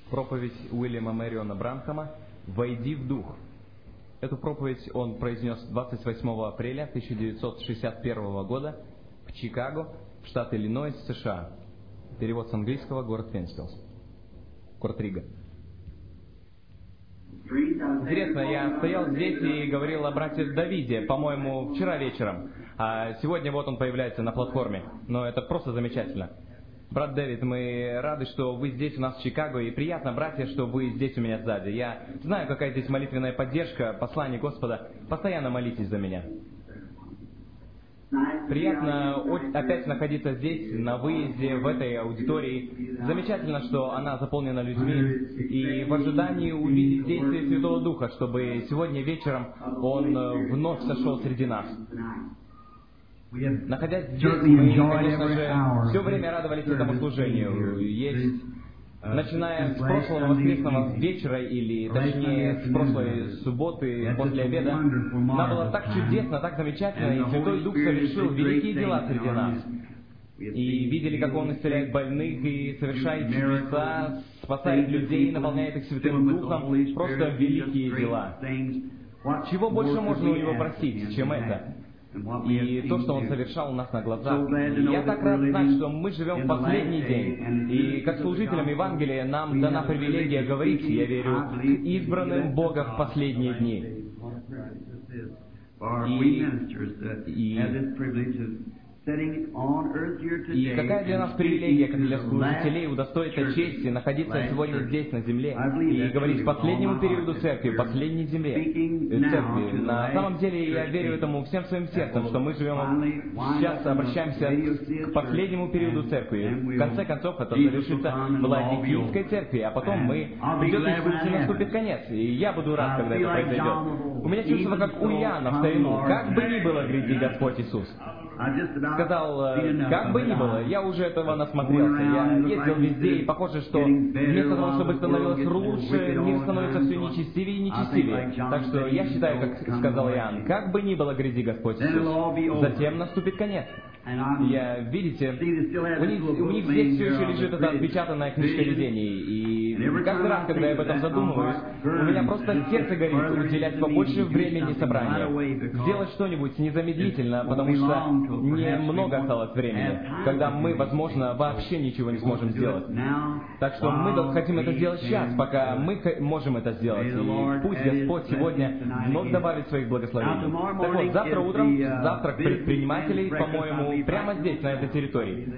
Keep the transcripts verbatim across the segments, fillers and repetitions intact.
проповедь Уильяма Мэриона Бранхама «Войди в дух». Эту проповедь он произнес двадцать восьмого апреля тысяча девятьсот шестьдесят первого года в Чикаго, штат Иллинойс, США. Перевод с английского, город Фенсфилд, город Рига. Интересно, я стоял здесь и говорил о брате Давиде, по-моему, вчера вечером. А сегодня вот он появляется на платформе. Но это просто замечательно. Брат Дэвид, мы рады, что вы здесь у нас в Чикаго, и приятно, братья, что вы здесь у меня сзади. Я знаю, какая здесь молитвенная поддержка, послание Господа. Постоянно молитесь за меня. Приятно опять находиться здесь, на выезде, в этой аудитории. Замечательно, что она заполнена людьми, и в ожидании увидеть действие Святого Духа, чтобы сегодня вечером Он вновь сошел среди нас. Находясь здесь, мы, конечно же, все время радовались этому служению. Есть, начиная с прошлого воскресного вечера, или точнее с прошлой субботы после обеда, нам было так чудесно, так замечательно, и Святой Дух совершил великие дела среди нас. И видели, как Он исцеляет больных и совершает чудеса, спасает людей, наполняет их Святым Духом. Просто великие дела. Чего больше можно у Него просить, чем это? И то, что Он совершал у нас на глазах. И я так рад знать, что мы живем в последний день. И как служителям Евангелия нам дана привилегия говорить, я верю, к избранным Бога в последние дни. И, и, и какая для нас привилегия, как для служителей, удостоиться чести находиться сегодня здесь, на земле, и говорить последнему периоду церкви, последней земле, церкви. На самом деле, я верю этому всем своим сердцем, что мы живем, сейчас обращаемся к последнему периоду церкви. В конце концов, это завершится в Ладикийской церкви, а потом мы придет Иисус и наступит конец. И я буду рад, когда это произойдет. У меня чувство, как у Иоанна в старину. Как бы ни было, гряди Господь Иисус. Сказал, как бы ни было, я уже этого насмотрелся. Я ездил везде, и похоже, что вместо того, чтобы становилось лучше, мир становится все нечестивее и нечестивее. Так что я считаю, как сказал Иоанн, как бы ни было, гряди Господь Иисус. Затем наступит конец. Я, видите, у них, у них здесь все еще лежит эта отпечатанная книжка видений, и каждый раз, когда я об этом задумываюсь, у меня просто сердце горит уделять побольше времени собранию, сделать что-нибудь незамедлительно, потому что немного осталось времени, когда мы, возможно, вообще ничего не сможем сделать. Так что мы хотим это сделать сейчас, пока мы можем это сделать, и пусть Господь сегодня вновь добавит своих благословений. Так вот, завтра утром завтрак предпринимателей, по-моему, прямо здесь, на этой территории.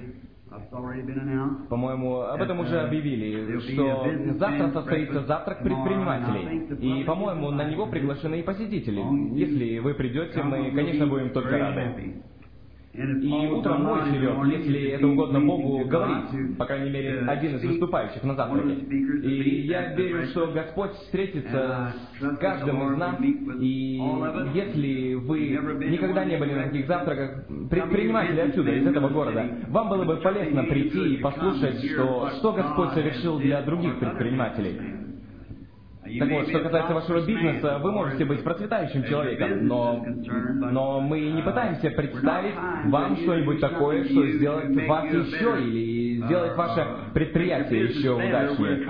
По-моему, об этом уже объявили, что завтра состоится завтрак предпринимателей. И, по-моему, на него приглашены и посетители. Если вы придете, мы, конечно, будем только рады. И утром мой черед, если это угодно Богу, говорить, по крайней мере, один из выступающих на завтраке. И я верю, что Господь встретится с каждым из нас, и если вы никогда не были на таких завтраках, предприниматели отсюда, из этого города, вам было бы полезно прийти и послушать, что, что Господь совершил для других предпринимателей. Так вот, что касается вашего бизнеса, вы можете быть процветающим человеком, но, но мы не пытаемся представить вам что-нибудь такое, что сделает вас еще или сделает ваше предприятие еще удачнее.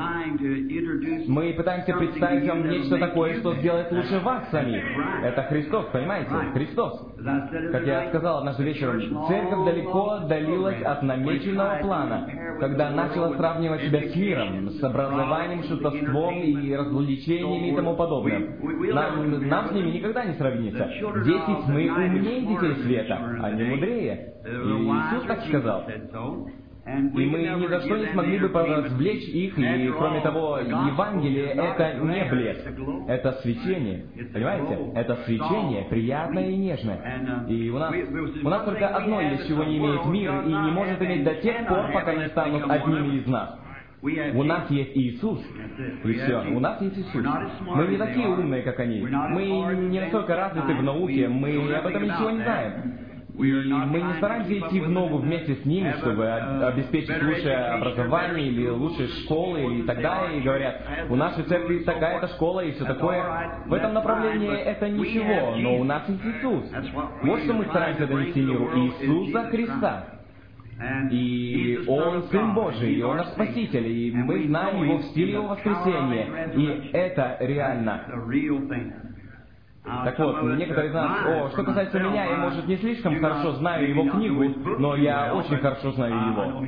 Мы пытаемся представить вам нечто такое, что сделает лучше вас самих. Это Христос, понимаете? Христос. Как я сказал однажды вечером, церковь далеко отдалилась от намеченного плана, когда начала сравнивать себя с миром, с образованием, шутовством и развлечениями и тому подобным. Нам, нам с ними никогда не сравнится. Дети тьмы умнее детей света, а не мудрее. И Иисус так сказал. И мы ни за что не смогли бы развлечь их, и кроме того, Евангелие — это не блеск, это свечение, понимаете? Это свечение, приятное и нежное. И у нас, у нас только одно есть, чего не имеет мир, и не может иметь до тех пор, пока не станут одними из нас. У нас есть Иисус, и все, у нас есть Иисус. Мы не такие умные, как они, мы не настолько развиты в науке, мы об этом ничего не знаем. И мы не стараемся идти в ногу вместе с ними, чтобы обеспечить лучшее образование или лучшие школы и так далее. И говорят, у нашей церкви такая-то школа и все такое. В этом направлении это ничего, но у нас есть Иисус. Вот что мы стараемся донести миру. Иисуса Христа. И Он Сын Божий, и Он наш Спаситель, и мы знаем Его в силе Его воскресения. И это реально. Так вот, некоторые из нас, о, что касается меня, я, может, не слишком хорошо знаю его книгу, но я очень хорошо знаю его.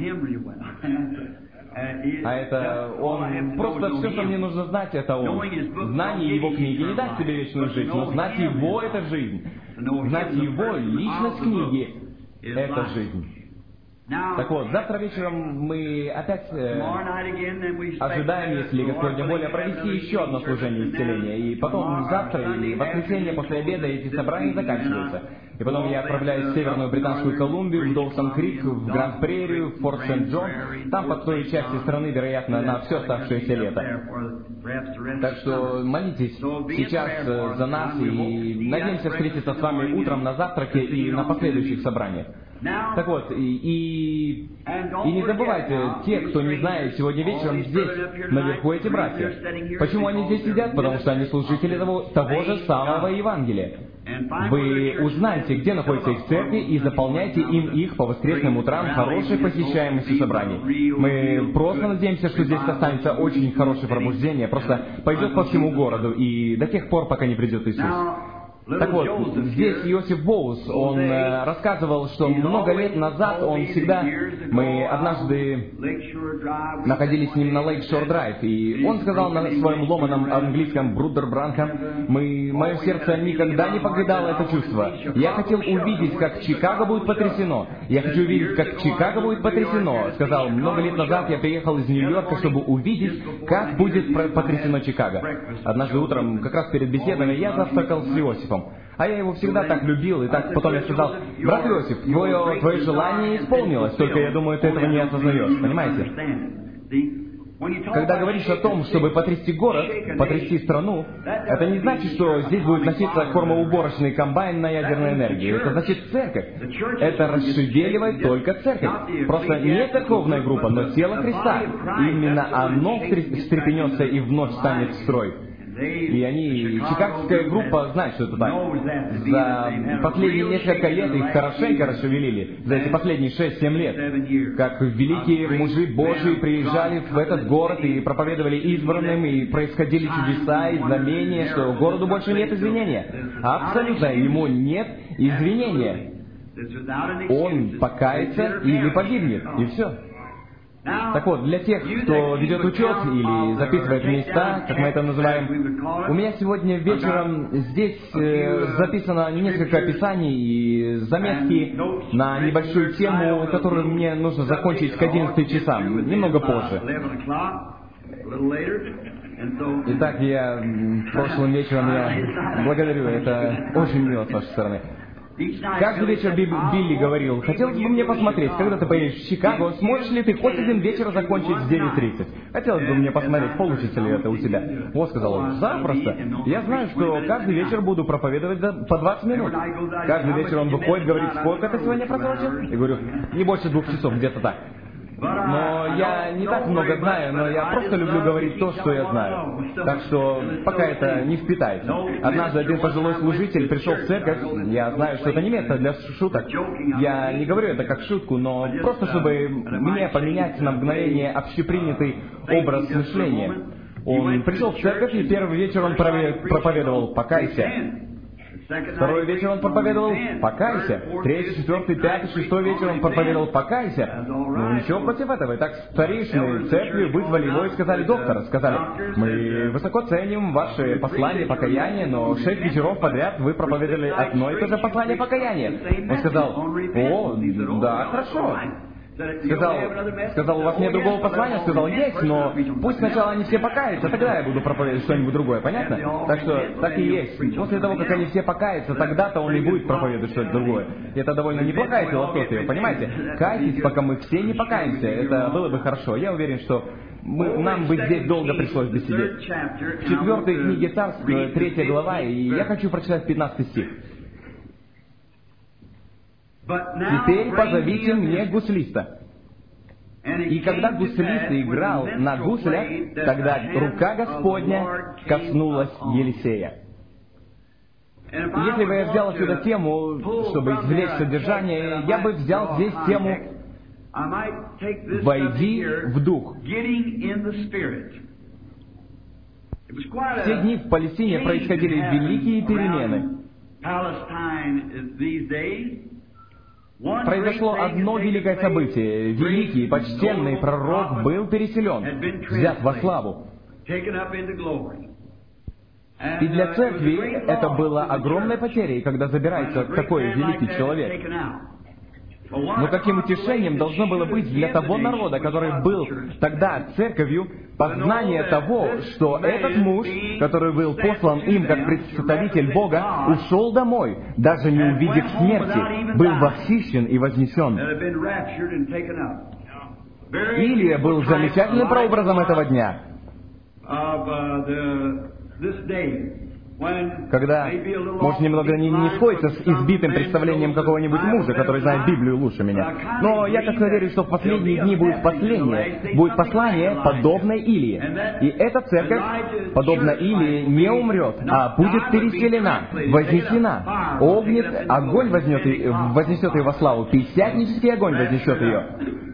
А это он, просто все, что мне нужно знать, это он. Знание его книги не даст тебе вечную жизнь, но знать его — это жизнь. Знать его, личность книги — это жизнь. Так вот, завтра вечером мы опять э, ожидаем, если Господня воля, провести еще одно служение исцеления. И потом завтра и в воскресенье после обеда эти собрания заканчиваются. И потом я отправляюсь в Северную Британскую Колумбию, в Доусон-Крик, в Гранд-Прерию, в Форт Сент-Джон. Там по той части страны, вероятно, на все оставшееся лето. Так что молитесь сейчас э, за нас и надеемся встретиться с вами утром на завтраке и на последующих собраниях. Так вот, и, и, и не забывайте, те, кто не знает, сегодня вечером здесь, наверху эти братья. Почему они здесь сидят? Потому что они служители того, того же самого Евангелия. Вы узнаете, где находятся их церкви, и заполняйте им их по воскресным утрам хорошей посещаемостью собраний. Мы просто надеемся, что здесь останется очень хорошее пробуждение, просто пойдет по всему городу, и до тех пор, пока не придет Иисус. Так вот, здесь Иосиф Боуз, он э, рассказывал, что много лет назад он всегда... Мы однажды находились с ним на Лейк-Шор Драйв, и он сказал на своем ломаном английском «Брудер Бранхам», мы, мое сердце никогда не покидало это чувство. Я хотел увидеть, как Чикаго будет потрясено. Я хочу увидеть, как Чикаго будет потрясено. Сказал, много лет назад я приехал из Нью-Йорка, чтобы увидеть, как будет потрясено Чикаго. Однажды утром, как раз перед беседами, я завтракал с Иосифом. А я его всегда так любил, и так потом я сказал, брат Иосиф, твое, твое желание исполнилось, только я думаю, ты этого не осознаешь, понимаете? Когда говоришь о том, чтобы потрясти город, потрясти страну, это не значит, что здесь будет носиться кормоуборочный комбайн на ядерной энергии. Это значит церковь. Это расшевеливает только церковь. Просто не церковная группа, но тело Христа. Именно оно встрепенется и вновь станет в строй. И они, чикагская группа, знает, что это так. За последние несколько лет их хорошенько расшевелили. За эти последние шесть-семь лет. Как великие мужи Божии приезжали в этот город и проповедовали избранным, и происходили чудеса и знамения, что городу больше нет извинения. Абсолютно, ему нет извинения. Он покается или погибнет, и все. Так вот, для тех, кто ведет учет или записывает места, как мы это называем, у меня сегодня вечером здесь э, записано несколько описаний и заметки на небольшую тему, которую мне нужно закончить к одиннадцати часам, немного позже. Итак, я прошлым вечером я благодарю, это очень мило с вашей стороны. Каждый вечер Билли говорил, хотелось бы мне посмотреть, когда ты поедешь в Чикаго, сможешь ли ты хоть один вечер закончить в девять тридцать? Хотелось бы мне посмотреть, получится ли это у тебя. Вот, сказал он, запросто. Я знаю, что каждый вечер буду проповедовать по двадцать минут. Каждый вечер он выходит, говорит, сколько ты сегодня просрочил? Я говорю, не больше двух часов, где-то так. Но я не так много знаю, но я просто люблю говорить то, что я знаю. Так что пока это не впитается. Однажды один пожилой служитель пришел в церковь, я знаю, что это не место для шуток. Я не говорю это как шутку, но просто чтобы мне поменять на мгновение общепринятый образ мышления. Он пришел в церковь, и первый вечер он проповедовал «покайся». Второй вечер он проповедовал «покайся». Третий, четвертый, пятый, шестой вечер он проповедовал «покайся». Ну, ничего против этого. И так старейшины церкви вызвали его и сказали: доктор, сказали, мы высоко ценим ваше послание покаяния, но шесть вечеров подряд вы проповедовали одно и то же послание покаяния. Он сказал: о, да, хорошо. Сказал, сказал, у вас нет другого послания? Сказал, есть, но пусть сначала они все покаются, тогда я буду проповедовать что-нибудь другое, понятно? Так что, так и есть. После того, как они все покаются, тогда-то он и будет проповедовать что-то другое. И это довольно неплохая философия, понимаете? Кайтесь, пока мы все не покаемся, это было бы хорошо. Я уверен, что мы, нам бы здесь долго пришлось бы сидеть. В четвертой книге Царств, третья глава, и я хочу прочитать пятнадцатый стих. «Теперь позовите мне гуслиста». И когда гуслист играл на гуслях, тогда рука Господня коснулась Елисея. Если бы я взял отсюда тему, чтобы извлечь содержание, я бы взял здесь тему «Войди в дух». В те дни в Палестине происходили великие перемены. Произошло одно великое событие. Великий, почтенный пророк был переселен, взят во славу. И для церкви это было огромной потерей, когда забирается такой великий человек. Но каким утешением должно было быть для того народа, который был тогда церковью, познание того, что этот муж, который был послан им как представитель Бога, ушел домой, даже не увидев смерти, был восхищен и вознесен. Илия был замечательным прообразом этого дня. Когда, может, немного не, не сходится с избитым представлением какого-нибудь мужа, который знает Библию лучше меня. Но я как-то верю, что в последние дни будет послание, будет послание, подобное Илии. И эта церковь, подобно Илии, не умрет, а будет переселена, вознесена. Огнет, огонь вознесет, вознесет ее во славу, пятидесятнический огонь вознесет ее.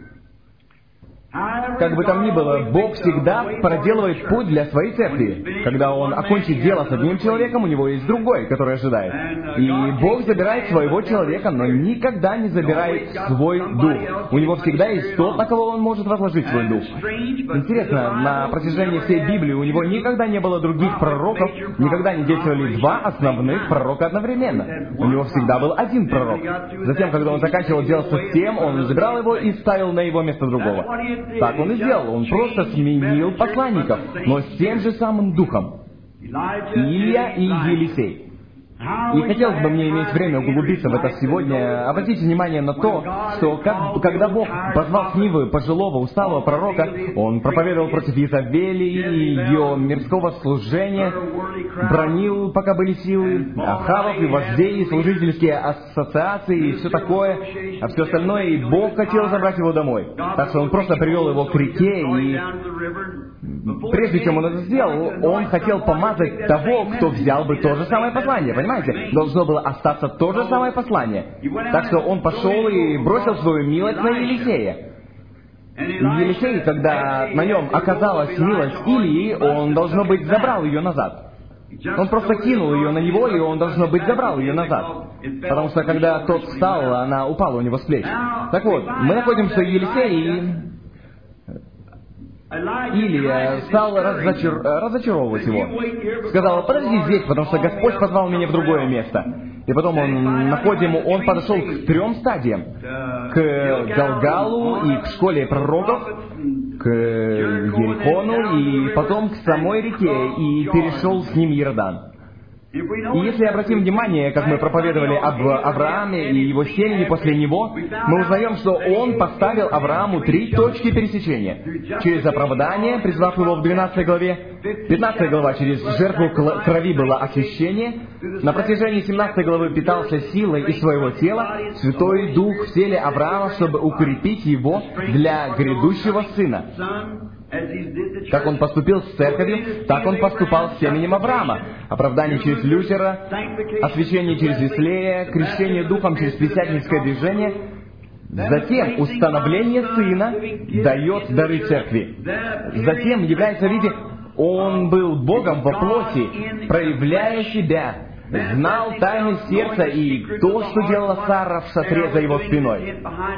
Как бы там ни было, Бог всегда проделывает путь для своей церкви. Когда Он окончит дело с одним человеком, у него есть другой, который ожидает. И Бог забирает своего человека, но никогда не забирает свой дух. У него всегда есть тот, на кого Он может возложить свой дух. Интересно, на протяжении всей Библии у него никогда не было других пророков, никогда не действовали два основных пророка одновременно. У него всегда был один пророк. Затем, когда он заканчивал дело с тем, он забирал его и ставил на его место другого. Так он и сделал. Он просто сменил посланников, но с тем же самым духом. Илия и Елисей. И хотелось бы мне иметь время углубиться в это сегодня. Обратите внимание на то, что как, когда Бог позвал с Нивы пожилого, усталого пророка, он проповедовал против Иезавели и ее мирского служения, бранил, пока были силы, Ахавов и вождей, служительские ассоциации и все такое, а все остальное, и Бог хотел забрать его домой. Так что он просто привел его к реке, и прежде чем он это сделал, он хотел помазать того, кто взял бы то же самое послание. Понимаете? Должно было остаться то же самое послание. Так что он пошел и бросил свою милость на Елисея. И Елисей, когда на нем оказалась милость Илии, он, должно быть, забрал ее назад. Он просто кинул ее на него, и он, должно быть, забрал ее назад. Потому что, когда тот встал, она упала у него с плеч. Так вот, мы находимся в Елисее, и Илия стал разочар... разочаровывать его. Сказал: подожди здесь, потому что Господь позвал меня в другое место. И потом он, находим, он подошел к трем стадиям. К Галгалу и к школе пророков, к Ерихону, и потом к самой реке, и перешел с ним Иордан. И если обратим внимание, как мы проповедовали об Аврааме и его семье после него, мы узнаем, что он поставил Аврааму три точки пересечения. Через оправдание, призвав его в двенадцатой главе, пятнадцатая глава, через жертву крови было освящение, на протяжении семнадцатой главы питался силой из своего тела, Святой Дух в теле Авраама, чтобы укрепить его для грядущего сына. Как он поступил с церковью, так он поступал с семенем Авраама. Оправдание через Лютера, освящение через Веслея, крещение Духом через Пятидесятническое движение. Затем установление Сына дает дары церкви. Затем является в виде, он был Богом во плоти, проявляя себя, знал тайны сердца и то, что делала Сара в шатре за его спиной.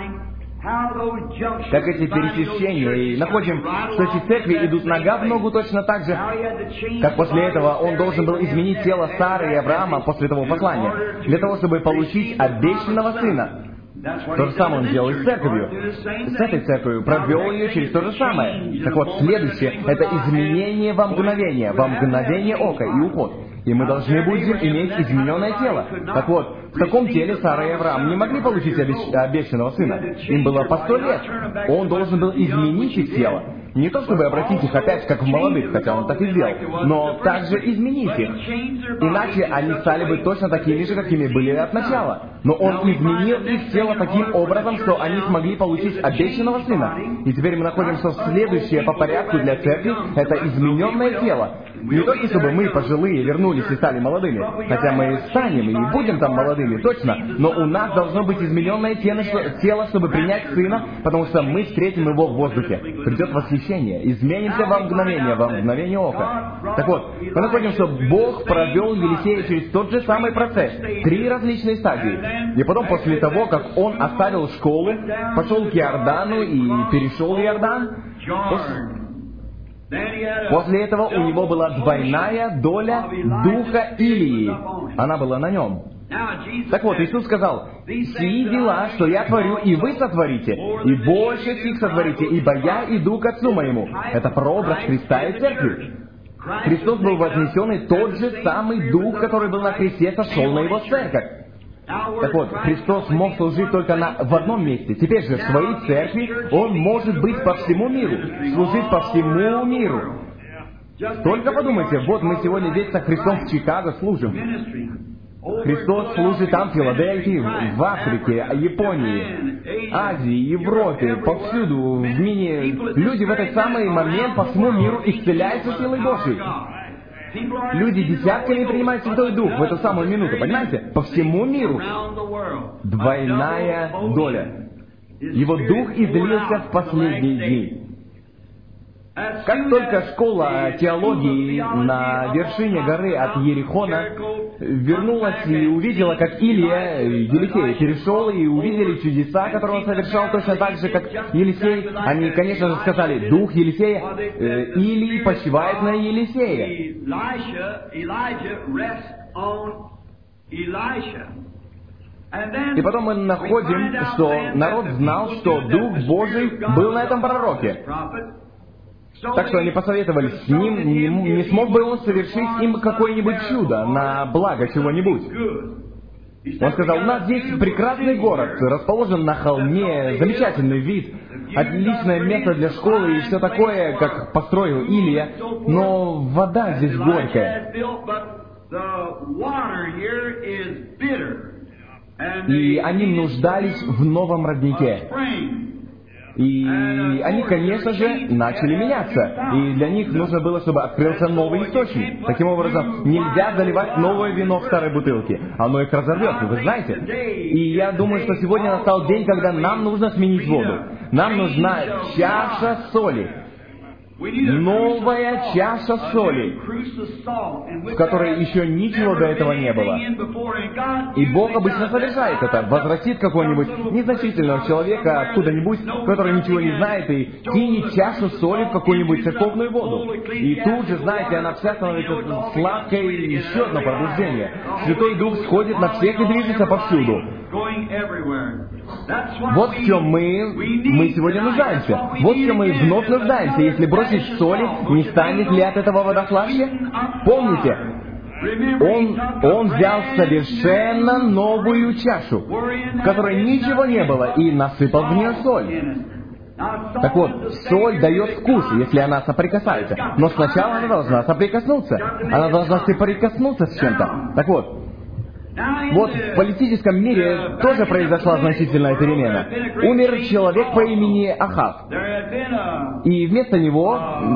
Как эти пересечения, и находим, что эти церкви идут нога в ногу точно так же, как после этого он должен был изменить тело Сары и Авраама после того послания, для того, чтобы получить обещанного сына. То же самое он делал и с церковью. С этой церковью провел ее через то же самое. Так вот, следующее — это изменение во мгновение, во мгновение ока и уход. И мы должны будем иметь измененное тело. Так вот, в таком теле Сара и Авраам не могли получить обещ- обещанного сына. Им было по сто лет. Он должен был изменить их тело. Не то, чтобы обратить их опять, как в молодых, хотя он так и сделал, но также изменить их. Иначе они стали бы точно такими же, какими были от начала. Но Он изменил их тело таким образом, что они смогли получить обещанного Сына. И теперь мы находимся в следующее по порядку для церкви, это измененное тело. Не только чтобы мы, пожилые, вернулись и стали молодыми, хотя мы станем и будем там молодыми, точно, но у нас должно быть измененное тело, чтобы принять Сына, потому что мы встретим Его в воздухе. Придет восхищение, изменимся во мгновение, во мгновение ока. Так вот, мы находим, что Бог провел Елисея через тот же самый процесс, три различные стадии. И потом, после того, как он оставил школу, пошел к Иордану и перешел Иордан, после этого у него была двойная доля духа Илии. Она была на нем. Так вот, Иисус сказал: «Сии дела, что я творю, и вы сотворите, и больше сих сотворите, ибо я иду к Отцу моему». Это прообраз Христа и Церкви. Христос был вознесен, и тот же самый Дух, который был на кресте, сошел на Его церковь. Так вот, Христос мог служить только на, в одном месте. Теперь же в своей церкви Он может быть по всему миру, служить по всему миру. Только подумайте, вот мы сегодня здесь со Христом в Чикаго служим. Христос служит там, в Филадельфии, в Африке, Японии, Азии, Европе, повсюду, в мире. Люди в этот самый момент по всему миру исцеляются силой Божьей. Люди десятками принимают Святой Дух в эту самую минуту, понимаете? По всему миру. Двойная доля. Его Дух излился в последние дни. Как только школа теологии на вершине горы от Иерихона вернулась и увидела, как Илия, Елисей, перешел и увидели чудеса, которые он совершал точно так же, как Елисей, они, конечно же, сказали: «Дух Елисея, э, Илии почивает на Елисее». И потом мы находим, что народ знал, что Дух Божий был на этом пророке. Так что они посоветовались с ним, не, не смог бы он совершить им какое-нибудь чудо на благо чего-нибудь. Он сказал: «У нас здесь прекрасный город, расположен на холме, замечательный вид, отличное место для школы и все такое, как построил Илия, но вода здесь горькая. И они нуждались в новом роднике». И они, конечно же, начали меняться. И для них нужно было, чтобы открылся новый источник. Таким образом, нельзя заливать новое вино в старой бутылке. Оно их разорвет, вы знаете. И я думаю, что сегодня настал день, когда нам нужно сменить воду. Нам нужна чаша соли. Новая чаша соли, в которой еще ничего до этого не было. И Бог обычно совершает это. Возвратит какого-нибудь незначительного человека откуда-нибудь, который ничего не знает, и кинет чашу соли в какую-нибудь церковную воду. И тут же, знаете, она вся становится сладкой, и еще одно пробуждение. Святой Дух сходит на всех и движется повсюду. Вот в чем мы, мы сегодня нуждаемся. Вот в чем мы вновь нуждаемся. Если бросить соли, не станет ли от этого вода слаще? Помните, он, он взял совершенно новую чашу, в которой ничего не было, и насыпал в нее соль. Так вот, соль дает вкус, если она соприкасается. Но сначала она должна соприкоснуться. Она должна соприкоснуться с чем-то. Так вот, вот в политическом мире тоже произошла значительная перемена. Умер человек по имени Ахав. И вместо него...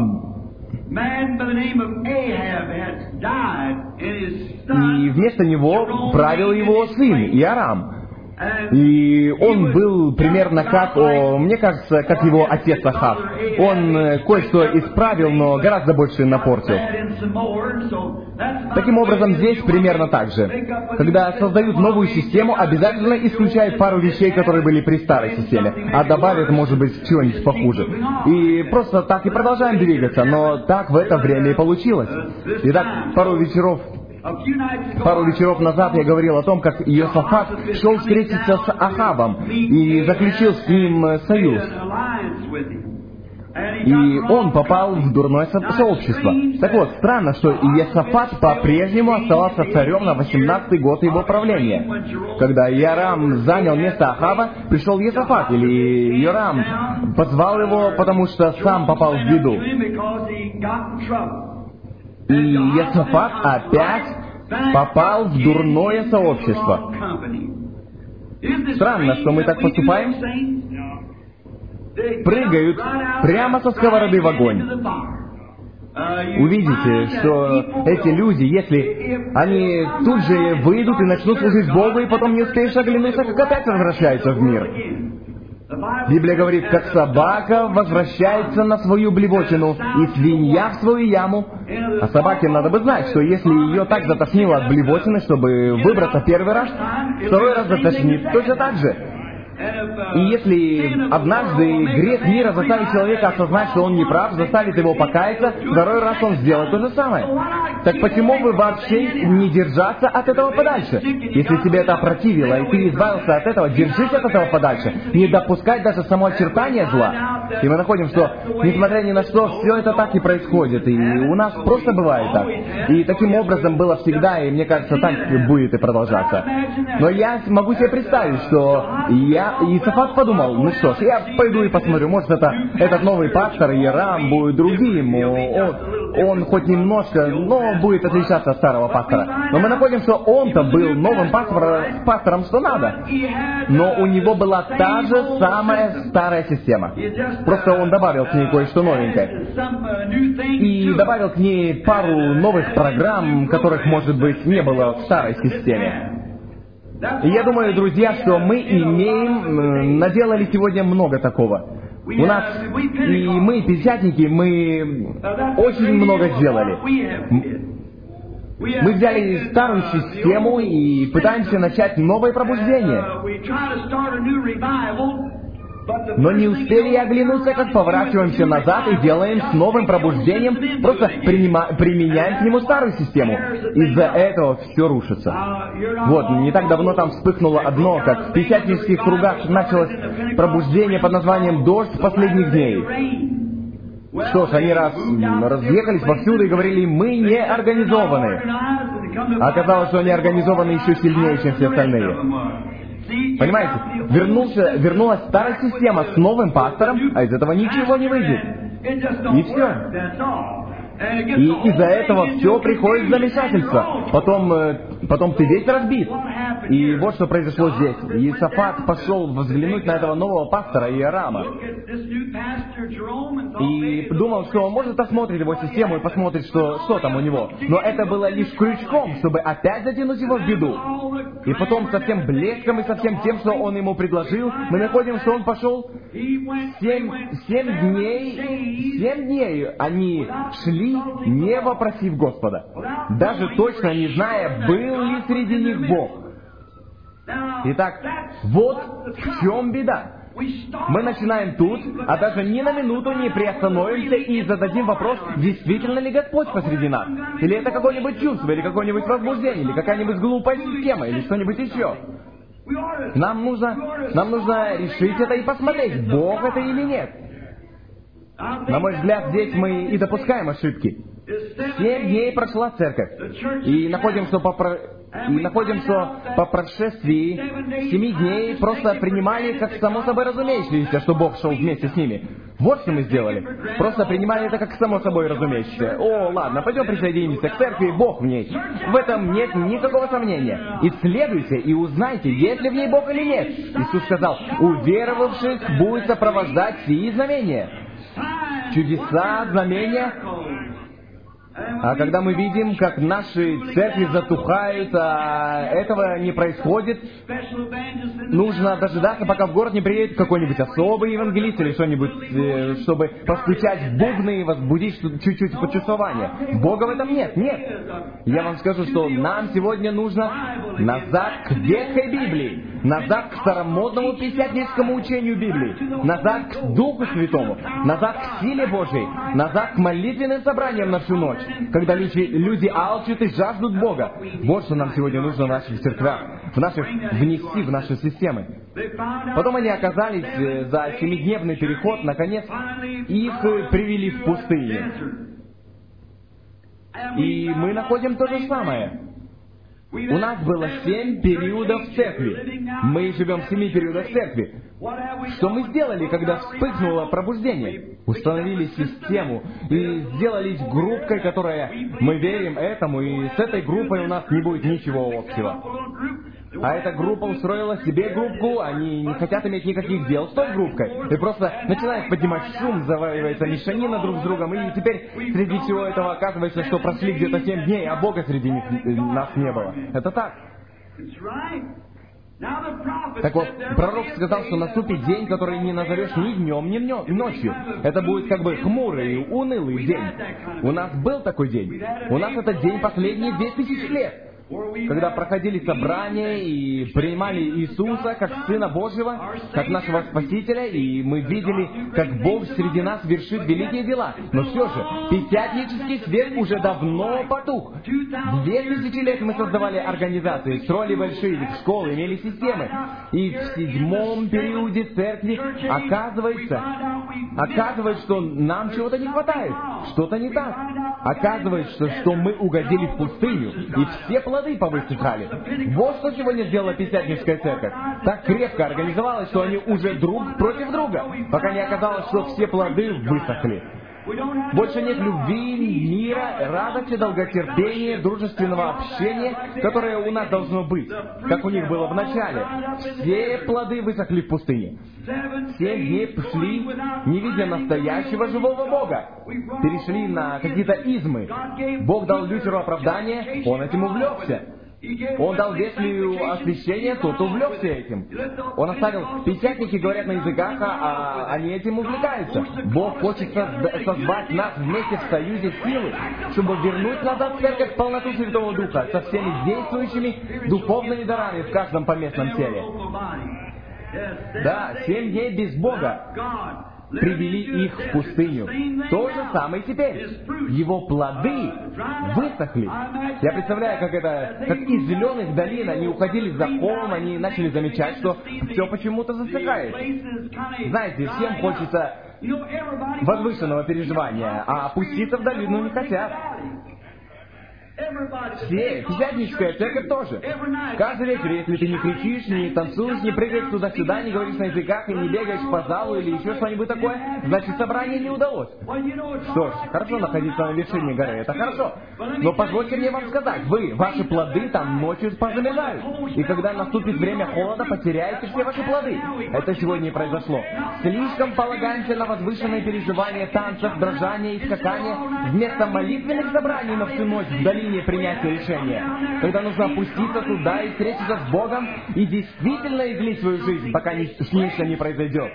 И вместо него правил его сын Иорам. И он был примерно как, о, мне кажется, как его отец Ахав. Он кое-что исправил, но гораздо больше напортил. Таким образом, здесь примерно так же. Когда создают новую систему, обязательно исключают пару вещей, которые были при старой системе, а добавят, может быть, чего-нибудь похуже. И просто так и продолжаем двигаться, но так в это время и получилось. Итак, пару вечеров Пару вечеров назад я говорил о том, как Иосафат шел встретиться с Ахавом и заключил с ним союз. И он попал в дурное сообщество. Так вот, странно, что Иосафат по-прежнему оставался царем на восемнадцатый год его правления. Когда Иорам занял место Ахава, пришел Иосафат, или Иорам позвал его, потому что сам попал в беду. И Иосафат опять попал в дурное сообщество. Странно, что мы так поступаем. Прыгают прямо со сковороды в огонь. Увидите, что эти люди, если они тут же выйдут и начнут служить Богу, и потом не успеешь оглянуться, как опять возвращаются в мир. Библия говорит, как собака возвращается на свою блевотину, и свинья в свою яму. А собаке надо бы знать, что если ее так затошнило от блевотины, чтобы выбраться первый раз, второй раз затошнит точно так же. И если однажды грех мира заставит человека осознать, что он не прав, заставит его покаяться, второй раз он сделает то же самое. Так почему бы вообще не держаться от этого подальше? Если тебе это опротивило, и ты избавился от этого, держись от этого подальше. Не допускать даже само очертание зла. И мы находим, что, несмотря ни на что, все это так и происходит. И у нас просто бывает так. И таким образом было всегда, и мне кажется, так будет и продолжаться. Но я могу себе представить, что я И Иосафат подумал, ну что ж, я пойду и посмотрю, может это этот новый пастор Иорам будет другим, он, он хоть немножко, но будет отличаться от старого пастора. Но мы находим, что он-то был новым пастором, пастором, что надо. Но у него была та же самая старая система. Просто он добавил к ней кое-что новенькое. И добавил к ней пару новых программ, которых, может быть, не было в старой системе. И я думаю, друзья, что мы имеем, наделали сегодня много такого. У нас, и мы, пятидесятники, мы очень много сделали. Мы взяли старую систему и пытаемся начать новое пробуждение. Но не успели оглянуться, как поворачиваемся назад и делаем с новым пробуждением, просто принима, применяем к нему старую систему. Из-за этого все рушится. Вот, не так давно там вспыхнуло одно, как в пятидесятнических кругах началось пробуждение под названием «Дождь последних дней». Что ж, они раз разъехались повсюду и говорили, мы не организованы. А оказалось, что они организованы еще сильнее, чем все остальные. Понимаете, вернулся, вернулась старая система с новым пастором, а из этого ничего не выйдет. И все. И из-за этого все приходит в замешательство. Потом, потом ты весь разбит. И вот что произошло здесь. Иосафат пошел взглянуть на этого нового пастора Иорама. И думал, что он может осмотреть его систему и посмотреть, что, что там у него. Но это было лишь крючком, чтобы опять затянуть его в беду. И потом со всем блеском и со всем тем, что он ему предложил, мы находим, что он пошел семь, семь дней, семь дней они шли, не вопросив Господа. Даже точно не зная, был ли среди них Бог. Итак, вот в чем беда. Мы начинаем тут, а даже ни на минуту не приостановимся и зададим вопрос, действительно ли Господь посреди нас? Или это какое-нибудь чувство, или какое-нибудь возбуждение, или какая-нибудь глупая система, или что-нибудь еще. Нам нужно, нам нужно решить это и посмотреть, Бог это или нет. На мой взгляд, здесь мы и допускаем ошибки. Семь дней прошла церковь, и находим, что по, про... и находим, что по прошествии семи дней просто принимали как само собой разумеющееся, что Бог шел вместе с ними. Вот что мы сделали. Просто принимали это как само собой разумеющееся. О, ладно, пойдем присоединимся к церкви, Бог в ней. В этом нет никакого сомнения. Исследуйте и узнайте, есть ли в ней Бог или нет. Иисус сказал, уверовавших будет сопровождать сии знамения. Чудеса, знамения. А когда мы видим, как наши церкви затухают, а этого не происходит, нужно дожидаться, пока в город не приедет какой-нибудь особый евангелист или что-нибудь, чтобы постучать в бубны и возбудить чуть-чуть почувствование. Бога в этом нет, нет. Я вам скажу, что нам сегодня нужно назад к ветхой Библии, назад к старомодному пятидесятническому учению Библии, назад к Духу Святому, назад к силе Божьей, назад к молитвенным собраниям на всю ночь, когда люди, люди алчут и жаждут Бога. Вот что нам сегодня нужно в наших церквях, в наших, внести в наши системы. Потом они оказались за семидневный переход, наконец, их привели в пустыню. И мы находим то же самое. У нас было семь периодов церкви. Мы живем в семи периодах церкви. Что мы сделали, когда вспыхнуло пробуждение? Установили систему и сделались группкой, которая... Мы верим этому, и с этой группой у нас не будет ничего общего. а эта группа устроила себе группку, они не хотят иметь никаких дел с той группкой. И просто начинают поднимать шум, заваривается мешанина друг с другом, и теперь среди всего этого оказывается, что прошли где-то семь дней, а Бога среди них, нас не было. Это так. Так вот, пророк сказал, что наступит день, который не назовешь ни днем, ни ночью. Это будет как бы хмурый, унылый день. У нас был такой день. У нас этот день последние две тысячи лет. Когда проходили собрания и принимали Иисуса как Сына Божьего, как нашего Спасителя, и мы видели, как Бог среди нас вершит великие дела. Но все же, пятидесятнический свет уже давно потух. Две тысячи лет мы создавали организации, строили большие школы, имели системы. И в седьмом периоде церкви оказывается, оказывается, что нам чего-то не хватает, что-то не так. Оказывается, что мы угодили в пустыню, и все плоды повысыхали. Вот что сегодня сделала Пятидесятническая церковь. Так крепко организовалась, что они уже друг против друга, пока не оказалось, что все плоды высохли. Больше нет любви, мира, радости, долготерпения, дружественного общения, которое у нас должно быть, как у них было в начале. Все плоды высохли в пустыне. Семь дней шли, не видя настоящего живого Бога. Перешли на какие-то измы. Бог дал Лютеру оправдание, он этим увлекся. Он дал Веслию освящение, тот увлекся этим. Он оставил, пятидесятники говорят на языках, а они этим увлекаются. Бог хочет созвать нас вместе в союзе силы, чтобы вернуть назад в церковь полноту Святого Духа со всеми действующими духовными дарами в каждом поместном теле. Да, семь дней без Бога привели их в пустыню. То же самое и теперь. Его плоды высохли. Я представляю, как это, как из зеленых долин они уходили за холм, они начали замечать, что все почему-то засыхает. Знаете, всем хочется возвышенного переживания, а опуститься в долину не хотят. Все, Пятидесятническая церковь тоже. Каждый вечер, если ты не кричишь, не танцуешь, не прыгаешь туда-сюда, не говоришь на языках и не бегаешь по залу или еще что-нибудь такое, значит, собрание не удалось. Что ж, хорошо находиться на вершине горы, это хорошо. Но позвольте мне вам сказать, вы, ваши плоды там ночью позамерзают. И когда наступит время холода, потеряете все ваши плоды. Это сегодня и произошло. Слишком полагаемся на возвышенные переживания, танцев, дрожания и скакания вместо молитвенных собраний на всю ночь вдали принятия решения, когда нужно опуститься туда и встретиться с Богом и действительно излить свою жизнь, пока ничто не произойдет.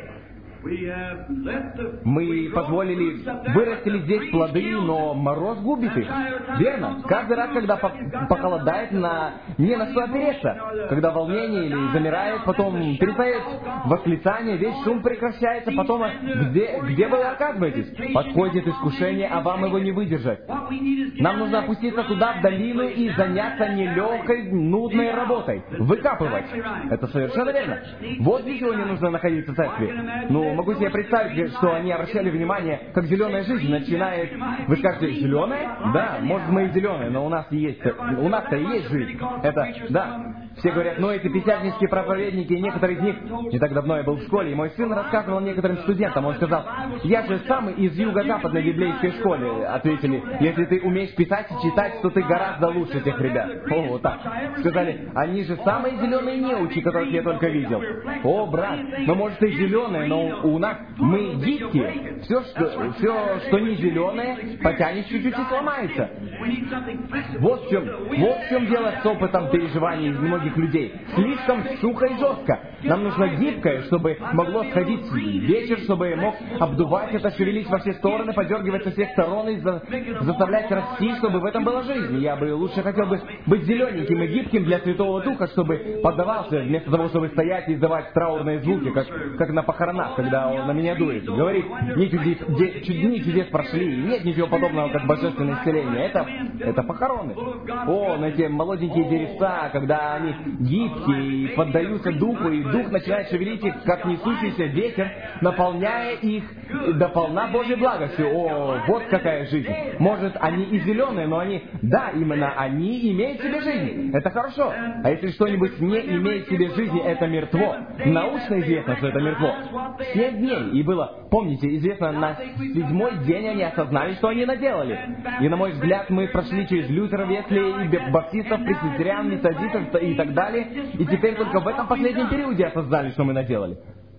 Мы позволили, вырастили здесь плоды, но мороз губит их. Верно? Каждый раз, когда похолодает, на... не на что опереться. Когда волнение или замирает, потом перестает восклицание, весь шум прекращается, потом где, где вы оказываетесь? Подходит искушение, а вам его не выдержать. Нам нужно опуститься туда, в долину, и заняться нелегкой, нудной работой. Выкапывать. Это совершенно верно. Вот для чего не нужно находиться в церкви. Ну, могу себе представить, что они обращали внимание, как зеленая жизнь начинает... Вы скажете, зеленая? Да, может, мы и зеленые, но у нас есть... У нас-то и есть жизнь. Это, да. Все говорят, ну эти пятидесятнические проповедники, некоторые из них... Не так давно я был в школе, и мой сын рассказывал некоторым студентам, он сказал, я же сам из юго-западной библейской школы, ответили, если ты умеешь писать и читать, то ты гораздо лучше тех ребят. О, вот так. Сказали, они же самые зеленые неучи, которых я только видел. О, брат, ну может и зеленые, но у нас мы гибкие. Все, что, все, что не зеленое, потянешь чуть-чуть и сломается. Вот в чем, вот в чем дело с опытом переживаний многих людей. Слишком сухо и жестко. Нам нужно гибкое, чтобы могло сходить ветер, чтобы мог обдувать это, шевелить во все стороны, подергивать со всех сторон и за, заставлять расти, чтобы в этом была жизнь. Я бы лучше хотел бы быть зелененьким и гибким для Святого Духа, чтобы поддавался, вместо того, чтобы стоять и издавать траурные звуки, как, как на похоронах, когда он на меня дует. Говорит, дни чудес, дни чудес прошли, нет ничего подобного, как божественное исцеление. Это, это похороны. О, на эти молоденькие деревца, когда они гибкие и поддаются духу, и дух начинает шевелить их, как несущийся ветер, наполняя их до полна Божьей благостью. О, вот какая жизнь. Может, они и зеленые, но они, да, именно они имеют в себе жизнь. Это хорошо. А если что-нибудь не имеет в себе жизни, это мертво. Научно известно, что это мертво. семь дней. И было, помните, известно, на седьмой день они осознали, что они наделали. И, на мой взгляд, мы прошли через Лютера, Веслия, и баптистов, пресвитериан, методистов и так далее. И теперь только в этом последнем периоде осознали, что мы наделали.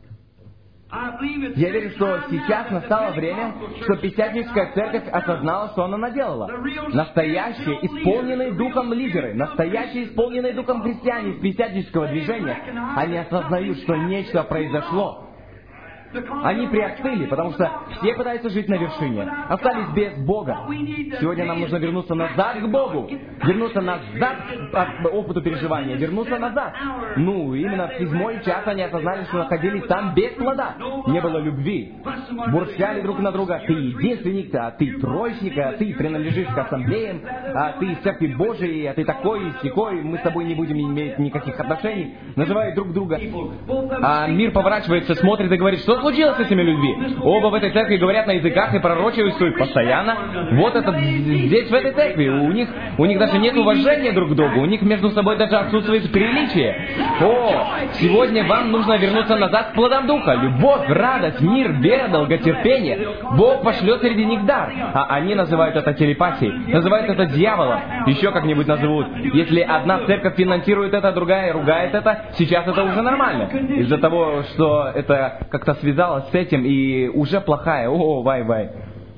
Я верю, что сейчас настало время, что Пятидесятническая церковь осознала, что она наделала. Настоящие, исполненные духом лидеры, настоящие, исполненные духом христиане из Пятидесятнического движения, они осознают, что нечто произошло. Они приостыли, потому что все пытаются жить на вершине, остались без Бога. Сегодня нам нужно вернуться назад к Богу, вернуться назад к опыту переживания, вернуться назад. Ну, именно в седьмой час они осознали, что находились там без плода. Не было любви. Бурчали друг на друга: ты единственник, а ты троечник, а ты принадлежишь к ассамблеям, а ты из Церкви Божией, а ты такой и сякой, мы с тобой не будем иметь никаких отношений. Называют друг друга. А мир поворачивается, смотрит и говорит: что случилось с этими людьми? Оба в этой церкви говорят на языках и пророчествуют постоянно. Вот это здесь, в этой церкви. У них, у них даже нет уважения друг к другу. У них между собой даже отсутствует приличие. О, сегодня вам нужно вернуться назад к плодам Духа. Любовь, радость, мир, вера, долготерпение. Бог пошлет среди них дар. А они называют это телепатией. Называют это дьяволом. Еще как-нибудь назовут. Если одна церковь финансирует это, другая ругает это, сейчас это уже нормально. Из-за того, что это как-то связалось с этим, и уже плохая. О, вай-вай.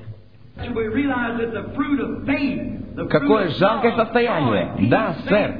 Какое жалкое состояние. Да, сэр.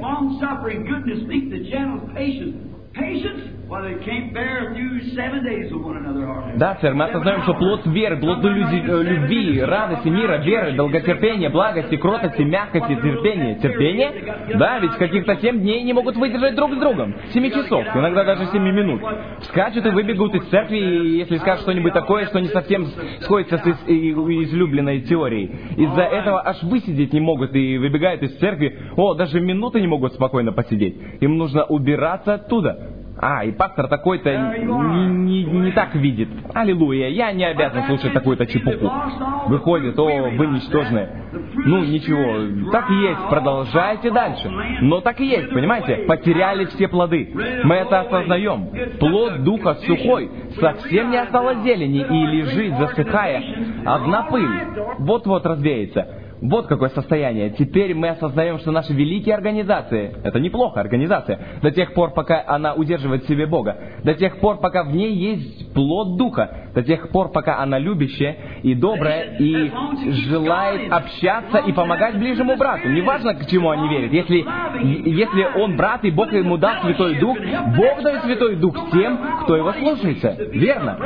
Да, сэр, мы осознаем, что плод веры, плод любви, радости, мира, веры, долготерпения, благости, кротости, мягкости, терпения. Терпение? Да, ведь каких-то семь дней не могут выдержать друг с другом. Семи часов, иногда даже семи минут. Скачут и выбегут из церкви, если скажут что-нибудь такое, что не совсем сходится с излюбленной теорией. Из-за этого аж высидеть не могут и выбегают из церкви. О, даже минуты не могут спокойно посидеть. Им нужно убираться оттуда. А, и пастор такой-то не, не, не так видит. Аллилуйя, я не обязан слушать такую-то чепуху. Выходит: о, вы ничтожные. Ну, ничего, так и есть, продолжайте дальше. Но так и есть, понимаете? Потеряли все плоды. Мы это осознаем. Плод Духа сухой, совсем не осталось зелени, и лежит, засыхая. Одна пыль вот-вот развеется. Вот какое состояние. Теперь мы осознаем, что наши великие организации, это неплохо, организация, до тех пор, пока она удерживает в себе Бога, до тех пор, пока в ней есть плод Духа, до тех пор, пока она любящая и добрая, и желает общаться и помогать ближнему брату. Неважно, к чему они верят. Если, если он брат, и Бог ему дал Святой Дух, Бог дает Святой Дух тем, кто его слушается. Верно?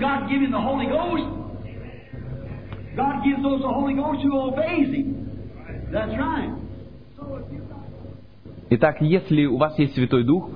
God gives those the Holy Ghost who obeys Him. That's right. Итак, если у вас есть Святой Дух,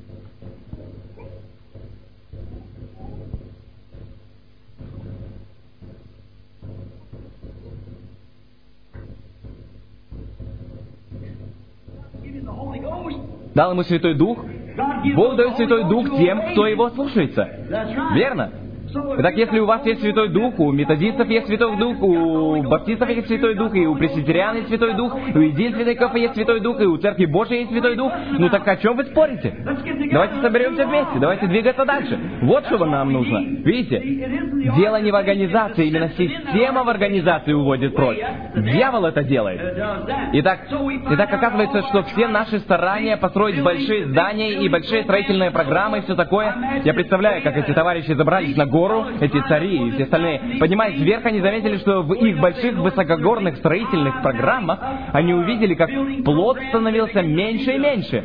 дал ему Святой Дух, Бог дает Святой Дух тем, кто его слушается. Верно? Итак, если у вас есть Святой Дух, у методистов есть Святой Дух, у баптистов есть Святой Дух, и у пресвитериан есть Святой Дух, у единственников есть Святой Дух, и у Церкви Божией есть Святой Дух, ну так о чем вы спорите? Давайте соберемся вместе, давайте двигаться дальше. Вот что нам нужно. Видите? Дело не в организации, именно система в организации уводит прочь. Дьявол это делает. Итак, итак, оказывается, что все наши старания построить большие здания и большие строительные программы и все такое, я представляю, как эти товарищи забрались на гору, эти цари и все остальные, поднимаясь вверх, они заметили, что в их больших высокогорных строительных программах они увидели, как плод становился меньше и меньше.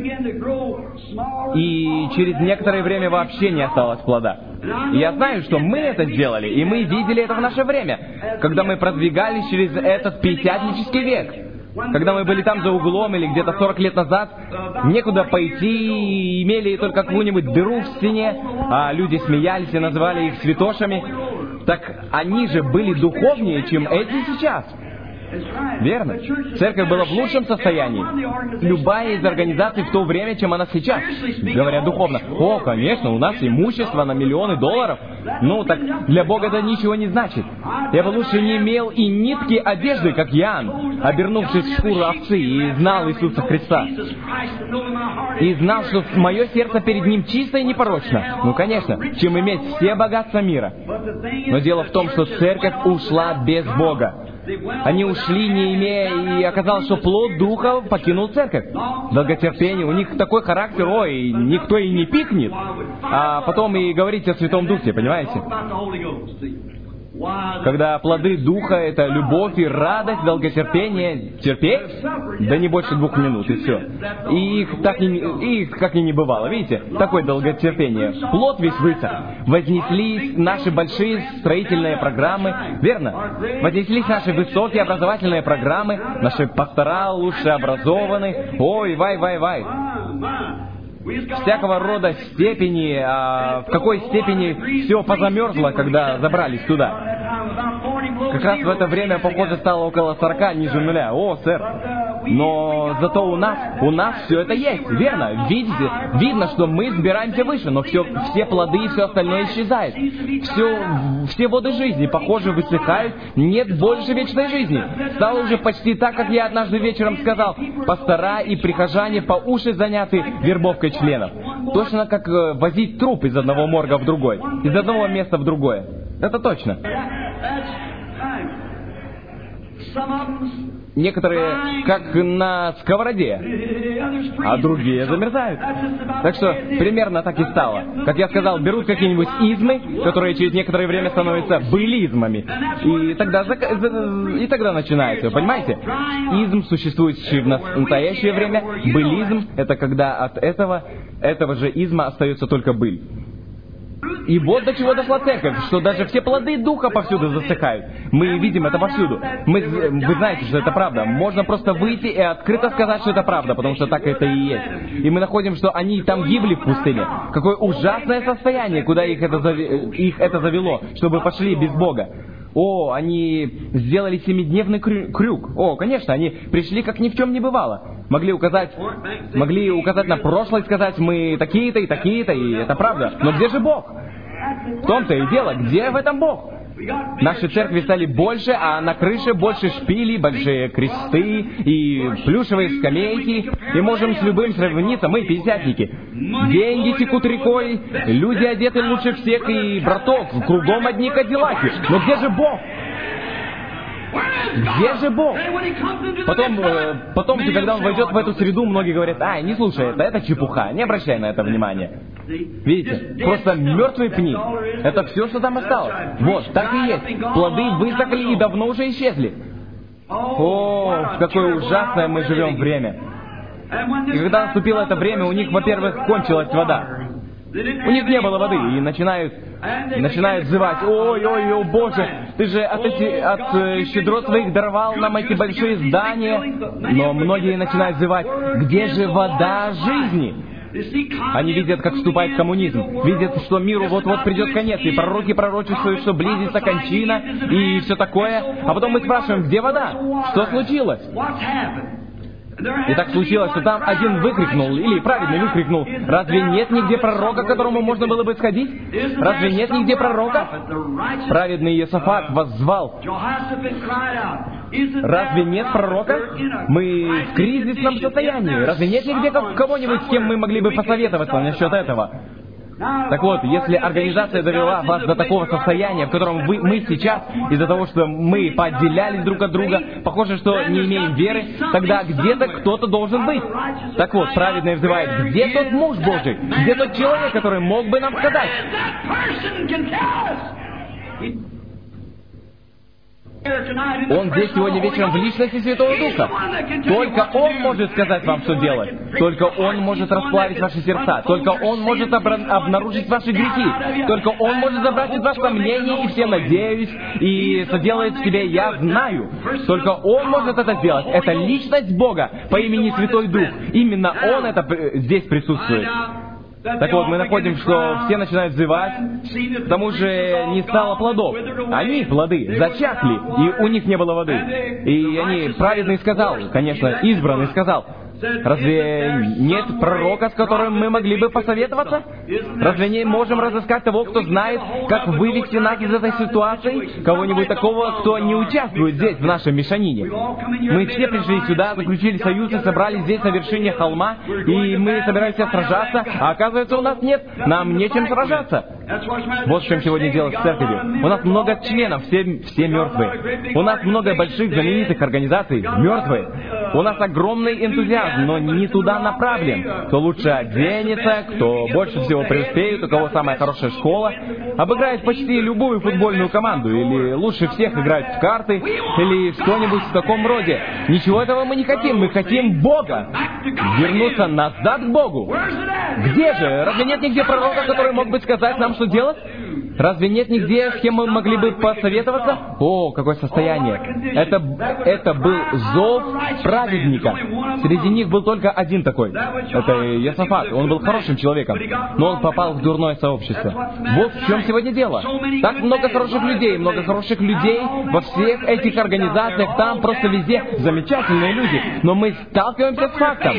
И через некоторое время вообще не осталось плода. И я знаю, что мы это сделали, и мы видели это в наше время, когда мы продвигались через этот пятидесятнический век. Когда мы были там за углом или где-то сорок лет назад, некуда пойти, имели только какую-нибудь дыру в стене, а люди смеялись и называли их святошами, так они же были духовнее, чем эти сейчас. Верно. Церковь была в лучшем состоянии. Любая из организаций в то время, чем она сейчас. Говоря духовно, о, конечно, у нас имущество на миллионы долларов. Ну, так для Бога это ничего не значит. Я бы лучше не имел и нитки одежды, как Иоанн, обернувшись в шкуру овцы, и знал Иисуса Христа. И знал, что мое сердце перед Ним чисто и непорочно. Ну, конечно, чем иметь все богатства мира. Но дело в том, что церковь ушла без Бога. Они ушли, не имея, и оказалось, что плод Духа покинул церковь. Долготерпение, у них такой характер, ой, никто и не пикнет. А потом и говорить о Святом Духе, понимаете? Когда плоды Духа — это любовь и радость, долготерпение, терпеть, да не больше двух минут, и все. И их так и, и их как и не бывало, видите? Такое долготерпение. Плод весь высох. Вознеслись наши большие строительные программы, верно? Вознеслись наши высокие образовательные программы, наши пастора лучше образованы. Ой, вай-вай-вай. Всякого рода степени, а в какой степени все позамерзло, когда забрались туда. Как раз в это время, похоже, стало около сорока ниже нуля. О, сэр. Но зато у нас, у нас все это есть, верно? Видите, видно, что мы сбираемся выше, но все, все плоды и все остальное исчезает. Все, все воды жизни, похоже, высыхают, нет больше вечной жизни. Стало уже почти так, как я однажды вечером сказал. Пастора и прихожане по уши заняты вербовкой членов. Точно как э, возить труп из одного морга в другой, из одного места в другое. Это точно. Некоторые как на сковороде, а другие замерзают. Так что примерно так и стало. Как я сказал, берут какие-нибудь измы, которые через некоторое время становятся былизмами. И тогда, и тогда начинается, понимаете? Изм, существующий в настоящее время, былизм — это когда от этого, этого же изма остается только быль. И вот до чего дошла церковь, что даже все плоды Духа повсюду засыхают. Мы видим это повсюду. Мы, вы знаете, что это правда. Можно просто выйти и открыто сказать, что это правда, потому что так это и есть. И мы находим, что они там гибли в пустыне. Какое ужасное состояние, куда их это, зави... их это завело, чтобы пошли без Бога. О, они сделали семидневный крюк. О, конечно, они пришли, как ни в чем не бывало. Могли указать, могли указать на прошлое и сказать, мы такие-то и такие-то, и это правда. Но где же Бог? В том-то и дело, где в этом Бог? Наши церкви стали больше, а на крыше больше шпилей, большие кресты и плюшевые скамейки. И можем с любым сравниться, мы пятидесятники. Деньги текут рекой, люди одеты лучше всех, и, браток, кругом одни кадиллаки. Но где же Бог? Где же Бог? Потом, э, потом, когда он войдет в эту среду, многие говорят, ай, не слушай это, это чепуха, не обращай на это внимания. Видите, просто мертвые пни. Это все, что там осталось. Вот, так и есть. Плоды высохли и давно уже исчезли. О, в какое ужасное мы живем время. И когда наступило это время, у них, во-первых, кончилась вода. У них не было воды, и начинают, начинают взывать, ой-ой, о Боже, ты же от, эти, от э, щедрот своих даровал нам эти большие здания. Но многие начинают взывать, где же вода жизни? Они видят, как вступает коммунизм, видят, что миру вот-вот придет конец, и пророки пророчествуют, что близится кончина, и все такое. А потом мы спрашиваем, где вода? Что случилось? И так случилось, что там один выкрикнул, или праведный выкрикнул, разве нет нигде пророка, к которому можно было бы сходить? Разве нет нигде пророка? Праведный Иосафат воззвал. Разве нет пророка? Мы в кризисном состоянии. Разве нет нигде кого-нибудь, с кем мы могли бы посоветоваться насчет этого? Так вот, если организация довела вас до такого состояния, в котором вы, мы сейчас, из-за того, что мы поотделялись друг от друга, похоже, что не имеем веры, тогда где-то кто-то должен быть. Так вот, праведный взывает, где тот муж Божий? Где тот человек, который мог бы нам сказать? Он здесь сегодня вечером в личности Святого Духа. Только Он может сказать вам, что делать. Только Он может расплавить ваши сердца. Только Он может обра- обнаружить ваши грехи. Только Он может забрать из вас сомнения и все надеюсь, и соделает в себе «я знаю». Только Он может это сделать. Это личность Бога по имени Святой Дух. Именно Он это здесь присутствует. Так вот, мы находим, что все начинают взывать, к тому же не стало плодов. Они, плоды, зачахли, и у них не было воды. И они, праведный сказал, конечно, избранный сказал, разве нет пророка, с которым мы могли бы посоветоваться? Разве не можем разыскать того, кто знает, как вывести нас из этой ситуации? Кого-нибудь такого, кто не участвует здесь, в нашей мешанине? Мы все пришли сюда, заключили союз и собрались здесь на вершине холма, и мы собирались сражаться, а оказывается, у нас нет, нам нечем сражаться. Вот в чем сегодня дело с церковью. У нас много членов, все, все мертвые. У нас много больших знаменитых организаций, мертвые. У нас огромный энтузиазм, но не туда направлен. Кто лучше оденется, кто больше всего преуспеет, у кого самая хорошая школа, обыграет почти любую футбольную команду, или лучше всех играет в карты, или что-нибудь в таком роде. Ничего этого мы не хотим, мы хотим Бога. Вернуться назад к Богу. Где же? Разве нет нигде пророка, который мог бы сказать нам, что делать? Разве нет нигде, с кем мы могли бы посоветоваться? О, какое состояние! Это, это был зов праведника. Среди них был только один такой. Это Иосафат. Он был хорошим человеком, но он попал в дурное сообщество. Вот в чем сегодня дело. Так много хороших людей, много хороших людей во всех этих организациях, там просто везде замечательные люди. Но мы сталкиваемся с фактом.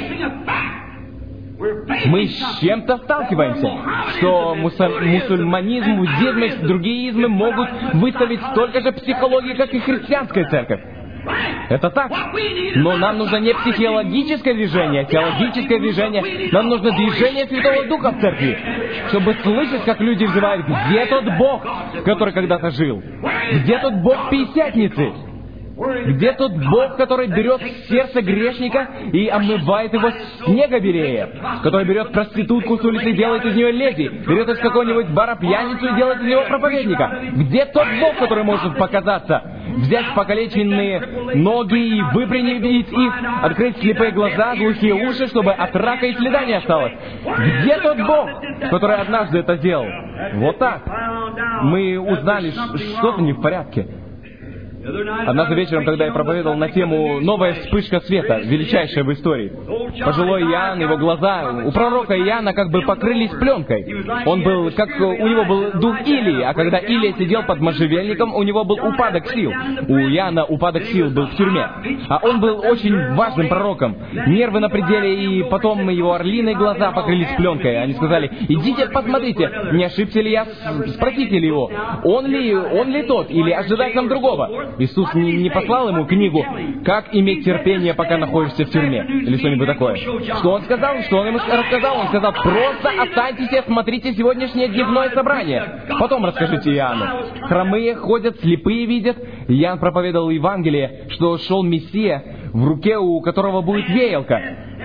Мы с чем-то сталкиваемся, что мусуль... мусульманизм, буддизм и другие измы могут выставить столько же психологии, как и христианская церковь. Это так. Но нам нужно не психологическое движение, а теологическое движение. Нам нужно движение Святого Духа в церкви, чтобы слышать, как люди взывают, где тот Бог, который когда-то жил? Где тот Бог Пятидесятницы? Где тот Бог, который берет сердце грешника и омывает его снегоберея, который берет проститутку с улицы и делает из нее леди, берет из какого-нибудь бара пьяницу и делает из него проповедника? Где тот Бог, который может показаться, взять покалеченные ноги и выпрямить их, открыть слепые глаза, глухие уши, чтобы от рака и следа не осталось? Где тот Бог, который однажды это сделал? Вот так. Мы узнали, что-то не в порядке. Однажды вечером, когда я проповедовал на тему «Новая вспышка света, величайшая в истории», пожилой Иоанн, его глаза у пророка Иоанна как бы покрылись пленкой. Он был, как у него был дух Илии, а когда Илия сидел под можжевельником, у него был упадок сил. У Иоанна упадок сил был в тюрьме. А он был очень важным пророком. Нервы на пределе, и потом его орлиные глаза покрылись пленкой. Они сказали: «Идите, посмотрите, не ошибся ли я, спросите ли его, он ли, он ли тот, или ожидать нам другого». Иисус не, не послал ему книгу «Как иметь терпение, пока находишься в тюрьме» или что-нибудь такое. Что он сказал? Что он ему рассказал? Он сказал: просто останьтесь и смотрите сегодняшнее дневное собрание. Потом расскажите Иоанну. Хромые ходят, слепые видят. Иоанн проповедовал Евангелие, что шел Мессия, в руке у которого будет веялка.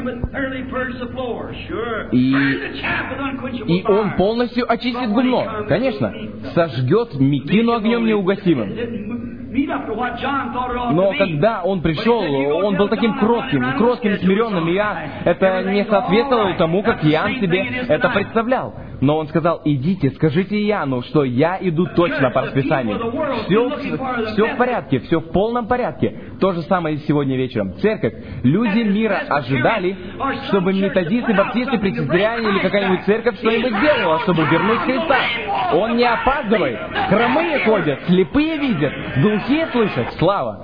И, и он полностью очистит гумно. Конечно. Сожгет мекину огнем неугасимым. Но когда он пришел, он был таким кротким, кротким, смиренным, и я, это не соответствовало тому, как Иоанн себе это представлял. Но он сказал: идите, скажите Иоанну, что я иду точно по расписанию. Все, все в порядке, все в полном порядке. То же самое и сегодня вечером. Церковь, люди мира ожидали, чтобы методисты, баптисты, пресвитериане или какая-нибудь церковь что-нибудь сделала, чтобы вернуть Христа. Он не опаздывает. Хромые ходят, слепые видят, глухие слышат. Слава!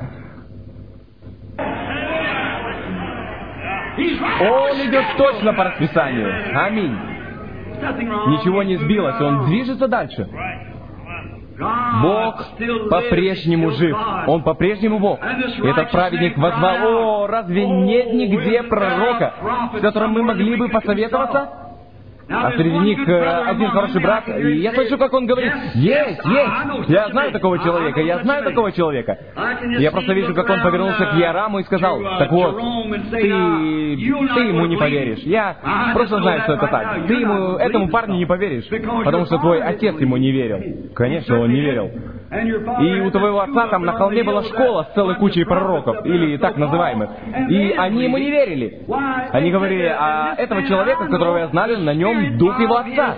Он идет точно по расписанию. Аминь. Ничего не сбилось, он движется дальше. Бог по-прежнему жив. Он по-прежнему Бог. И этот праведник возвал: «О, разве нет нигде пророка, с которым мы могли бы посоветоваться?» А среди них э, один хороший брат, и я слышу, как он говорит: «Есть, есть! Я знаю такого человека, я знаю такого человека!» Я просто вижу, как он повернулся к Иораму и сказал: «Так вот, ты, ты ему не поверишь. Я просто знаю, что это так. Ты ему, этому парню не поверишь, потому что твой отец ему не верил». Конечно, он не верил. И у твоего отца там на холме была школа с целой кучей пророков, или так называемых. И они ему не верили. Они говорили: «А этого человека, которого я знаю, на нем дух его отца.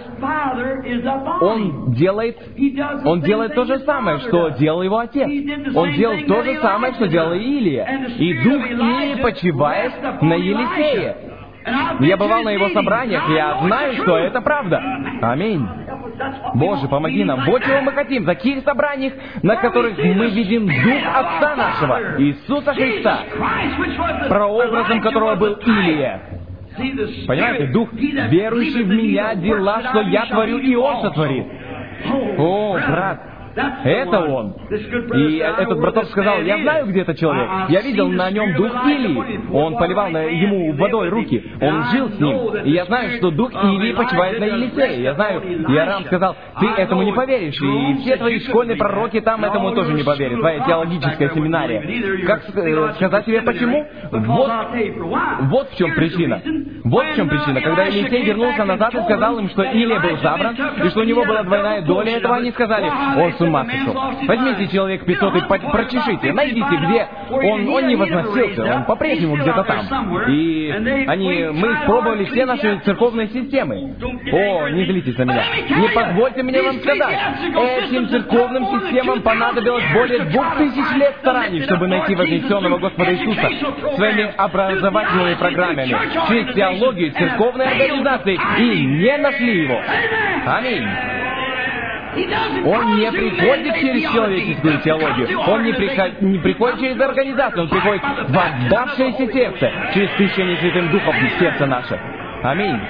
Он делает, он делает то же самое, что делал его отец. Он делал то же самое, что делал Илия. И дух Илии почивает на Елисее». Я бывал на его собраниях, я знаю, что это правда. Аминь. Боже, помоги нам. Вот чего мы хотим. Таких собраниях, на которых мы видим Дух Отца нашего, Иисуса Христа, прообразом которого был Илия. Понимаете, Дух, верующий в меня, дела, что я творю, и Он сотворит. О, брат, это он. И этот браток сказал: я знаю, где этот человек. Я видел на нем дух Илии. Он поливал на ему водой руки. Он жил с ним. И я знаю, что дух Илии почивает на Елисее. Я знаю, и Арам сказал: ты этому не поверишь. И все твои школьные пророки там этому тоже не поверят. Твоя теологическая семинария. Как сказать тебе почему? Вот, вот в чем причина. Вот в чем причина. Когда Елисей вернулся назад и сказал им, что Илия был забран, и что у него была двойная доля этого, они сказали: он с ума сошел. Возьмите человек пятьсот и прочешите, найдите, где он, он не возносился, он по-прежнему где-то там. И они, мы испробовали все наши церковные системы. О, не злитесь на меня. Не позвольте мне вам сказать, этим церковным системам понадобилось более двух тысяч лет стараний, чтобы найти вознесенного Господа Иисуса своими образовательными программами, через теологию, церковной организации, и не нашли его. Аминь. Он не приходит через человеческую теологию. Он не, приход... не приходит через организацию. Он приходит в отдавшееся сердце, через крещение Святым Духом в сердце наше. Аминь.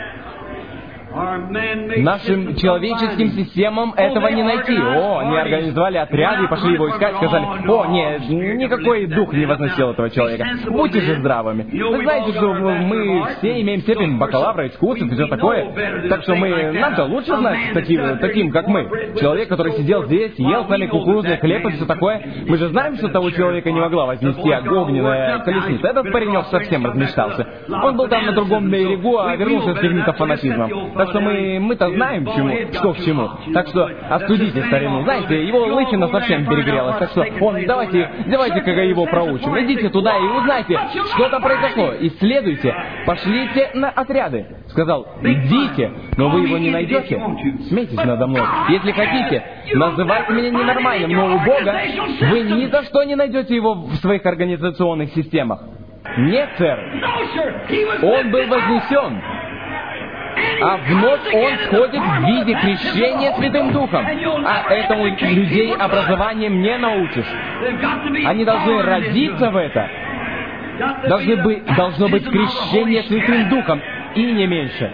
Нашим человеческим системам этого не найти. О, они организовали отряды и пошли его искать, сказали: о, нет, никакой дух не возносил этого человека. Будьте же здравыми. Вы знаете, что мы все имеем степень бакалавра, искусств и все такое. Так что мы, нам-то лучше знать таким, таким, как мы. Человек, который сидел здесь, ел с нами кукурузный хлеб и все такое. Мы же знаем, что того человека не могла вознести огненная колесница. Этот паренек совсем размечтался. Он был там на другом берегу, а вернулся с каким-то фанатизмом. Так что мы, мы-то знаем, к чему, что к чему. Так что остудите старину. Знаете, его лысина совсем перегрелась. Так что он, давайте, давайте-ка его проучим. Идите туда и узнайте, что там произошло. Исследуйте. Пошлите на отряды. Сказал: идите, но вы его не найдете. Смейтесь надо мной. Если хотите, называйте меня ненормальным, но у Бога вы ни за что не найдете его в своих организационных системах. Нет, сэр. Он был вознесен. А вновь он сходит в виде крещения Святым Духом. А этому людей образованием не научишь. Они должны родиться в это. Должны быть, должно быть крещение Святым Духом. И не меньше.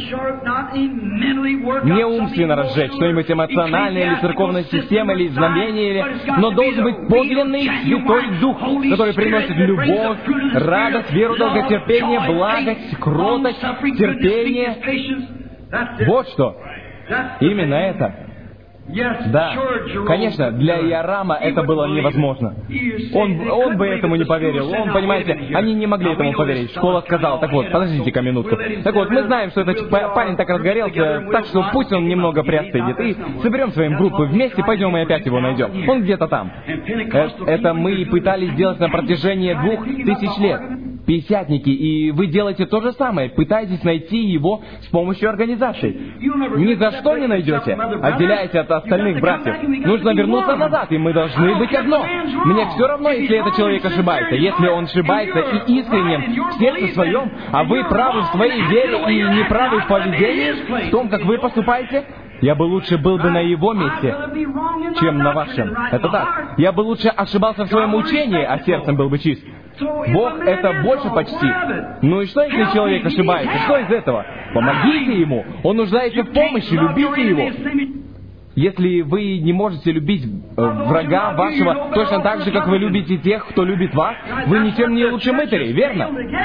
Не умственно разжечь что-нибудь эмоциональное, или церковная система, или знамение, или... но должен быть подлинный Святой Дух, который приносит любовь, радость, веру, долготерпение, благость, кротость, терпение. Вот что. Именно это. Да, конечно, для Иорама это было невозможно. Он, он бы этому не поверил. Он, понимаете, они не могли этому поверить. Школа сказала: так вот, подождите-ка минутку. Так вот, мы знаем, что этот парень так разгорелся, так что пусть он немного приостынет. И соберем своим группы вместе, пойдем и опять его найдем. Он где-то там. Это, это мы пытались сделать на протяжении двух тысяч лет. Пятидесятники, и вы делаете то же самое, пытаетесь найти его с помощью организаций. Ни за что не найдете, отделяете от остальных братьев. Нужно вернуться назад, и мы должны быть одно. Мне все равно, если этот человек ошибается. Если он ошибается и искренен в сердце своем, а вы правы в своей вере и не правы в поведении, в том, как вы поступаете, я бы лучше был бы на его месте, чем на вашем. Это так. Я бы лучше ошибался в своем учении, а сердцем был бы чист. Бог — это больше почти. Ну и что, если человек ошибается? Что из этого? Помогите ему. Он нуждается в помощи, любите его. Если вы не можете любить врага вашего точно так же, как вы любите тех, кто любит вас, вы ничем не лучше мытарей, верно?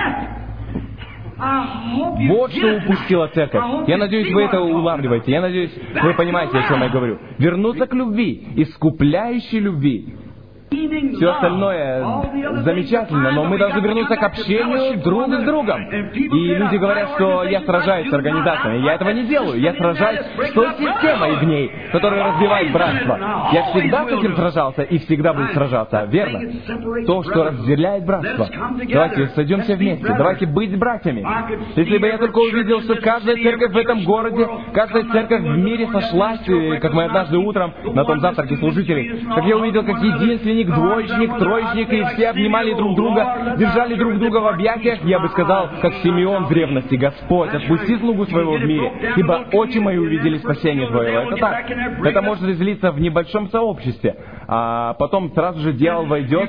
Вот что упустила церковь. Я надеюсь, вы это улавливаете. Я надеюсь, вы понимаете, о чем я говорю. Вернуться к любви, искупляющей любви. Все остальное замечательно, но мы должны вернуться к общению друг с другом. И люди говорят, что я сражаюсь с организациями. Я этого не делаю. Я сражаюсь с той системой в ней, которая разбивает братство. Я всегда с этим сражался и всегда буду сражаться. Верно? То, что разделяет братство. Давайте сойдемся вместе. Давайте быть братьями. Если бы я только увидел, что каждая церковь в этом городе, каждая церковь в мире сошлась, как мы однажды утром на том завтраке служителей, как я увидел, как единственный единственник, двоечник, троечник, и все обнимали друг друга, держали друг друга в объятиях, я бы сказал, как Симеон в древности: Господь, отпусти слугу своего в мире, ибо очи мои увидели спасение Твоего. Это так. Это может излиться в небольшом сообществе, а потом сразу же дьявол войдет,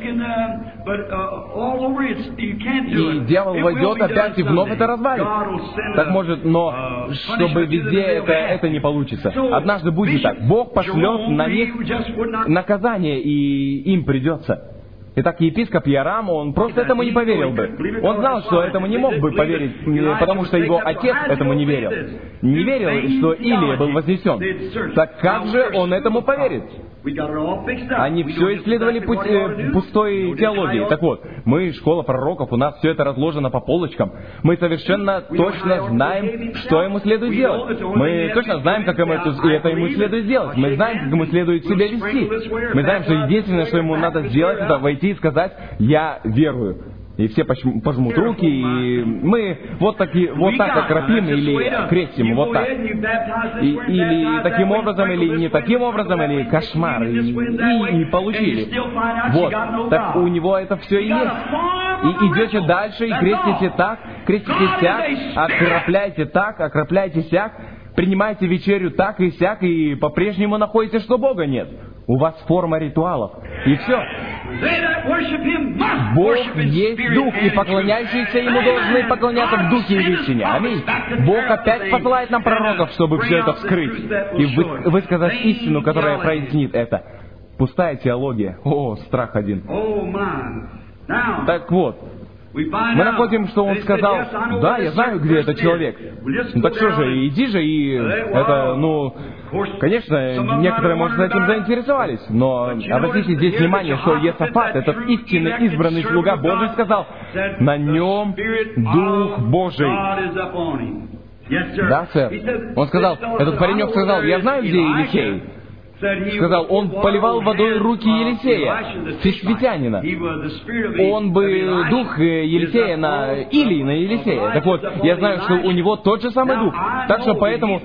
и дьявол войдет опять и вновь это развалит. Так может, но чтобы везде это, это не получится. Однажды будет так. Бог пошлет на них наказание, и им придется. Итак, епископ Ярам, он просто этому не поверил бы. Он знал, что этому не мог бы поверить, потому что его отец этому не верил. Не верил, что Илия был вознесен. Так как же он этому поверит? Они все исследовали путь, э, пустой теологии. Так вот, мы, школа пророков, у нас все это разложено по полочкам. Мы совершенно точно знаем, что ему следует делать. Мы точно знаем, как ему это, это ему следует сделать. Мы знаем, как ему следует себя вести. Мы знаем, что единственное, что ему надо сделать, это войти и сказать: «Я верую». И все пожмут руки, и мы вот, таки, вот так окропим или крестим, вот так. И, или таким образом, или не таким образом, или кошмар, и, и, и получили. Вот, так у него это все и есть. И идете дальше, и крестите так, крестите сяк, окропляйте так, окропляйте сяк, принимаете вечерю так и сяк, и по-прежнему находите, что Бога нет. У вас форма ритуалов. И все. Бог есть Дух, и поклоняющиеся Ему должны поклоняться в Духе и в истине. Аминь. Бог опять посылает нам пророков, чтобы все это вскрыть и вы, высказать истину, которая прояснит это. Пустая теология. О, страх один. Так вот, мы находим, что он сказал: «Да, я знаю, где этот человек». Ну так что же, иди же, и это, ну, конечно, некоторые, может, этим заинтересовались, но обратите здесь внимание, что Иосафат, этот истинный избранный слуга Божий, сказал: «На нем Дух Божий». Да, сэр. Он сказал, этот паренек сказал: «Я знаю, где Елисей». Сказал, он поливал водой руки Елисея, тисвитянина. Он бы дух Елисея на Илии, на Елисея. Так вот, я знаю, что у него тот же самый дух. Так что поэтому...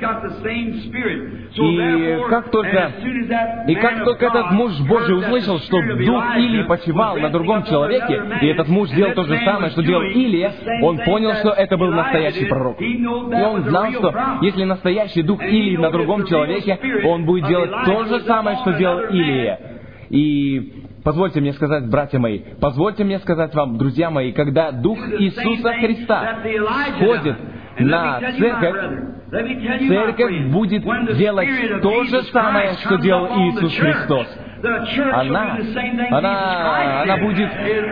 И как только... И как только этот муж Божий услышал, что дух Илии почивал на другом человеке, и этот муж делал то же самое, что делал Илия, он понял, что это был настоящий пророк. И он знал, что если настоящий дух Илии на другом человеке, он будет делать то, То же самое, что делал Илия. И позвольте мне сказать, братья мои, позвольте мне сказать вам, друзья мои, когда Дух Иисуса Христа сходит на церковь, церковь будет делать то же самое, что делал Иисус Христос. Она, она, она будет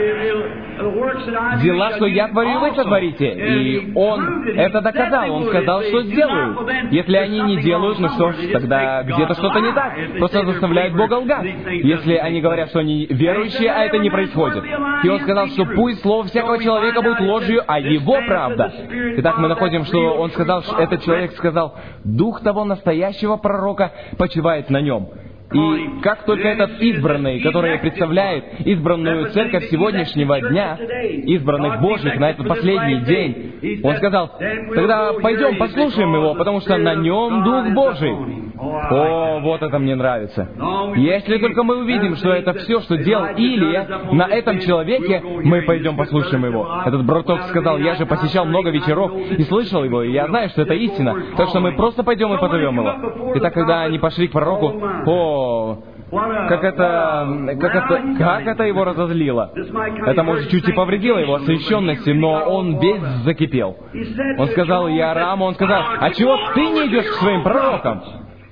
дела, что я творю, вы сотворите. И Он это доказал. Он сказал, что сделают. Если они не делают, ну что ж, тогда где-то что-то не так. Просто заставляют Бога лгать. Если они говорят, что они верующие, а это не происходит. И Он сказал, что пусть слово всякого человека будет ложью, а его правда. Итак, мы находим, что Он сказал, что этот человек сказал: «Дух того настоящего пророка почивает на нем». И как только этот избранный, который представляет избранную церковь сегодняшнего дня, избранных Божьих на этот последний день, он сказал: «Тогда пойдем послушаем его, потому что на нем Дух Божий». О, вот это мне нравится. Если только мы увидим, что это все, что делал Илия на этом человеке, мы пойдем послушаем его. Этот браток сказал: «Я же посещал много вечеров и слышал его, и я знаю, что это истина, так что мы просто пойдем и позовем его». Итак, когда они пошли к пророку, о, как это, как это, как это его разозлило. Это, может, чуть и повредило его освященности, но он весь закипел. Он сказал Иораму, он сказал: «А чего ты не идешь к своим пророкам?»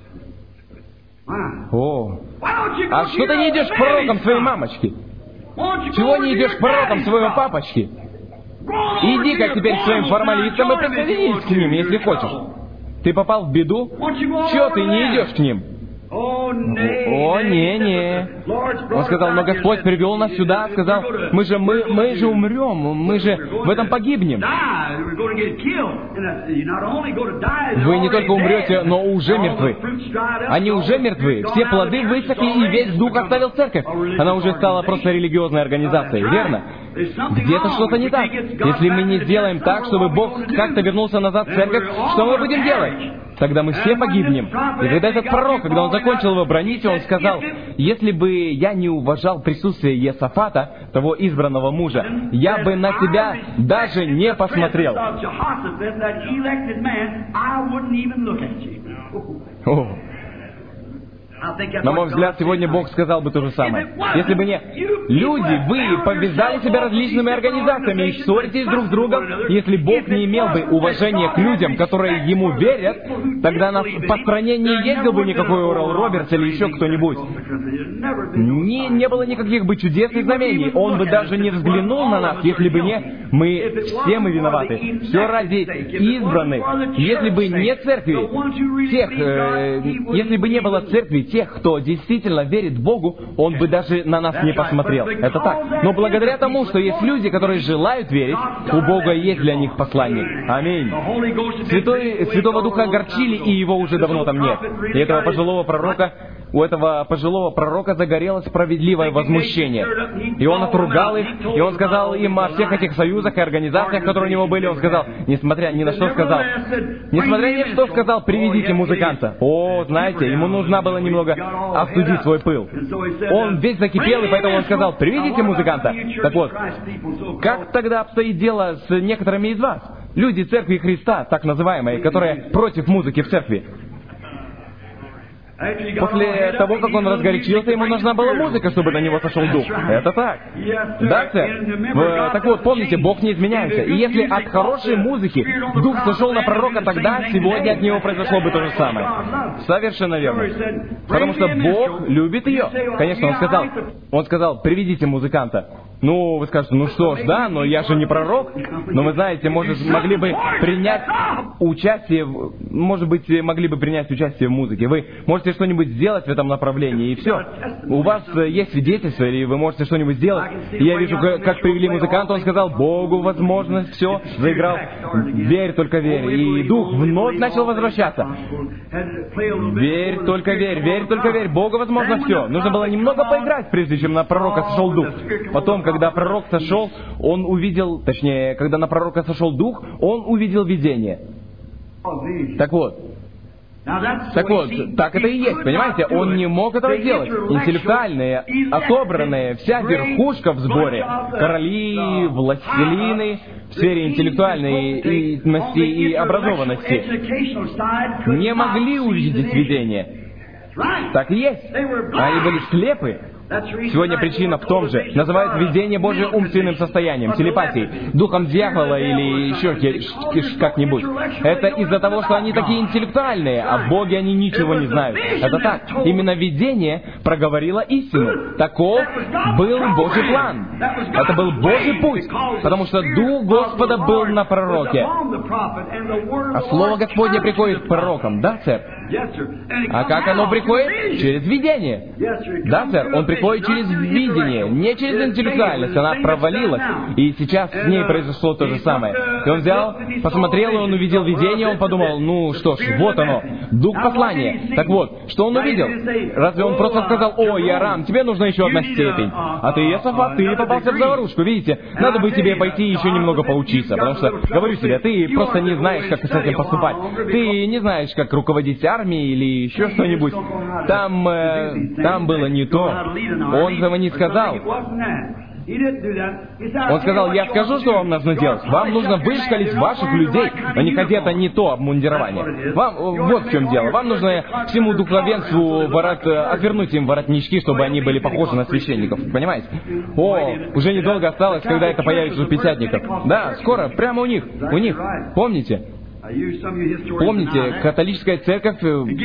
О, а что ты не идешь к пророкам своей мамочки? Чего не идешь к пророкам своего папочки? Иди-ка теперь к своим формалистам и присоединись к ним, если хочешь. Ты попал в беду? Чего ты не идешь к ним? О, не-не. Он сказал: «Но Господь привел нас сюда», сказал: мы же, мы, мы же умрем, мы же в этом погибнем. Вы не только умрете, но уже мертвы. Они уже мертвы. Все плоды высохли, и весь дух оставил церковь. Она уже стала просто религиозной организацией, верно? Где-то что-то не так. Если мы не сделаем так, чтобы Бог как-то вернулся назад в церковь, что мы будем делать? Тогда мы все погибнем. И когда этот пророк, когда он закончил его бронить, он сказал: если бы я не уважал присутствие Иосафата, того избранного мужа, я бы на тебя даже не посмотрел. О. На мой взгляд, сегодня Бог сказал бы то же самое. Если бы не люди, вы повязали себя различными организациями и ссоритесь друг с другом, если Бог не имел бы уважения к людям, которые Ему верят, тогда нас по стране не ездил бы никакой Орел Робертс или еще кто-нибудь. Не, не было никаких бы чудес и знамений. Он бы даже не взглянул на нас, если бы не мы, все мы виноваты. Все ради избранных. Если бы не церкви, тех, э, если бы не было церкви, тех, кто действительно верит Богу, Он бы даже на нас не посмотрел. Это так. Но благодаря тому, что есть люди, которые желают верить, у Бога есть для них посланник. Аминь. Святой, Святого Духа огорчили, и Его уже давно там нет. И этого пожилого пророка, у этого пожилого пророка загорелось справедливое возмущение. И он отругал их, и он сказал им о всех этих союзах и организациях, которые у него были. Он сказал, несмотря ни на что сказал, несмотря ни на что сказал, приведите музыканта. О, знаете, ему нужно было немного остудить свой пыл. Он весь закипел, и поэтому он сказал, приведите музыканта. Так вот, как тогда обстоит дело с некоторыми из вас? Люди Церкви Христа, так называемые, которые против музыки в церкви. После того, как он разгорячился, ему нужна была музыка, чтобы на него сошел дух. Это так. Да, сэр? В... Так вот, помните, Бог не изменяется. И если от хорошей музыки дух сошел на пророка, тогда сегодня от него произошло бы то же самое. Совершенно верно. Потому что Бог любит ее. Конечно, он сказал, он сказал, приведите музыканта. Ну, вы скажете, ну что ж, да, но я же не пророк. Но вы знаете, может, могли бы принять участие, в... может быть, могли бы принять участие в музыке. Вы можете что-нибудь сделать в этом направлении, и все. У вас есть свидетельство, или вы можете что-нибудь сделать. И я вижу, как привели музыканта, он сказал, Богу возможность, все, заиграл, верь, только верь. И дух вновь начал возвращаться. Верь, только верь, верь, только верь, Богу возможно все. Нужно было немного поиграть, прежде чем на пророка сошел дух. Потом, когда пророк сошел, он увидел, точнее, когда на пророка сошел дух, он увидел видение. Так вот, Так вот, так это и есть, понимаете? Он не мог этого сделать. Интеллектуальные, отобранные, вся верхушка в сборе, короли, властелины, в сфере интеллектуальной и образованности, не могли увидеть видение. Так и есть. Они были слепы. Сегодня причина в том же. Называют видение Божие умственным состоянием, телепатией, духом дьявола или еще как-нибудь. Это из-за того, что они такие интеллектуальные, а в Боге они ничего не знают. Это так. Именно видение проговорило истину. Таков был Божий план. Это был Божий путь, потому что Дух Господа был на пророке. А Слово Господне приходит к пророкам, да, сэр? А как оно приходит? Через видение. Да, сэр, он приходит через видение, не через интеллектуальность. Она провалилась, и сейчас с ней произошло то же самое. И он взял, посмотрел, и он увидел видение, он подумал, ну что ж, вот оно, дух послания. Так вот, что он увидел? Разве он просто сказал, о, Иорам, тебе нужна еще одна степень, а ты, Иосафат, ты попался в заварушку, видите? Надо бы тебе пойти еще немного поучиться, потому что, говорю тебе, ты просто не знаешь, как с этим поступать. Ты не знаешь, как руководить армией или еще что-нибудь. Там, э, там было не то. Он этого не сказал. Он сказал, я скажу, что вам нужно делать. Вам нужно вышкалить ваших людей, но не хотят не то обмундирование. Вам, вот в чем дело. Вам нужно всему духовенству ворот, отвернуть им воротнички, чтобы они были похожи на священников. Понимаете? О, уже недолго осталось, когда это появится у пятидесятников. Да, скоро, прямо у них. У них. Помните? Помните, католическая церковь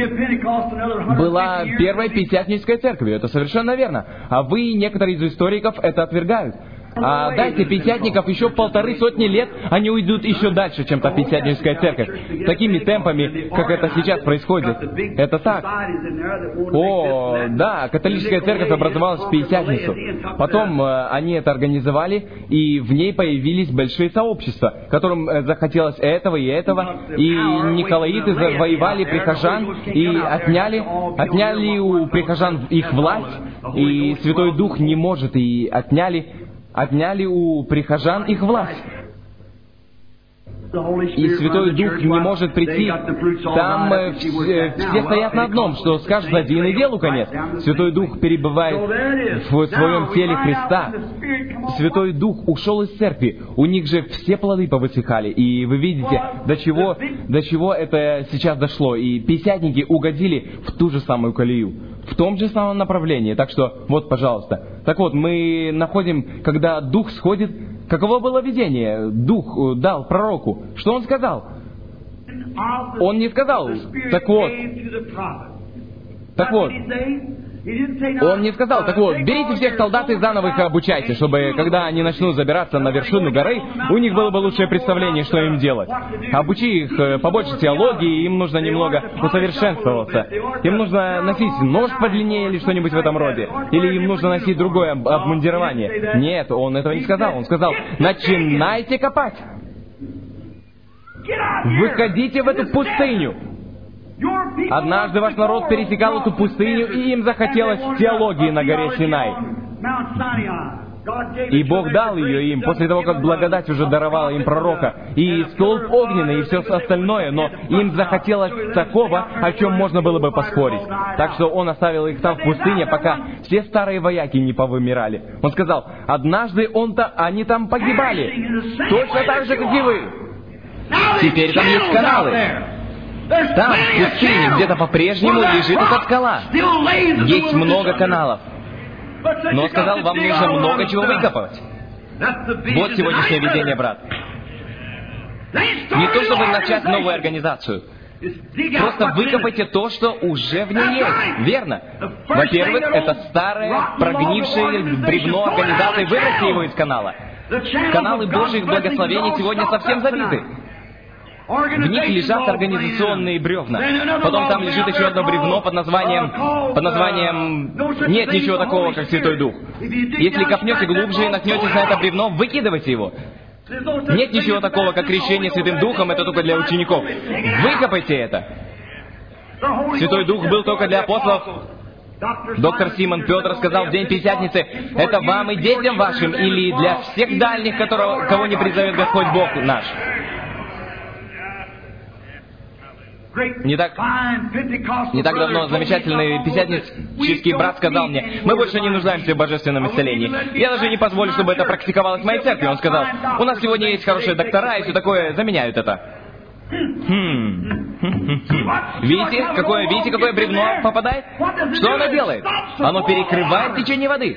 была первой пятидесятнической церковью. Это совершенно верно. А вы, некоторые из историков, это отвергают. А дайте пятидесятников еще полторы сотни лет, они уйдут еще дальше, чем та пятидесятническая церковь. Такими темпами, как это сейчас происходит. Это так. О, да, католическая церковь образовалась в Пятидесятницу. Потом э, они это организовали, и в ней появились большие сообщества, которым э, захотелось этого и этого. И николаиты завоевали прихожан и отняли, отняли у прихожан их власть, и Святой Дух не может, и отняли. отняли у прихожан их власть. И Святой Дух не может прийти. Там э, все, все стоят на одном, что скажет один и делу конец. Святой Дух перебывает в своем теле Христа. Святой Дух ушел из церкви. У них же все плоды повысыхали. И вы видите, до чего, до чего это сейчас дошло. И пятидесятники угодили в ту же самую колею, в том же самом направлении. Так что, вот, пожалуйста. Так вот, мы находим, когда Дух сходит, каково было видение? Дух дал пророку. Что он сказал? Он не сказал, так вот, так вот, он не сказал, так вот, берите всех солдат и заново их обучайте, чтобы, когда они начнут забираться на вершину горы, у них было бы лучшее представление, что им делать. Обучи их побольше теологии, им нужно немного усовершенствоваться. Им нужно носить нож подлиннее или что-нибудь в этом роде. Или им нужно носить другое обмундирование. Нет, он этого не сказал. Он сказал, начинайте копать. Выходите в эту пустыню. Однажды ваш народ пересекал эту пустыню, и им захотелось теологии на горе Синай. И Бог дал ее им, после того, как благодать уже даровала им пророка, и столб огненный, и все остальное, но им захотелось такого, о чем можно было бы поспорить. Так что Он оставил их там в пустыне, пока все старые вояки не повымирали. Он сказал, однажды он-то, они там погибали, точно так же, как и вы. Теперь там есть каналы. Там, в пустыне, где-то по-прежнему лежит эта скала. Есть много каналов. Но сказал, вам нужно много чего выкопать. Вот сегодняшнее видение, брат. Не то, чтобы начать новую организацию. Просто выкопайте то, что уже в ней есть. Верно? Во-первых, это старое, прогнившее бревно организации. Выбросьте его из канала. Каналы Божьих благословений сегодня совсем забиты. В них лежат организационные бревна. Потом там лежит еще одно бревно под названием... Под названием... Нет ничего такого, как Святой Дух. Если копнете глубже и наткнетесь на это бревно, выкидывайте его. Нет ничего такого, как крещение Святым Духом, это только для учеников. Выкопайте это. Святой Дух был только для апостолов. Доктор Симон Петр сказал в день Пятидесятницы, это вам и детям вашим, или для всех дальних, которого, кого не призовет Господь Бог наш. Не так, не так давно замечательный пятидесятнический брат сказал мне, мы больше не нуждаемся в божественном исцелении. Я даже не позволю, чтобы это практиковалось в моей церкви. Он сказал, у нас сегодня есть хорошие доктора, и все такое заменяют это. Хм. Видите, какое, видите, какое бревно попадает? Что оно делает? Оно перекрывает течение воды.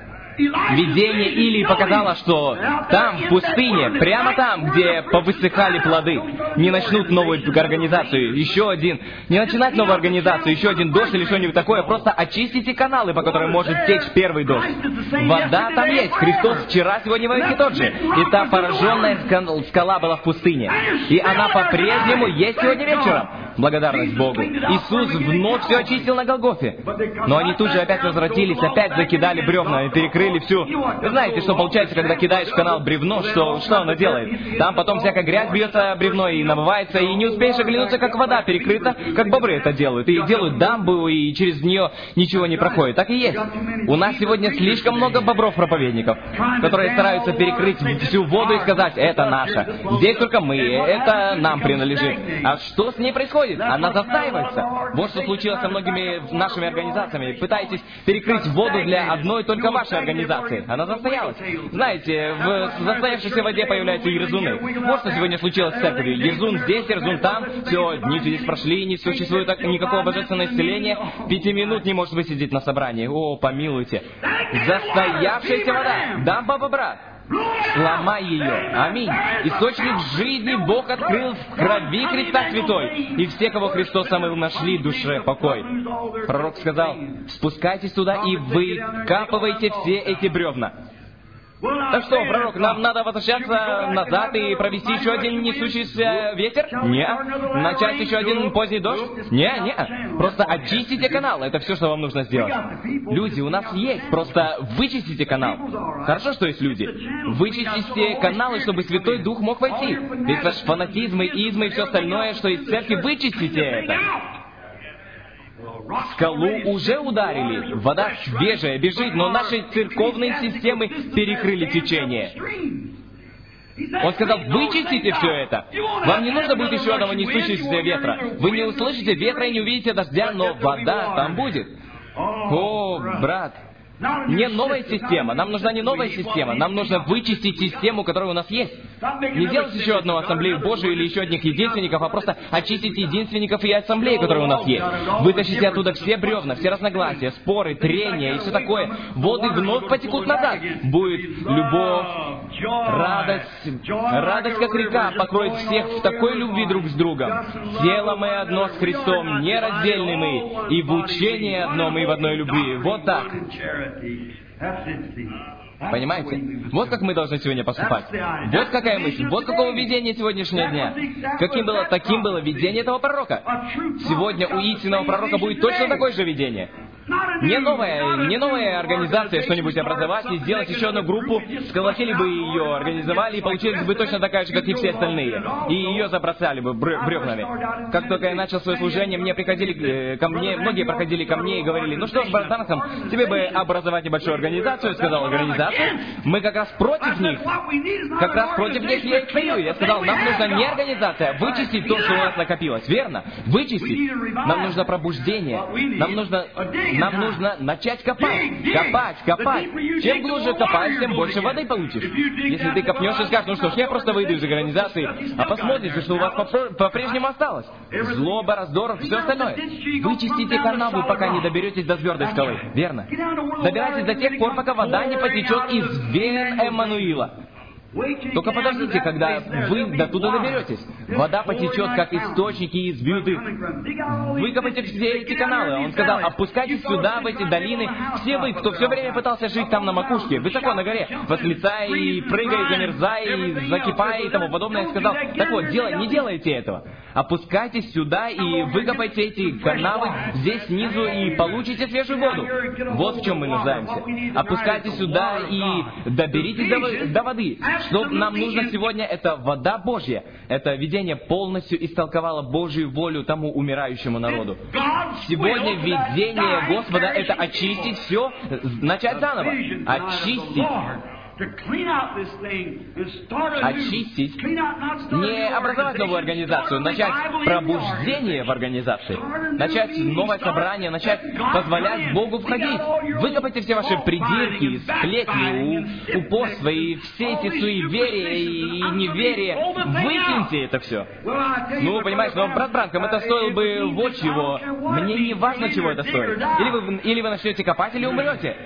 Видение Илии показало, что там, в пустыне, прямо там, где повысыхали плоды, не начнут новую организацию, еще один, не начинать новую организацию, еще один дождь или что-нибудь такое, просто очистите каналы, по которым может течь первый дождь. Вода там есть, Христос вчера, сегодня, во веки тот же. И та пораженная скала была в пустыне. И она по-прежнему есть сегодня вечером. Благодарность Богу. Иисус вновь все очистил на Голгофе. Но они тут же опять возвратились, опять закидали бревна и перекрыли всю... Вы знаете, что получается, когда кидаешь в канал бревно, что, что оно делает? Там потом всякая грязь бьется бревно и намывается, и не успеешь оглянуться, как вода перекрыта, как бобры это делают. И делают дамбу, и через нее ничего не проходит. Так и есть. У нас сегодня слишком много бобров-проповедников, которые стараются перекрыть всю воду и сказать, это наше. Здесь только мы, это нам принадлежит. А что с ней происходит? Она застаивается. Вот что случилось со многими нашими организациями. Пытаетесь перекрыть воду для одной только вашей организации. Она застоялась. Знаете, в застоявшейся воде появляются ерзуны. Вот что сегодня случилось с церковью. Ерзун здесь, ерзун там. Все, дни здесь прошли, не существует никакого божественного исцеления. Пяти минут не может высидеть на собрании. О, помилуйте. Застоявшаяся вода. Да, баба, брат. Сломай ее. Аминь. Источник жизни Бог открыл в крови Христа Святой. И все, кого Христос омыл, нашли душе покой. Пророк сказал, спускайтесь туда и выкапывайте все эти бревна. Так что, пророк, нам надо возвращаться назад и провести еще один несущийся ветер? Не. Начать еще один поздний дождь? Не, не. Просто очистите канал. Это все, что вам нужно сделать. Люди у нас есть. Просто вычистите канал. Хорошо, что есть люди. Вычистите каналы, чтобы Святой Дух мог войти. Весь ваш фанатизм и измы и все остальное, что из церкви, вычистите это. Скалу уже ударили, вода свежая, бежит, но наши церковные системы перекрыли течение. Он сказал, вычистите все это. Вам не нужно будет еще одного несущегося ветра. Вы не услышите ветра и не увидите дождя, но вода там будет. О, брат, не новая система. Нам нужна не новая система. Нам нужно вычистить систему, которая у нас есть. Не делать еще одну ассамблею Божию или еще одних единственников, а просто очистить единственников и ассамблеи, которые у нас есть. Вытащите оттуда все бревна, все разногласия, споры, трения и все такое. Воды вновь потекут назад. Будет любовь, радость. Радость, как река, покроет всех в такой любви друг с другом. Тело мы одно с Христом, нераздельны мы, и в учении одно мы в одной любви. Вот так. Понимаете? Вот как мы должны сегодня поступать. Вот какая мысль, вот какого видения сегодняшнего дня. Каким было, таким было видение этого пророка. Сегодня у истинного пророка будет точно такое же видение. Не новая, не новая организация что-нибудь образовать и сделать еще одну группу, сколотили бы ее, организовали, и получилась бы точно такая же, как и все остальные. И ее забросали бы бревнами. Как только я начал свое служение, мне приходили э, ко мне, многие проходили ко мне и говорили, ну что ж, брат Данхам, тебе бы образовать небольшую организацию, сказал организацию. Мы как раз против них. Как раз против них я и стою. Я сказал, нам нужна не организация, вычистить то, что у нас накопилось. Верно? Вычистить. Нам нужно пробуждение. Нам нужно... Нам нужно начать копать, копать, копать. Чем глубже копаешь, тем больше воды получишь. Если ты копнешь и скажешь, ну что ж, я просто выйду из организации, а посмотрите, что у вас по-прежнему осталось. Злоба, раздор, все остальное. Вычистите канавы, пока не доберетесь до твердой скалы. Верно? Добирайтесь до тех пор, пока вода не потечет из вен Эммануила. Только подождите, когда вы до туда доберетесь. Вода потечет, как источники из бьюты. Выкопайте все эти каналы. Он сказал, опускайтесь сюда, в эти долины. Все вы, кто все время пытался жить там на макушке, высоко на горе, восклицая и прыгая, замерзая, и закипая и тому подобное, я сказал, так вот, делай, не делайте этого. Опускайтесь сюда и выкопайте эти канавы здесь снизу и получите свежую воду. Вот в чем мы нуждаемся. Опускайтесь сюда и доберитесь до, до воды. Что нам нужно сегодня, это вода Божья. Это видение полностью истолковало Божью волю тому умирающему народу. Сегодня видение Господа — это очистить все, начать заново. Очистить. Очистить, не образовать новую организацию, начать пробуждение в организации, начать новое собрание, начать позволять Богу входить. Выкопайте все ваши придирки, сплетни, упорства и все эти суеверия и неверия. Выкиньте это все. Ну, понимаешь, но, брат Бранком, это стоило бы вот чего. Мне не важно, чего это стоит. Или вы, или вы начнете копать, или умрете.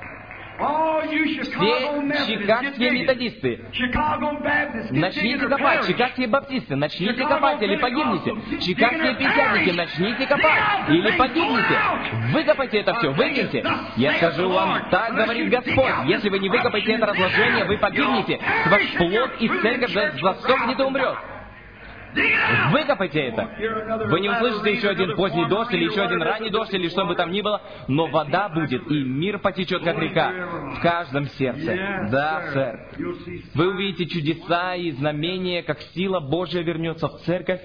Все чикагские методисты, начните копать. Чикагские баптисты, начните копать или погибнете. Чикагские пятидесятники, начните копать или погибнете. Выкопайте это все, выкиньте. Я скажу вам, так говорит Господь. Если вы не выкопаете это разложение, вы погибнете. Ваш плод и церковь засохнет и умрет. Выкопайте это. Вы не услышите еще один поздний дождь или еще один ранний дождь или что бы там ни было, но вода будет, и мир потечет, как река, в каждом сердце. Да, сэр. Вы увидите чудеса и знамения, как сила Божья вернется в церковь.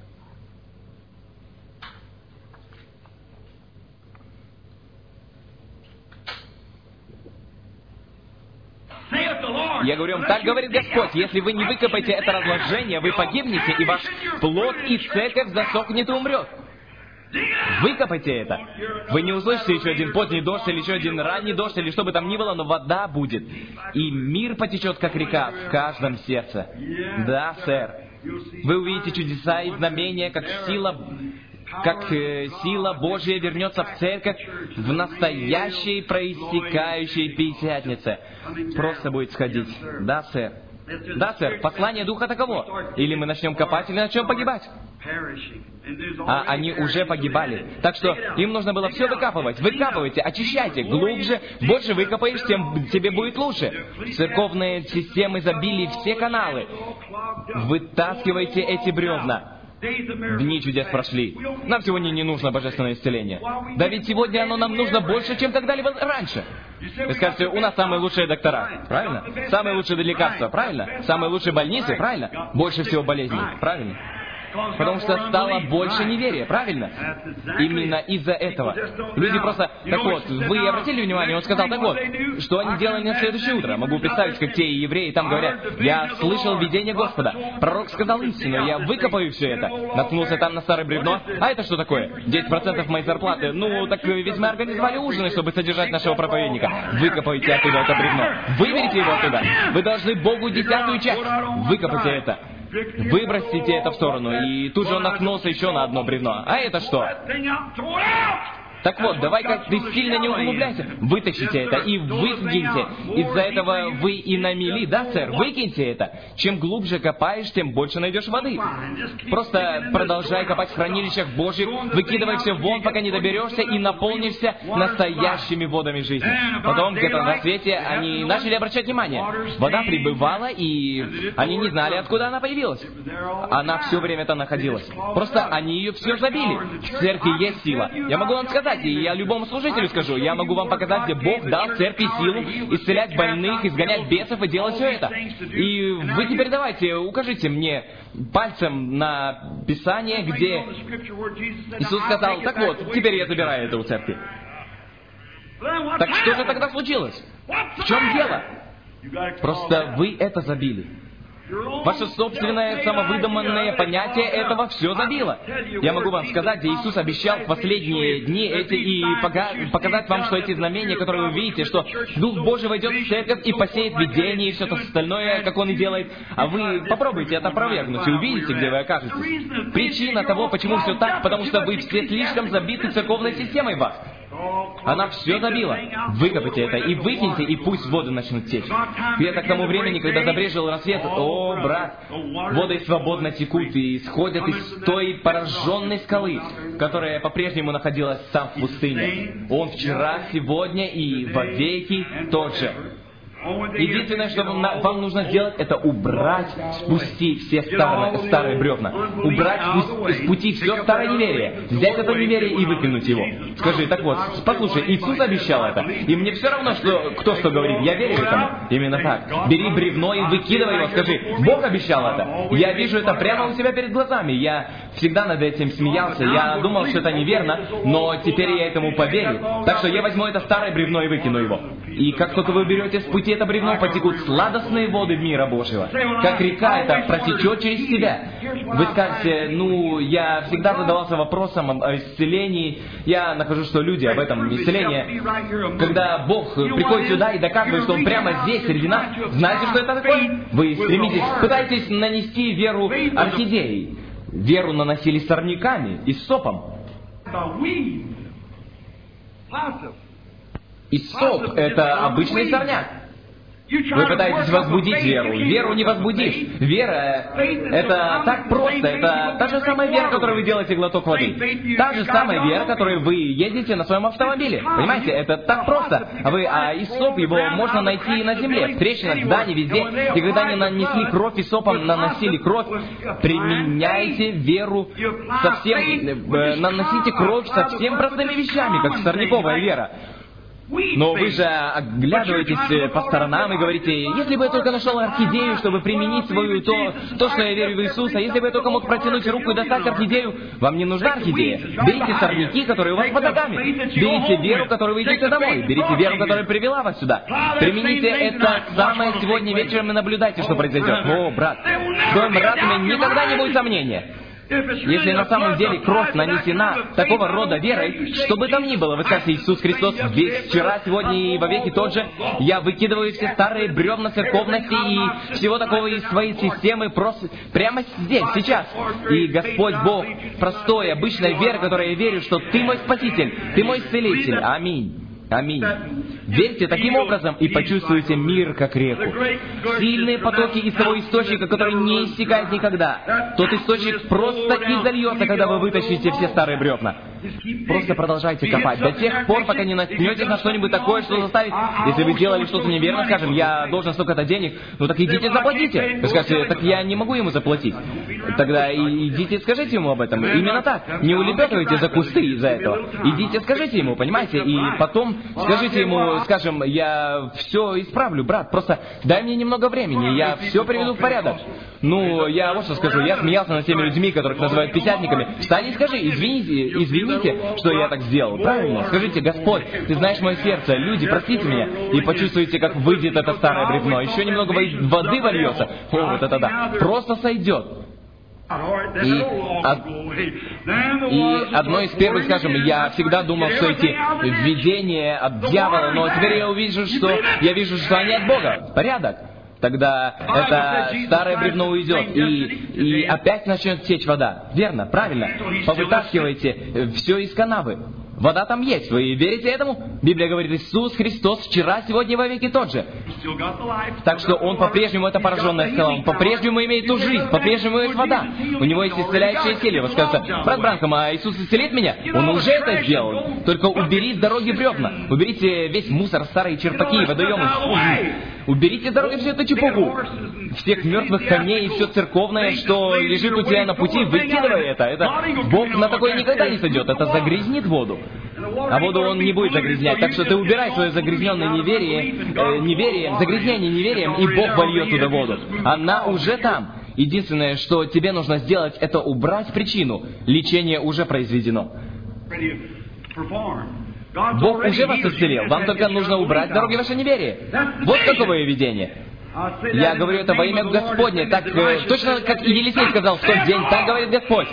Я говорю вам, так говорит Господь, если вы не выкопаете это разложение, вы погибнете, и ваш плод и церковь засохнет и умрет. Выкопайте это. Вы не услышите еще один поздний дождь, или еще один ранний дождь, или что бы там ни было, но вода будет. И мир потечет, как река, в каждом сердце. Да, сэр. Вы увидите чудеса и знамения, как сила... как э, сила Божья вернется в церковь в настоящей проистекающей пятидесятнице. Просто будет сходить. Да, сэр. Да, сэр. Послание Духа таково. Или мы начнем копать, или начнем погибать. А они уже погибали. Так что им нужно было все выкапывать. Выкапывайте, очищайте. Глубже, больше выкопаешь, тем тебе будет лучше. Церковные системы забили все каналы. Вытаскивайте эти бревна. Дни чудес прошли. Нам сегодня не нужно божественное исцеление. Да ведь сегодня оно нам нужно больше, чем когда-либо раньше. Вы скажете, у нас самые лучшие доктора. Правильно? Самые лучшие лекарства. Правильно? Самые лучшие больницы. Правильно? Больше всего болезней. Правильно? Потому что стало больше неверия, правильно? Именно из-за этого. Люди просто... Так вот, вы обратили внимание, он сказал, так вот, что они делали на следующее утро. Могу представить, как те евреи там говорят, я слышал видение Господа. Пророк сказал истину, я выкопаю все это. Наткнулся там на старое бревно. А это что такое? десять процентов моей зарплаты. Ну, так ведь мы организовали ужины, чтобы содержать нашего проповедника. Выкопайте оттуда это бревно. Выберите его оттуда. Вы должны Богу десятую часть. Выкопайте это. Выбросите это в сторону. И тут же он наткнулся еще на одно бревно. А это что? Так вот, давай-ка ты сильно не углубляйся. Вытащите это и выкиньте. Из-за этого вы и намели, да, сэр? Выкиньте это. Чем глубже копаешь, тем больше найдешь воды. Просто продолжай копать в хранилищах Божьих, выкидывай все вон, пока не доберешься и наполнишься настоящими водами жизни. Потом, где-то на свете, они начали обращать внимание. Вода прибывала, и они не знали, откуда она появилась. Она все время там находилась. Просто они ее все забили. В церкви есть сила. Я могу вам сказать, и я любому служителю скажу, я могу вам показать, где Бог дал церкви силу исцелять больных, изгонять бесов и делать все это. И вы теперь давайте, укажите мне пальцем на Писание, где Иисус сказал, так вот, теперь я забираю это у церкви. Так что же тогда случилось? В чем дело? Просто вы это забили. Ваше собственное самовыдуманное понятие этого все забило. Я могу вам сказать, где Иисус обещал в последние дни эти и показать вам, что эти знамения, которые вы видите, что Дух Божий войдет в церковь и посеет видение и все то остальное, как Он и делает. А вы попробуйте это опровергнуть и увидите, где вы окажетесь. Причина того, почему все так, потому что вы все слишком забиты церковной системой вас. Она все забила. Выкопайте это и выкиньте, и пусть воды начнут течь. Где-то к тому времени, когда забрежил рассвет, о, брат, воды свободно текут и исходят из той пораженной скалы, которая по-прежнему находилась там в пустыне. Он вчера, сегодня и вовеки тот же. Единственное, что вам, вам нужно сделать, это убрать с пути все старые, старые бревна. Убрать с пути все старое неверие. Взять это неверие и выкинуть его. Скажи, так вот, послушай, Иисус обещал это. И мне все равно, что кто что говорит. Я верю этому. Именно так. Бери бревно и выкидывай его. Скажи, Бог обещал это. Я вижу это прямо у себя перед глазами. Я всегда над этим смеялся. Я думал, что это неверно, но теперь я этому поверю. Так что я возьму это старое бревно и выкину его. И как только вы берете с пути это бревно, потекут сладостные воды мира Божьего. Как река это протечет через себя. Вы скажете, ну, я всегда задавался вопросом о исцелении. Я нахожу, что люди об этом исцелении. Когда Бог приходит сюда и доказывает, что Он прямо здесь, среди нас, знаете, что это такое? Вы стремитесь, пытаетесь нанести веру орхидеей. Веру наносили сорняками и сопом. И соп — это обычный сорняк. Вы пытаетесь возбудить веру. Веру не возбудишь. Вера — это так просто. Это та же самая вера, которой вы делаете глоток воды. Та же самая вера, которой вы едете на своем автомобиле. Понимаете, это так просто. А вы, а исоп, его можно найти и на земле, в трещинах, в здании, везде. И когда они нанесли кровь исопом, наносили кровь, применяйте веру совсем, э, наносите кровь совсем простыми вещами, как сорняковая вера. Но вы же оглядываетесь по сторонам и говорите, если бы я только нашел орхидею, чтобы применить свою то, то, что я верю в Иисуса, если бы я только мог протянуть руку и достать орхидею, вам не нужна орхидея. Берите сорняки, которые у вас под ногами. Берите веру, которую вы идете домой. Берите веру, которая привела вас сюда. Примените это самое сегодня вечером и наблюдайте, что произойдет. О, брат, в твоем разуме никогда не будет сомнения. Если на самом деле кровь нанесена такого рода верой, что бы там ни было, вы скажете, Иисус Христос весь вчера, сегодня и вовеки тот же, я выкидываю все старые бревна церковности и всего такого из своей системы просто прямо здесь, сейчас. И Господь Бог простой, обычной веры, которой я верю, что Ты мой Спаситель, Ты мой Исцелитель. Аминь. Аминь. Верьте таким образом и почувствуйте мир, как реку. Сильные потоки из того источника, который не иссякает никогда. Тот источник просто изольется, когда вы вытащите все старые бревна. Просто продолжайте копать до тех пор, пока не наткнетесь на что-нибудь такое, что заставит... Если вы делали что-то неверно, скажем, я должен столько-то денег, ну так идите заплатите. Вы скажете, так я не могу ему заплатить. тогда и идите и скажите ему об этом. Именно так. Не улепетывайте за кусты из-за этого. Идите, скажите ему, понимаете? И потом скажите ему, скажем, я все исправлю, брат, просто дай мне немного времени, я все приведу в порядок. Ну, я вот что скажу, я смеялся над теми людьми, которых называют пятидесятниками. Встань и скажи, извините, извините, что я так сделал. Правильно? Скажите, Господь, Ты знаешь мое сердце, люди, простите меня. И почувствуйте, как выйдет это старое бревно. Еще немного воды вольется. О, вот это да. Просто сойдет. И, од... и одно из первых, скажем, я всегда думал, что эти видения от дьявола, но теперь я увижу, что я вижу, что они от Бога. Порядок. Тогда это старое бревно уйдет, и, и опять начнет течь вода. Верно, правильно. Повытаскивайте все из канавы. Вода там есть. Вы верите этому? Библия говорит, Иисус Христос вчера, сегодня и вовеки тот же. Так что Он по-прежнему, это пораженная скала, Он по-прежнему имеет ту жизнь, по-прежнему есть вода. У Него есть исцеляющая сила. Вы скажете, брат Бранхам, а Иисус исцелит меня? Он уже это сделал. Только убери с дороги бревна. Уберите весь мусор, старые черпаки, водоемы. Уберите с дороги всю эту чепуху. Всех мертвых камней и все церковное, что лежит у тебя на пути, выкидывай это. Это Бог на такое никогда не сойдет. Это загрязнит воду. А воду Он не будет загрязнять. Так что ты убирай свое загрязненное неверие, э, неверием, загрязнение неверием, и Бог вольет туда воду. Она уже там. Единственное, что тебе нужно сделать, это убрать причину. Лечение уже произведено. Бог уже вас исцелил. Вам только нужно убрать дороги ваше неверие. Вот какое видение. Я говорю это во имя Господне, так э, точно как и Елисей сказал в тот день, так говорит Господь.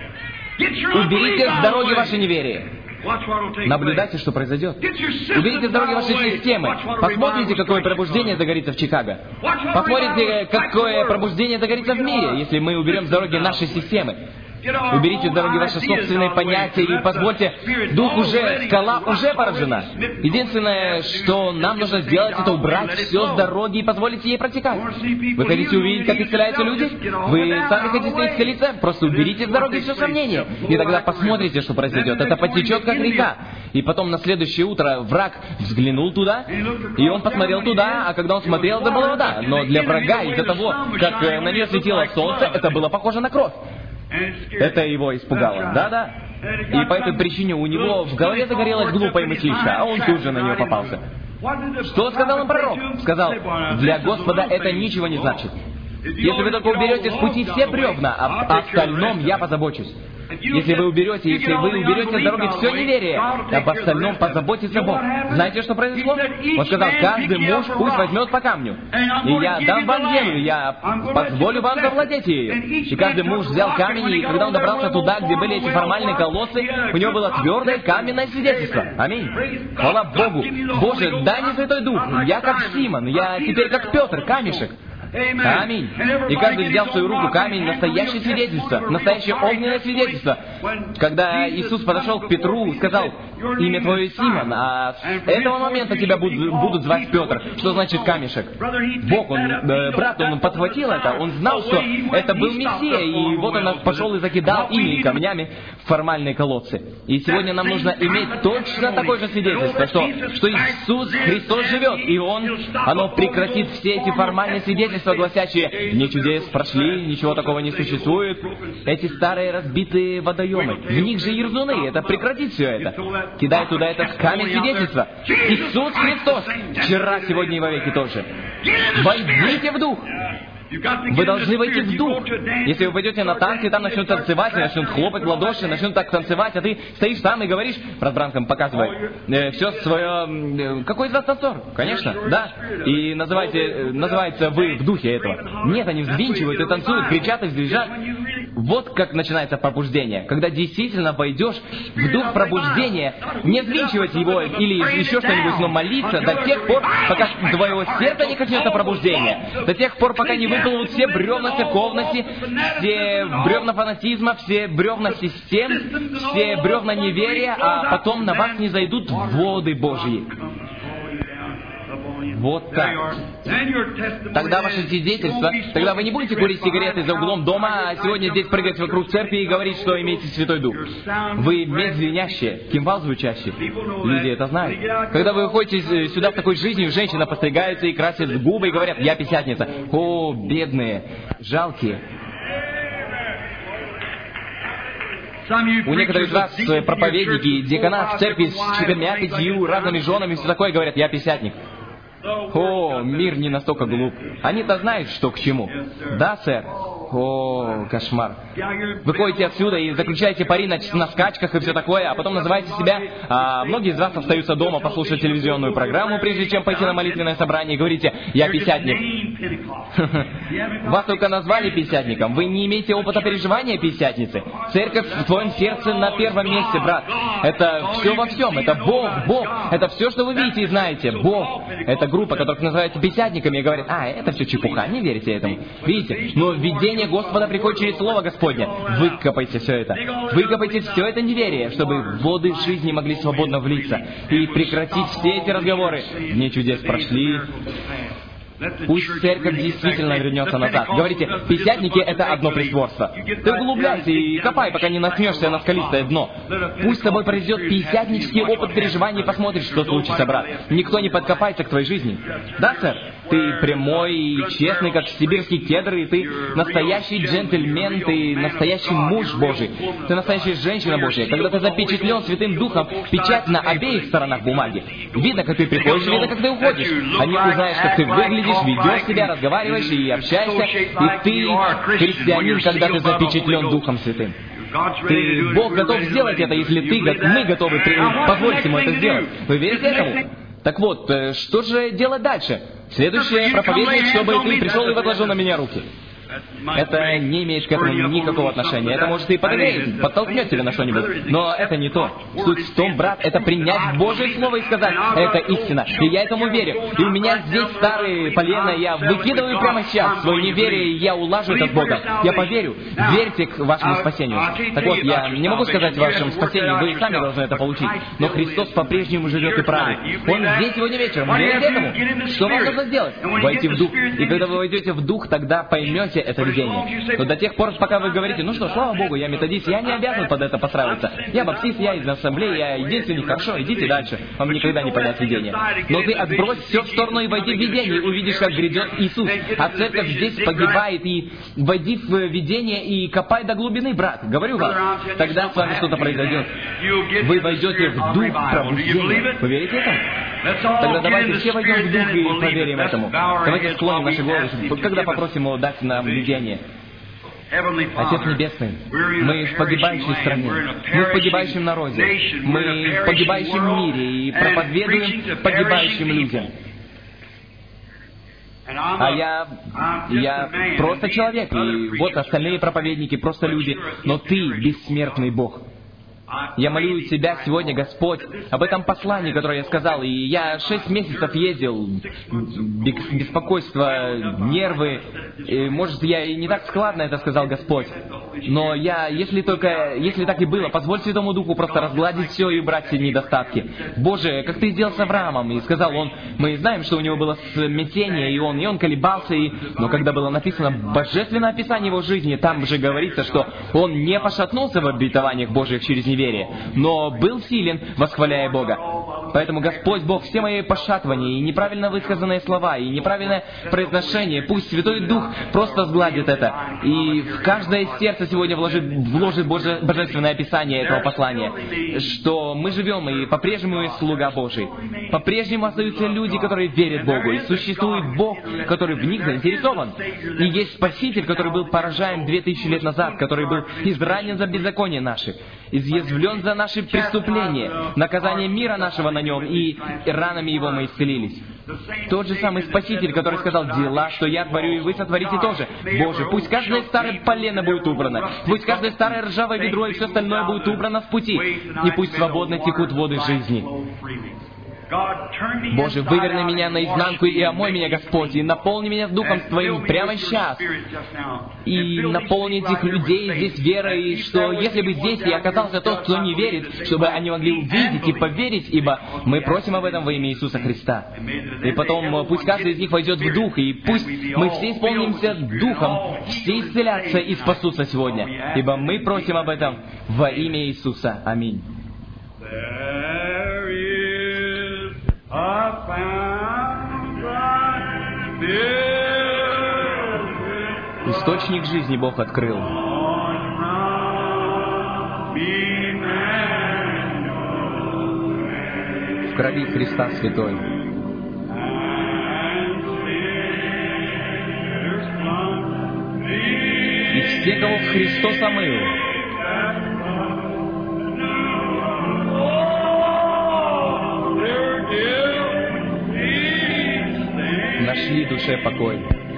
Уберите с дороги ваше неверие. Наблюдайте, что произойдет. Уберите с дороги ваши системы. Посмотрите, какое пробуждение загорится в Чикаго. Посмотрите, какое пробуждение загорится в мире, если мы уберем с дороги наши системы. Уберите с дороги ваши собственные понятия и позвольте, дух уже, скала уже поражена. Единственное, что нам нужно сделать, это убрать все с дороги и позволить ей протекать. Вы хотите увидеть, как исцеляются люди? Вы сами хотите исцелиться? Просто уберите с дороги все сомнения. И тогда посмотрите, что произойдет. Это потечет, как река. И потом на следующее утро враг взглянул туда, и он посмотрел туда, а когда он смотрел, это была вода. Но для врага, из-за того, как на нее светило солнце, это было похоже на кровь. Это его испугало. Да-да. И по этой причине у него в голове загорелась глупая мыслишка, а он тут же на нее попался. Что сказал им пророк? Сказал, для Господа это ничего не значит. Если вы только уберете с пути все бревна, об остальном я позабочусь. Если вы уберете, если вы уберете с дороги все неверие, об остальном позаботится Бог. Знаете, что произошло? Он сказал, каждый муж пусть возьмет по камню. И я дам вам землю, я позволю вам завладеть ею. И каждый муж взял камень, и когда он добрался туда, где были эти формальные колоссы, у него было твердое каменное свидетельство. Аминь. Хвала Богу. Боже, дай мне Святой Дух. Я как Симон, я теперь как Петр, камешек. Аминь. И каждый взял в свою руку камень, настоящее свидетельство, настоящее огненное свидетельство. Когда Иисус подошел к Петру, сказал, имя твое Симон, а с этого момента тебя будут, будут звать Петр. Что значит камешек? Бог, он, э, брат, он подхватил это, он знал, что это был Мессия, и вот он пошел и закидал ими камнями в формальные колодцы. И сегодня нам нужно иметь точно такое же свидетельство, что, что Иисус Христос живет, и Он, оно прекратит все эти формальные свидетельства, гласящие, не чудес прошли, ничего такого не существует. Эти старые разбитые водоемы, в них же ерзуны, это прекратит все это. Кидай туда этот камень свидетельства. Иисус Христос, вчера, сегодня и вовеки тоже. Войдите в дух. Вы должны войти в дух. Если вы пойдете на танцы, там начнут танцевать, начнут хлопать в ладоши, начнут так танцевать, а ты стоишь там и говоришь, брат Бранхам, показывай, э, все свое... Э, какой из вас танцор? Конечно, да. И называйте, э, называется вы в духе этого. Нет, они взвинчивают и танцуют, кричат и визжат. Вот как начинается пробуждение. Когда действительно войдешь в дух пробуждения, не взвинчивать его или еще что-нибудь, но молиться до тех пор, пока твоего сердца не коснется пробуждение. До тех пор, пока не выплывут все бревна церковности, все бревна фанатизма, все бревна систем, все бревна неверия, а потом на вас не зайдут воды Божьи. Вот так. Тогда ваше свидетельство, тогда вы не будете курить сигареты за углом дома, а сегодня здесь прыгать вокруг церкви и говорить, что имеете Святой Дух. Вы медь звенящие, кимвал звучащий. Люди это знают. Когда вы выходите сюда в такой жизни, женщина постригается и красит губы и говорят, я пятидесятница. О, бедные, жалкие. У некоторых из вас проповедники, деканат в церкви с четырьмя, пятью разными женами и все такое говорят, я пятидесятник. О, мир не настолько глуп. Они-то знают, что к чему. Да, сэр? О, кошмар. Вы ходите отсюда и заключаете пари на, на скачках и все такое, а потом называете себя... А многие из вас остаются дома послушать телевизионную программу, прежде чем пойти на молитвенное собрание, и говорите, я пятидесятник. Вас только назвали пятидесятником. Вы не имеете опыта переживания пятидесятницы. Церковь в твоем сердце на первом месте, брат. Это все во всем. Это Бог, Бог. Это все, что вы видите и знаете. Бог. Это группа, которых называют пятидесятниками, и говорят, а, это все чепуха, не верите этому. Видите? Но видение Господа приходит через Слово Господне. Выкопайте все это. Выкопайте все это неверие, чтобы воды жизни могли свободно влиться. И прекратить все эти разговоры. Дни чудес прошли. Пусть церковь действительно вернется назад. Говорите, пятидесятники — это одно притворство. Ты углубляйся и копай, пока не наткнешься на скалистое дно. Пусть с тобой произойдет пятидесятнический опыт переживания и посмотришь, что случится, брат. Никто не подкопается к твоей жизни. Да, сэр? Ты прямой и честный, как сибирский кедр, и ты настоящий джентльмен, ты настоящий муж Божий, ты настоящая женщина Божья. Когда ты запечатлен Святым Духом, печать на обеих сторонах бумаги. Видно, как ты приходишь, видно, как ты уходишь. Они узнаешь, как ты выглядишь, ведешь себя, разговариваешь и общаешься, и ты христианин, когда ты запечатлен Духом Святым. Ты, Бог готов сделать это, если ты, мы готовы позволить Ему это сделать. Вы верите этому? Так вот, что же делать дальше? Следующее, проповедник, чтобы ты пришел и возложил на меня руки. Это не имеет к этому никакого отношения. Это может и подогреть, подтолкнет тебя на что-нибудь. Но это не то. Суть в том, брат, это принять Божье Слово и сказать, это истина. И я этому верю. И у меня здесь старые полена, я выкидываю прямо сейчас свое неверие, и я улажу это с Богом. Я поверю. Верьте к вашему спасению. Так вот, я не могу сказать вашему спасению, вы сами должны это получить. Но Христос по-прежнему живет и правит. Он здесь сегодня вечером. Верите этому? Что вам нужно сделать? Войти в Дух. И когда вы войдете в Дух, тогда поймете это видение. Но до тех пор, пока вы говорите, ну что, слава Богу, я методист, я не обязан под это подстраиваться. Я баптист, я из ассамблеи, я единственный, хорошо, идите дальше. Вам никогда не понять видение. Но ты отбрось все в сторону и войди в видение, и увидишь, как грядет Иисус. А церковь здесь погибает, и войди в видение и копай до глубины, брат. Говорю вам, тогда с вами что-то произойдет. Вы войдете в дух пробуждения. Вы верите этому? Тогда давайте все войдем в дух и поверим этому. Давайте склоним наши головы, когда попросим Его дать нам видение. Отец Небесный, мы в погибающей стране, мы в погибающем народе, мы в погибающем мире и проповедуем погибающим людям. А я, я просто человек, и вот остальные проповедники просто люди, но Ты бессмертный Бог. Я молю Тебя сегодня, Господь, об этом послании, которое я сказал. И я шесть месяцев ездил, беспокойство, нервы. И, может, я и не так складно это сказал, Господь. Но я, если только, если так и было, позволь Святому Духу просто разгладить все и убрать все недостатки. Боже, как Ты сделал с Авраамом, и сказал он, мы знаем, что у него было смятение, и он, и он колебался, и... но когда было написано божественное описание его жизни, там же говорится, что он не пошатнулся в обетованиях Божьих через неверие, но был силен, восхваляя Бога. Поэтому, Господь Бог, все мои пошатывания и неправильно высказанные слова, и неправильное произношение, пусть Святой Дух просто сгладит это. И в каждое сердце сегодня вложит, вложит Боже, божественное описание этого послания, что мы живем и по-прежнему есть слуга Божий. По-прежнему остаются люди, которые верят Богу, и существует Бог, который в них заинтересован. И есть Спаситель, который был поражаем две тысячи лет назад, который был изранен за беззаконие наши, изъязвлен за наши преступления, наказание мира нашего на нем, и ранами его мы исцелились. Тот же самый Спаситель, который сказал, дела, что я творю, и вы сотворите тоже. Боже, пусть каждое старое полено будет убрано, пусть каждое старое ржавое ведро и все остальное будет убрано в пути, и пусть свободно текут воды жизни. Боже, выверни меня наизнанку и омой меня, Господь, и наполни меня Духом Твоим прямо сейчас. И наполни этих людей здесь верой, что если бы здесь я оказался тот, кто не верит, чтобы они могли увидеть и поверить, ибо мы просим об этом во имя Иисуса Христа. И потом пусть каждый из них войдет в Дух, и пусть мы все исполнимся Духом, все исцелятся и спасутся сегодня, ибо мы просим об этом во имя Иисуса. Аминь. Источник жизни Бог открыл. в крови Христа Святой. И все, кого Христос омыл, нашли душе покой.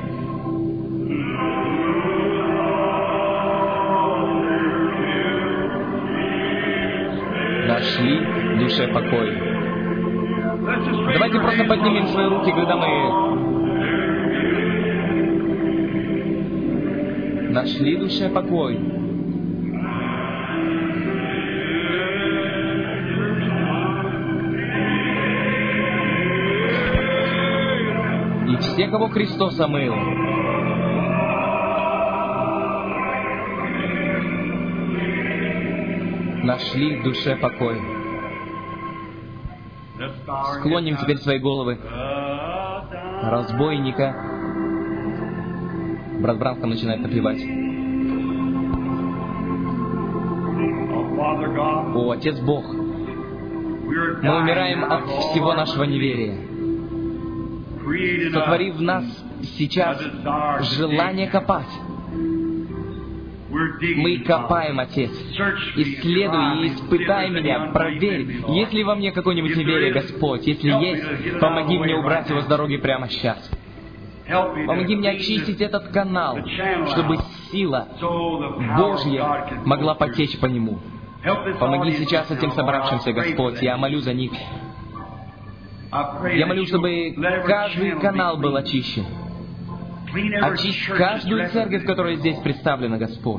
Нашли душе покой. Давайте просто поднимем свои руки, когда мы нашли душе покой. И все, кого Христос омыл, нашли в душе покой. Склоним теперь свои головы. Разбойника. Брат Бранхам начинает напевать. О, Отец Бог, мы умираем от всего нашего неверия. Сотвори в нас сейчас желание копать. Мы копаем, Отец. Исследуй и испытай меня, проверь, есть ли во мне какое-нибудь неверие, Господь. Если есть, помоги мне убрать его с дороги прямо сейчас. Помоги мне очистить этот канал, чтобы сила Божья могла потечь по нему. Помоги сейчас этим собравшимся, Господь. Я молю за них. Я молю, чтобы каждый канал был очищен. Очисть каждую церковь, которая здесь представлена, Господь.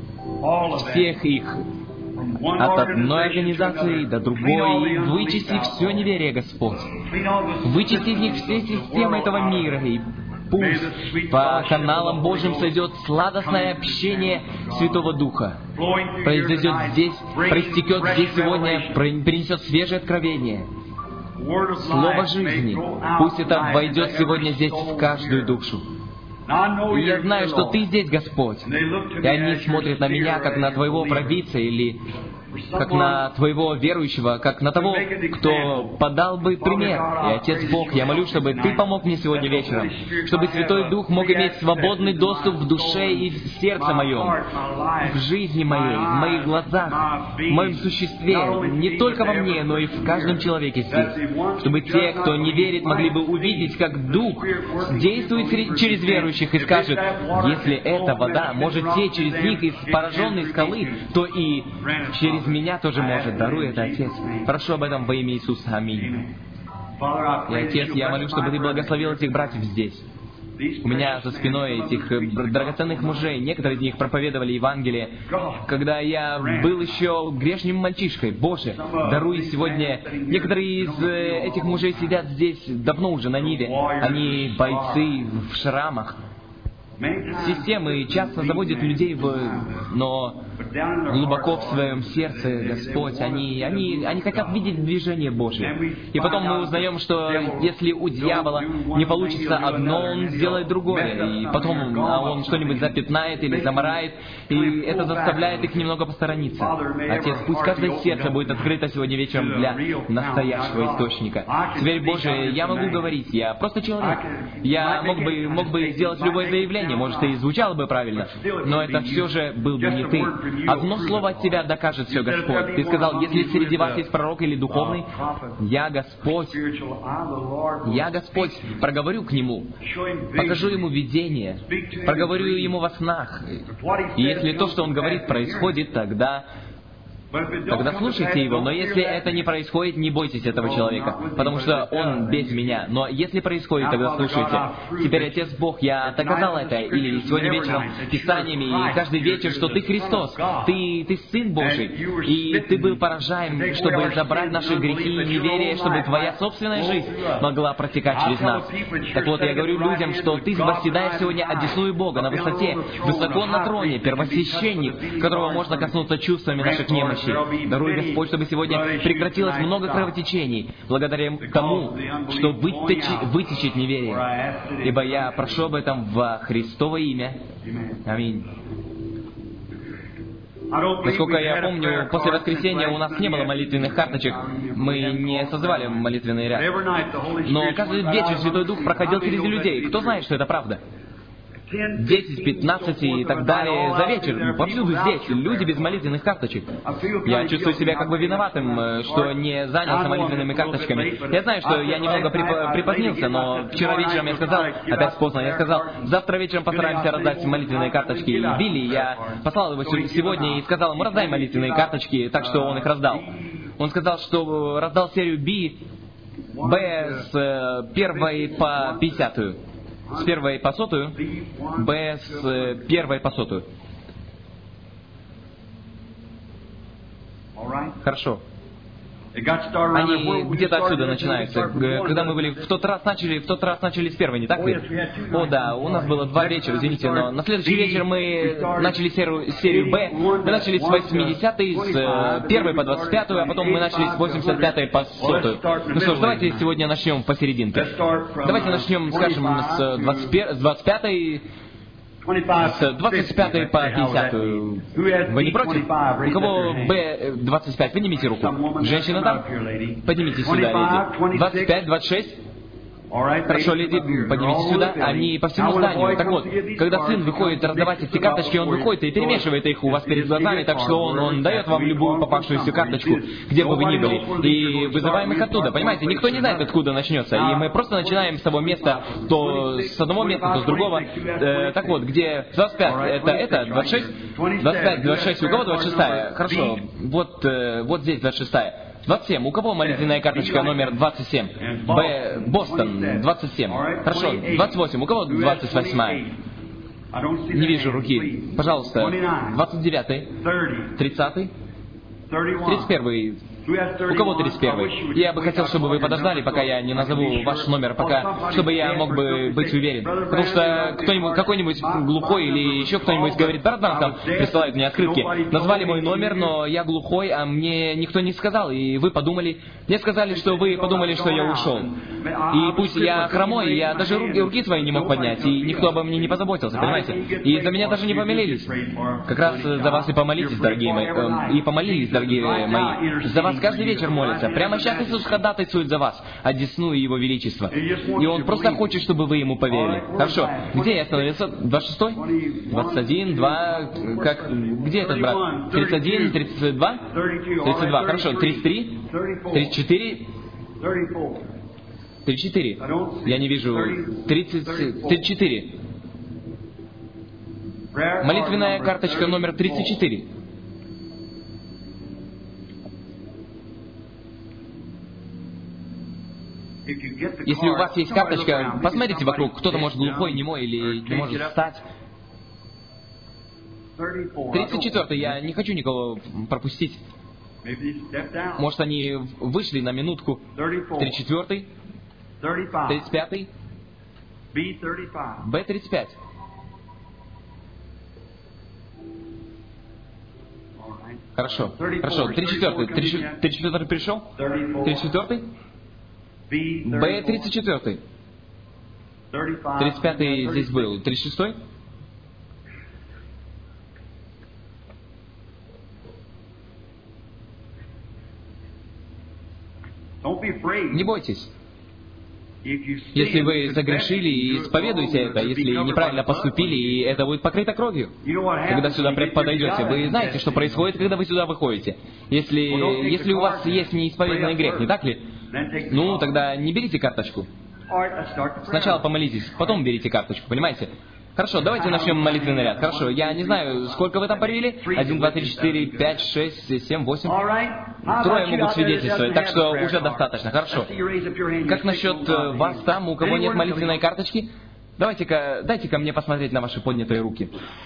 Всех их от одной организации до другой. Вычисти все неверие, Господь. Вычисти из них все системы этого мира. И пусть по каналам Божьим сойдет сладостное общение Святого Духа. Произойдет здесь, проистекет здесь сегодня, принесет свежее откровение. Слово жизни. Пусть это войдет сегодня здесь в каждую душу. И я знаю, что Ты здесь, Господь. И они смотрят на меня, как на Твоего провидца, или как на Твоего верующего, как на того, кто подал бы пример. И, Отец Бог, я молю, чтобы Ты помог мне сегодня вечером, чтобы Святой Дух мог иметь свободный доступ в душе и в сердце моем, в жизни моей, в моих глазах, в моем существе, не только во мне, но и в каждом человеке здесь. Чтобы те, кто не верит, могли бы увидеть, как Дух действует через верующих и скажет: если эта вода может течь через них из пораженной скалы, то и через меня тоже может. Даруй это, Отец. Прошу об этом во имя Иисуса. Аминь. И, Отец, я молю, чтобы Ты благословил этих братьев здесь. У меня за спиной этих драгоценных мужей, некоторые из них проповедовали Евангелие, когда я был еще грешным мальчишкой. Боже, даруй сегодня. Некоторые из этих мужей сидят здесь давно уже на ниве. Они бойцы в шрамах. Системы часто заводят людей в... Но глубоко в своем сердце, Господь, они, они, они хотят видеть движение Божие. И потом мы узнаем, что если у дьявола не получится одно, он сделает другое. И потом он что-нибудь запятнает или замарает, и это заставляет их немного посторониться. Отец, пусть каждое сердце будет открыто сегодня вечером для настоящего источника. Теперь, Боже, я могу говорить, я просто человек. Я мог бы, мог бы сделать любое заявление, может, и звучало бы правильно, но это все же был бы не Ты. Одно слово от Тебя докажет все, Господь. Ты сказал, если среди вас есть пророк или духовный, я, Господь, я, Господь, проговорю к нему, покажу ему видение, проговорю ему во снах. И если то, что он говорит, происходит, тогда... Тогда слушайте его, но если это не происходит, не бойтесь этого человека, потому что он без меня. Но если происходит, тогда слушайте. Теперь, Отец Бог, я доказал это, или сегодня вечером Писаниями, и каждый вечер, что Ты Христос, Ты, Ты Сын Божий, и Ты был поражаем, чтобы забрать наши грехи и неверие, чтобы Твоя собственная жизнь могла протекать через нас. Так вот, я говорю людям, что Ты восседаешь сегодня одесную Бога на высоте, высоко на троне, первосвященник, которого можно коснуться чувствами наших немощей. Даруй, Господь, чтобы сегодня прекратилось много кровотечений, благодаря тому, что вытечет, вытечет неверие. Ибо я прошу об этом во Христово имя. Аминь. Насколько я помню, после воскресенья у нас не было молитвенных карточек, мы не созвали молитвенный ряд. Но каждый вечер Святой Дух проходил через людей. Кто знает, что это правда? десять, пятнадцать и так далее за вечер. Повсюду здесь люди без молитвенных карточек. Я чувствую себя как бы виноватым, что не занялся молитвенными карточками. Я знаю, что я немного прип- припозднился, но вчера вечером я сказал, опять поздно, я сказал, завтра вечером постараемся раздать молитвенные карточки. И Билли, я послал его сегодня и сказал ему, раздай молитвенные карточки, так что он их раздал. Он сказал, что раздал серию B, B с первой по пятидесятую. С первой по сотую, Б с первой по сотую. Хорошо. Они где-то отсюда начинаются. Когда мы были в тот раз начали, в тот раз начали с первой, не так ли? О, да, у нас было два вечера, извините, но на следующий вечер мы начали серию, серию Б. Мы начали с восьмидесятой, с первой по двадцать пятую, а потом мы начали с восемьдесят пятой по сотую. Ну что ж, давайте сегодня начнем посерединке. Давайте начнем, скажем, с двадцать пятой. С двадцать пятой по пятидесятую. Вы не против? У кого Б двадцать пять? Поднимите руку. Женщина там? Поднимите сюда, леди. двадцать пять, двадцать шесть? Хорошо, леди, поднимите сюда. Они по всему зданию. Так вот, когда сын выходит раздавать эти карточки, он выходит и перемешивает их у вас перед глазами, так что он, он дает вам любую попавшуюся карточку, где бы вы ни были, и вызываем их оттуда. Понимаете, никто не знает, откуда начнется. И мы просто начинаем с того места, то с одного места, то с другого. Э, так вот, где двадцать пять, это, это, двадцать шесть? двадцать пять, двадцать шесть, у кого двадцать шестая? Хорошо, вот, э, вот здесь двадцать шестая. двадцать семь. У кого молитвенная карточка номер двадцать семь? Б. Бостон. двадцать семь. Хорошо. двадцать восемь. У кого двадцать восьмая? Не вижу руки. Пожалуйста. двадцать девятый. тридцатый. тридцать первый. У кого тридцать первый? Я бы хотел, чтобы вы подождали, пока я не назову ваш номер, пока, чтобы я мог бы быть уверен. Потому что кто-нибудь, какой-нибудь глухой или еще кто-нибудь говорит, брат Бранхам, присылают мне открытки. Назвали мой номер, но я глухой, а мне никто не сказал. И вы подумали, мне сказали, что вы подумали, что я ушел. И пусть я хромой, я даже руки, руки свои не мог поднять, и никто обо мне не позаботился, понимаете? И за меня даже не помолились. Как раз за вас и помолитесь, дорогие мои, э, и помолились, дорогие мои. За вас каждый вечер молится. Прямо сейчас Иисус ходатайствует за вас, одесную Его Величество. И Он просто хочет, чтобы вы Ему поверили. Хорошо. Где я остановился? двадцать шестой? двадцать один, два... Как... Где этот брат? тридцать один, тридцать два? тридцать два. Хорошо. тридцать три? тридцать четыре? тридцать четыре. Я не вижу. тридцать... тридцать четыре. Молитвенная карточка номер тридцать четыре. Если у вас есть карточка, посмотрите вокруг, кто-то может глухой, немой или не может встать. тридцать четвёртый, я не хочу никого пропустить. Может, они вышли на минутку. тридцать четвёртый, тридцать пятый, Б тридцать пять. Хорошо, хорошо, тридцать четвёртый, тридцать четвёртый пришел? тридцать четвёртый? Б тридцать четвёртый. тридцать пятый здесь был. тридцать шестой? Не бойтесь. Если вы загрешили и исповедуете это, если неправильно поступили, и это будет покрыто кровью, когда сюда подойдете, вы знаете, что происходит, когда вы сюда выходите. Если, если у вас есть неисповеданный грех, не так ли? Ну, тогда не берите карточку. Сначала помолитесь, потом берите карточку, понимаете? Хорошо, давайте начнем молитвенный ряд. Хорошо, я не знаю, сколько вы там парили? Один, два, три, четыре, пять, шесть, семь, восемь. Трое могут свидетельствовать, так что уже достаточно. Хорошо. Как насчет вас там, у кого нет молитвенной карточки? Давайте-ка, дайте-ка мне посмотреть на ваши поднятые руки.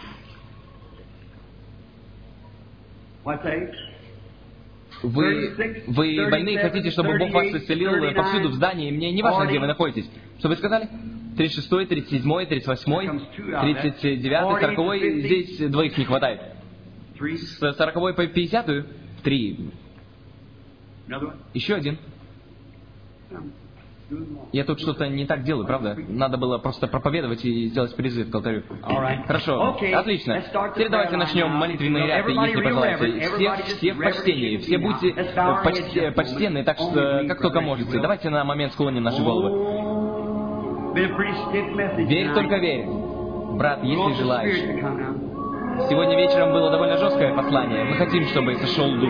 Вы, вы больны и хотите, чтобы Бог вас исцелил повсюду в здании. Мне не важно, где вы находитесь. Что вы сказали? тридцать шестой, тридцать седьмой, тридцать восьмой, тридцать девятый, сороковой. Здесь двоих не хватает. С сороковой по пятидесятую? Три. Еще один. Я тут что-то не так делаю, правда? Надо было просто проповедовать и сделать призыв к алтарю. Хорошо, отлично. Теперь давайте начнем молитвенные ряды, если пожелаете. Все, все в почтении, все будьте почти, почтенны, так что как только можете. Давайте на момент склоним наши головы. Верь, только верь. Брат, если желаешь. Сегодня вечером было довольно жесткое послание. Мы хотим, чтобы сошел дух.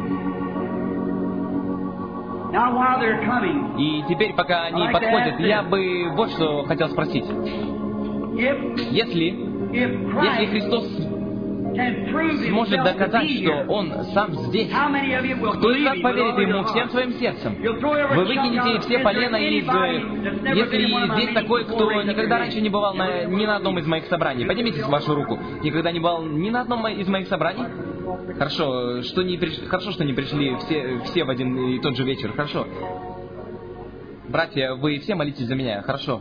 И теперь, пока они подходят, я бы вот что хотел спросить. Если, если Христос сможет доказать, что Он сам здесь, кто из вас поверит Ему всем своим сердцем? Вы выкинете все полена из... Если здесь такой, кто никогда раньше не бывал на, ни на одном из моих собраний, поднимите вашу руку. Никогда не бывал ни на одном из моих собраний? Хорошо, что не приш... Хорошо, что не пришли все, все в один и тот же вечер. Хорошо. Братья, вы все молитесь за меня. Хорошо.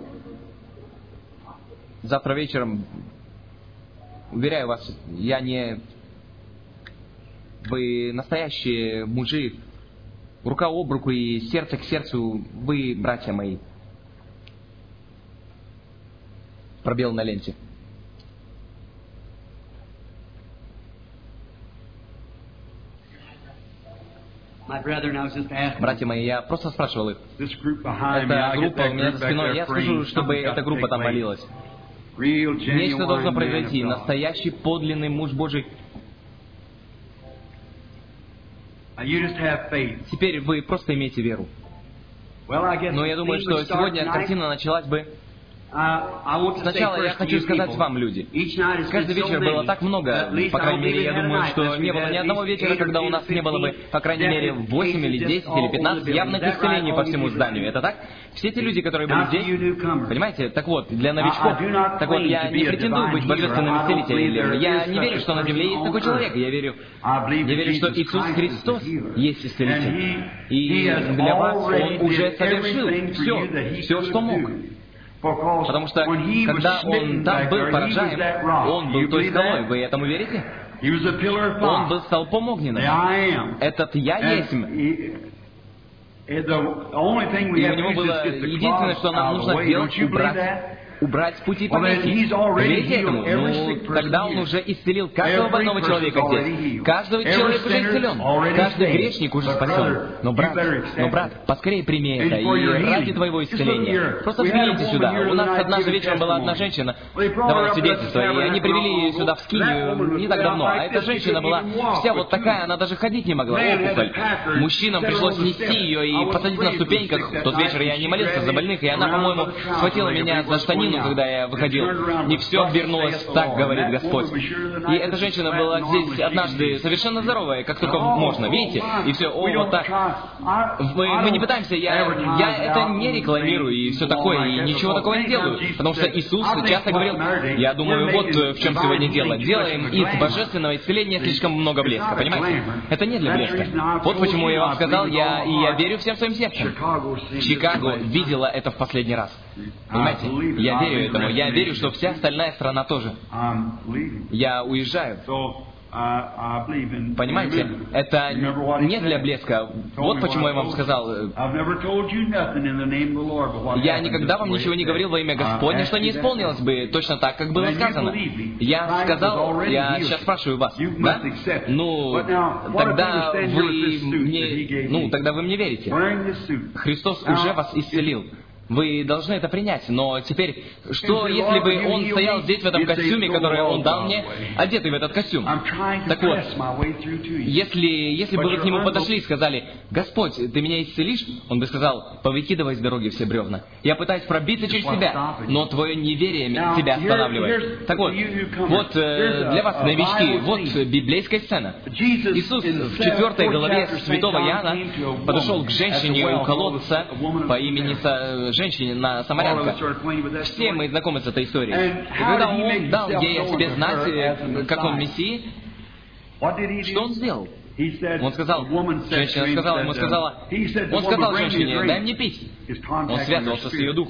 Завтра вечером, уверяю вас, я не... Вы настоящие мужи. Рука об руку и сердце к сердцу. Вы, братья мои. Пробел на ленте. Братья мои, я просто спрашивал их. Эта группа у меня за спиной. Я скажу, чтобы эта группа там молилась. Нечто должно произойти. Настоящий, подлинный муж Божий. Теперь вы просто имеете веру. Но я думаю, что сегодня картина началась бы... Сначала я хочу сказать вам, люди, каждый вечер было так много, по крайней мере, я думаю, что не было ни одного вечера, когда у нас не было бы, по крайней мере, восемь или десять или пятнадцать явных исцелений по всему зданию. Это так? Все те люди, которые были здесь, понимаете? Так вот, для новичков, так вот, я не претендую быть божественным исцелителем. Я не верю, что на земле есть такой человек. Я верю, я верю, что Иисус Христос есть исцелитель. И для вас Он уже совершил все, все, что мог. Потому что, когда Он там был поражаем, Он был той скалой. Вы этому верите? Он был столпом огненным. Этот «Я есть». И у него было единственное, что нам нужно сделать, убрать, убрать с пути помехи. Вы верите этому? Ну, тогда Он уже исцелил каждого больного человека здесь. Каждый человек уже исцелен. Каждый грешник уже спасен. Но, брат, но, брат, поскорее прими это. И ради твоего исцеления. Просто взгляните сюда. У нас однажды вечером была одна женщина, давала свидетельство, и они привели ее сюда в скинию не так давно. А эта женщина была вся вот такая, она даже ходить не могла. Опухоль. Мужчинам пришлось нести ее и посадить на ступеньках. В тот вечер я не молился за больных, и она, по-моему, схватила меня за штанину, когда я выходил. И все обернулось так, говорит Господь. И эта женщина была здесь однажды совершенно здоровая, как только можно. Видите? И все, о, вот так. Мы, мы не пытаемся, я, я это не рекламирую и все такое, и ничего такого не делаю. Потому что Иисус часто говорил, я думаю, вот в чем сегодня дело. Делаем из божественного исцеления слишком много блеска, понимаете? Это не для блеска. Вот почему я вам сказал, я, и я верю всем своим сердцем. Чикаго видела это в последний раз. Понимаете? Я верю этому. Я верю, что вся остальная страна тоже. Я уезжаю. Понимаете? Это не для блеска. Вот почему я вам сказал. Я никогда вам ничего не говорил во имя Господне, что не исполнилось бы точно так, как было сказано. Я сказал, я сейчас спрашиваю вас, да? Ну, тогда вы мне, ну, тогда вы мне верите. Христос уже вас исцелил. Вы должны это принять, но теперь, что если бы Он стоял здесь в этом костюме, который Он дал мне, одетый в этот костюм? Так вот, если, если бы вы к Нему подошли и сказали, «Господь, Ты меня исцелишь?» Он бы сказал, «Повыкидывай с дороги все бревна. Я пытаюсь пробиться через себя, но Твое неверие Тебя останавливает». Так вот, вот для вас, новички, вот библейская сцена. Иисус в четвертой главе святого Иоанна подошел к женщине у колодца по имени женщине на Самарянка. Все мы знакомы с этой историей. И когда Он дал ей о себе знать, как Он Мессия, что Он сделал? Он сказал, женщина сказала ему, сказала, Он сказал женщине, дай мне пить. Он связывался с ее духом.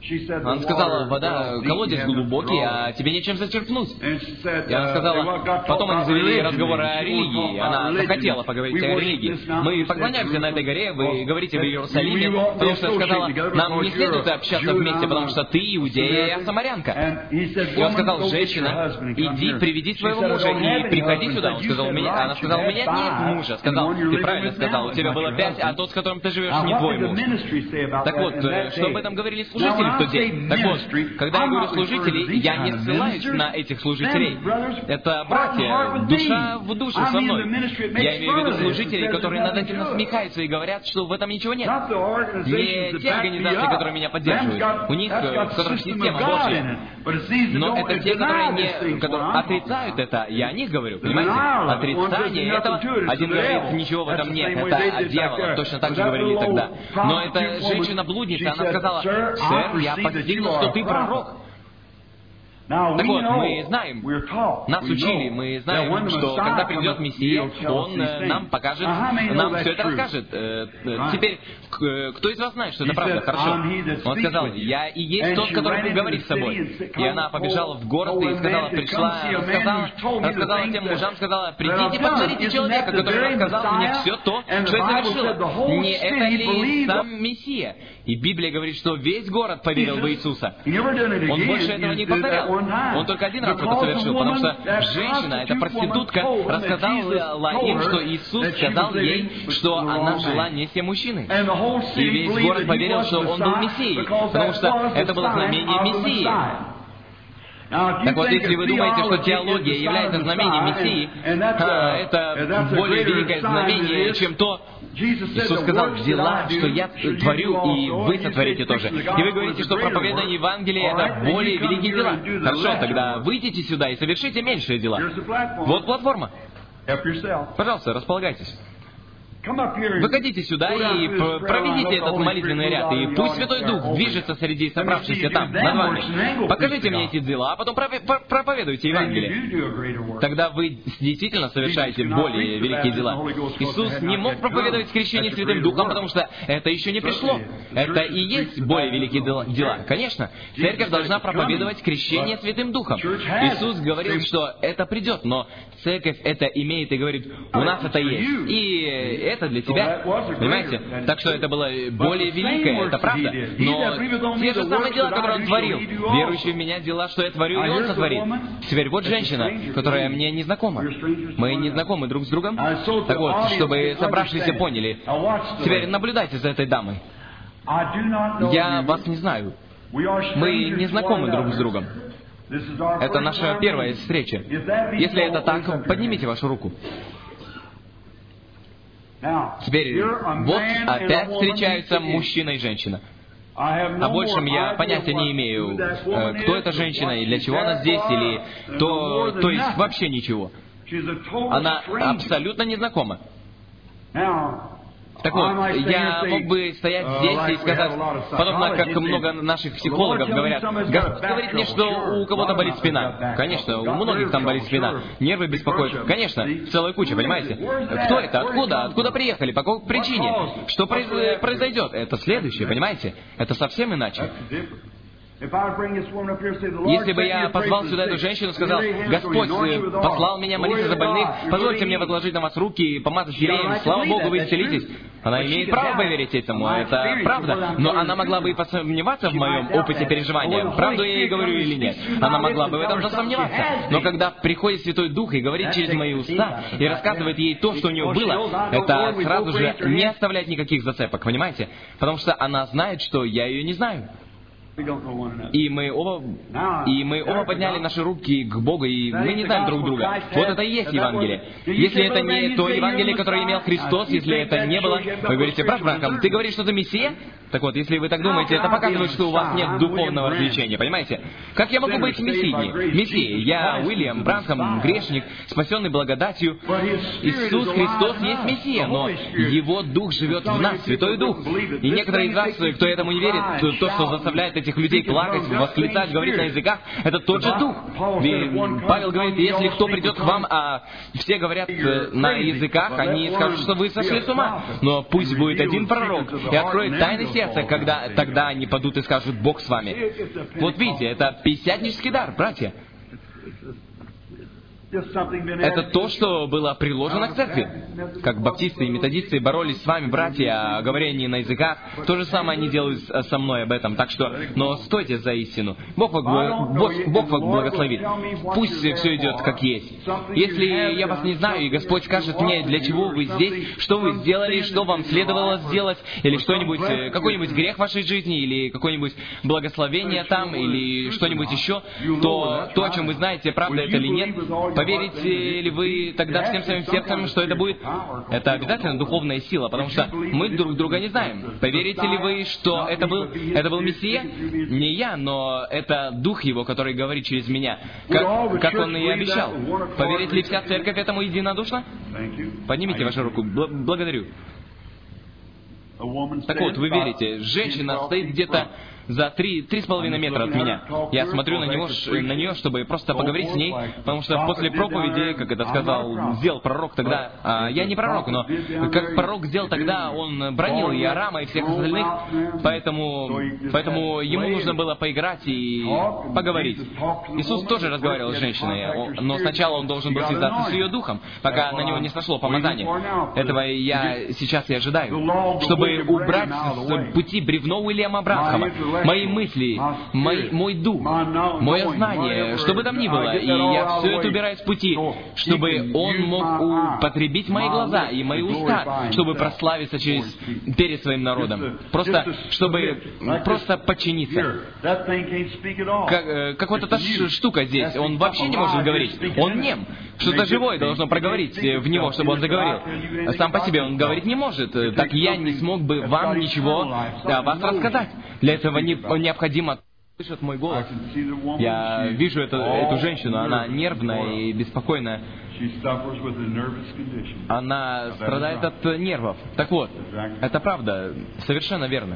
Она сказала, вода, колодец глубокий, а тебе нечем зачерпнуть. И она сказала, потом они завели разговор о религии. Она захотела поговорить о религии. Мы поклоняемся на этой горе, вы говорите в Иерусалиме, потому что сказала, нам не следует общаться вместе, потому что ты иудея, а я самарянка. И он сказал, женщина, иди, приведи своего мужа и приходи сюда. Он сказал, у меня, она сказала, у меня нет мужа. Сказал, ты правильно сказал, у тебя было пять, а тот, с которым ты живешь, не твой муж. Так вот, что об этом говорили служители в тот день? Так вот, когда я говорю служители, я не ссылаюсь на этих служителей. Это братья, душа в душу со мной. Я имею в виду служителей, которые над этим насмехаются и говорят, что в этом ничего нет. Не те организации, которые меня поддерживают. У них, в которых система Божья. Но это те, которые, не, которые отрицают это. Я о них говорю, понимаете? Отрицание этого. Один говорит, ничего в этом нет, это от дьявола. Точно так же говорили тогда. Но эта женщина-блудница, она сказала, сэр, я постигла, что ты пророк. Так вот, мы знаем, нас учили, мы знаем, что когда придет Мессия, Он нам покажет, нам все это расскажет. Теперь, кто из вас знает, что это правда? Хорошо. Он сказал, я и есть тот, который говорит с собой. И она побежала в город и сказала, пришла, рассказала, рассказала тем мужам, сказала, придите, посмотрите человека, который рассказал мне все то, что я совершила. Не это ли сам Мессия? И Библия говорит, что весь город поверил в Иисуса. Он больше этого не повторял. Он только один раз это совершил, потому что женщина, эта проститутка, рассказала им, что Иисус сказал ей, что она жила не все мужчины. И весь город поверил, что он был Мессией, потому что это было знамение Мессии. Так вот, если вы думаете, что теология является знамением Мессии, это более великое знамение, чем то, Иисус сказал, дела, что я творю, и вы сотворите тоже. И вы говорите, что проповедание Евангелия — это более великие дела. Хорошо, тогда выйдите сюда и совершите меньшие дела. Вот платформа. Пожалуйста, располагайтесь. Выходите сюда и проведите этот молитвенный ряд, и пусть Святой Дух движется среди собравшихся там, над вами. Покажите мне эти дела, а потом проповедуйте Евангелие. Тогда вы действительно совершаете более великие дела. Иисус не мог проповедовать крещение Святым Духом, потому что это еще не пришло. Это и есть более великие дела. Конечно, церковь должна проповедовать крещение Святым Духом. Иисус говорил, что это придет, но церковь это имеет и говорит, у нас это есть. И это для тебя, понимаете? Так что это было более великое, это правда. Но те же самые дела, которые он творил, верующие в меня дела, что я творю, и он сотворит. Теперь вот женщина, которая мне не знакома. Мы не знакомы друг с другом. Так вот, чтобы собравшиеся поняли. Теперь наблюдайте за этой дамой. Я вас не знаю. Мы не знакомы друг с другом. Это наша первая встреча. Если это так, поднимите вашу руку. Теперь вот опять встречаются мужчина и женщина. О большем я понятия не имею, кто эта женщина и для чего она здесь, или то, то есть вообще ничего. Она абсолютно незнакома. Так вот, я мог бы стоять здесь и сказать, подобно как много наших психологов говорят, Господь говорит мне, что у кого-то болит спина. Конечно, у многих там болит спина. Нервы беспокоят. Конечно, целая куча, понимаете? Кто это? Откуда? Откуда приехали? По какой причине? Что произ- произойдет? Это следующее, понимаете? Это совсем иначе. Если бы я позвал сюда эту женщину и сказал, Господь послал меня молиться за больных, позвольте мне возложить на вас руки и помазать елеем, слава Богу, вы исцелитесь. Она имеет право поверить этому, это правда. Но она могла бы и посомневаться в моем опыте переживания, правду я ей говорю или нет. Она могла бы в этом засомневаться. Но когда приходит Святой Дух и говорит через мои уста, и рассказывает ей то, что у нее было, это сразу же не оставляет никаких зацепок, понимаете? Потому что она знает, что я ее не знаю. И мы оба, и мы оба подняли наши руки к Богу, и мы не знаем друг друга. Вот это и есть Евангелие. Если это не то Евангелие, которое имел Христос, если это не было, вы говорите, брат Бранхам, ты говоришь, что ты Мессия? Так вот, если вы так думаете, это показывает, что у вас нет духовного развлечения, понимаете? Как я могу быть Мессией? Мессией. Я Уильям Бранхам, грешник, спасенный благодатью. Иисус Христос есть Мессия, но Его Дух живет в нас, Святой Дух. И некоторые из вас, кто этому не верит, то, то что заставляет этих людей плакать, восклицать, говорить на языках, это тот же дух. И Павел говорит, если кто придет к вам, а все говорят на языках, они скажут, что вы сошли с ума. Но пусть будет один пророк и откроет тайны сердца, когда тогда они падут и скажут, Бог с вами. Вот видите, это пятидесятнический дар, братья. Это то, что было приложено к церкви. Как баптисты и методисты боролись с вами, братья, о говорении на языках, то же самое они делают со мной об этом. Так что, но стойте за истину. Бог вас, Бог, Бог вас благословит. Пусть все идет как есть. Если я вас не знаю, и Господь скажет мне, для чего вы здесь, что вы сделали, что вам следовало сделать, или что-нибудь, какой-нибудь грех в вашей жизни, или какое-нибудь благословение там, или что-нибудь еще, то то, о чем вы знаете, правда это или нет, поверите ли вы тогда всем своим сердцем, что это будет? Это обязательно духовная сила, потому что мы друг друга не знаем. Поверите ли вы, что это был, это был Мессия? Не я, но это Дух Его, который говорит через меня, как, как Он и обещал. Поверит ли вся церковь этому единодушно? Поднимите вашу руку. Бл- благодарю. Так вот, вы верите, женщина стоит где-то за три, три с половиной метра от меня. Я смотрю на, него, на нее, чтобы просто поговорить с ней, потому что после проповеди, как это сказал, сделал пророк тогда, а, я не пророк, но как пророк сделал тогда, он бранил и Арама, и всех остальных, поэтому, поэтому ему нужно было поиграть и поговорить. Иисус тоже разговаривал с женщиной, но сначала он должен был связаться с ее духом, пока на него не сошло помазание. Этого я сейчас и ожидаю, чтобы убрать с пути бревно Уильяма Бранхама, мои мысли, мой, мой дух, мое знание, что бы там ни было, и я все это убираю с пути, чтобы Он мог употребить мои глаза и мои уста, чтобы прославиться через, перед своим народом. Просто, чтобы просто подчиниться. Как, как вот эта штука здесь, он вообще не может говорить, он нем. Что-то живое должно проговорить в него, чтобы он заговорил. Сам по себе он говорить не может. Так я не смог бы вам ничего о вас рассказать. Для этого не, необходимо слышать мой голос. Я вижу эту, эту женщину, она нервная и беспокойная. Она страдает от нервов. Так вот, это правда, совершенно верно.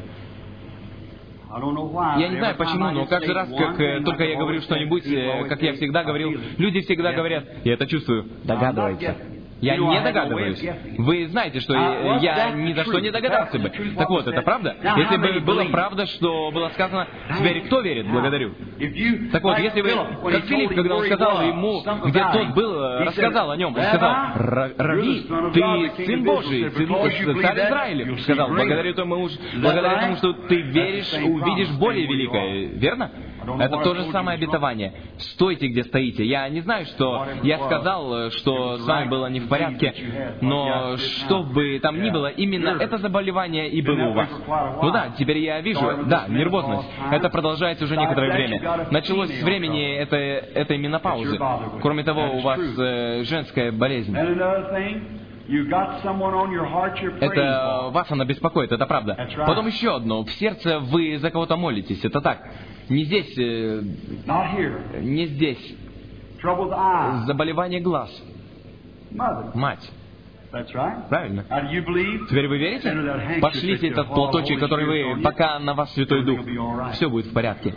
Я не знаю почему, но каждый раз, как э, только я говорю что-нибудь, э, как я всегда говорил, люди всегда говорят, я это чувствую, догадываются. Я не догадываюсь. Вы знаете, что я, я ни за что не догадался бы. Так вот, это правда? Если бы было правда, что было сказано, «Верь, кто верит?» Благодарю. Так вот, если вы, как Филипп, когда он сказал ему, где тот был, рассказал о нем, он сказал, «Рави, ты сын Божий, сын, царь Израилев», сказал, благодаря тому, благодаря тому, что ты веришь, увидишь более великое. Верно? Это то же самое обетование. Стойте, где стоите. Я не знаю, что я сказал, что с вами было не в порядке, но что бы там ни было, именно это заболевание и было у вас. Ну да, теперь я вижу, да, нервозность. Это продолжается уже некоторое время. Началось с времени этой, этой менопаузы. Кроме того, у вас э, женская болезнь. Это вас она беспокоит, это правда. Потом еще одно. В сердце вы за кого-то молитесь, это так. Не здесь, э, не здесь. Заболевание глаз. Мать. Правильно. Теперь вы верите? Пошлите этот платочек, который вы, пока на вас Святой Дух. Все будет в порядке.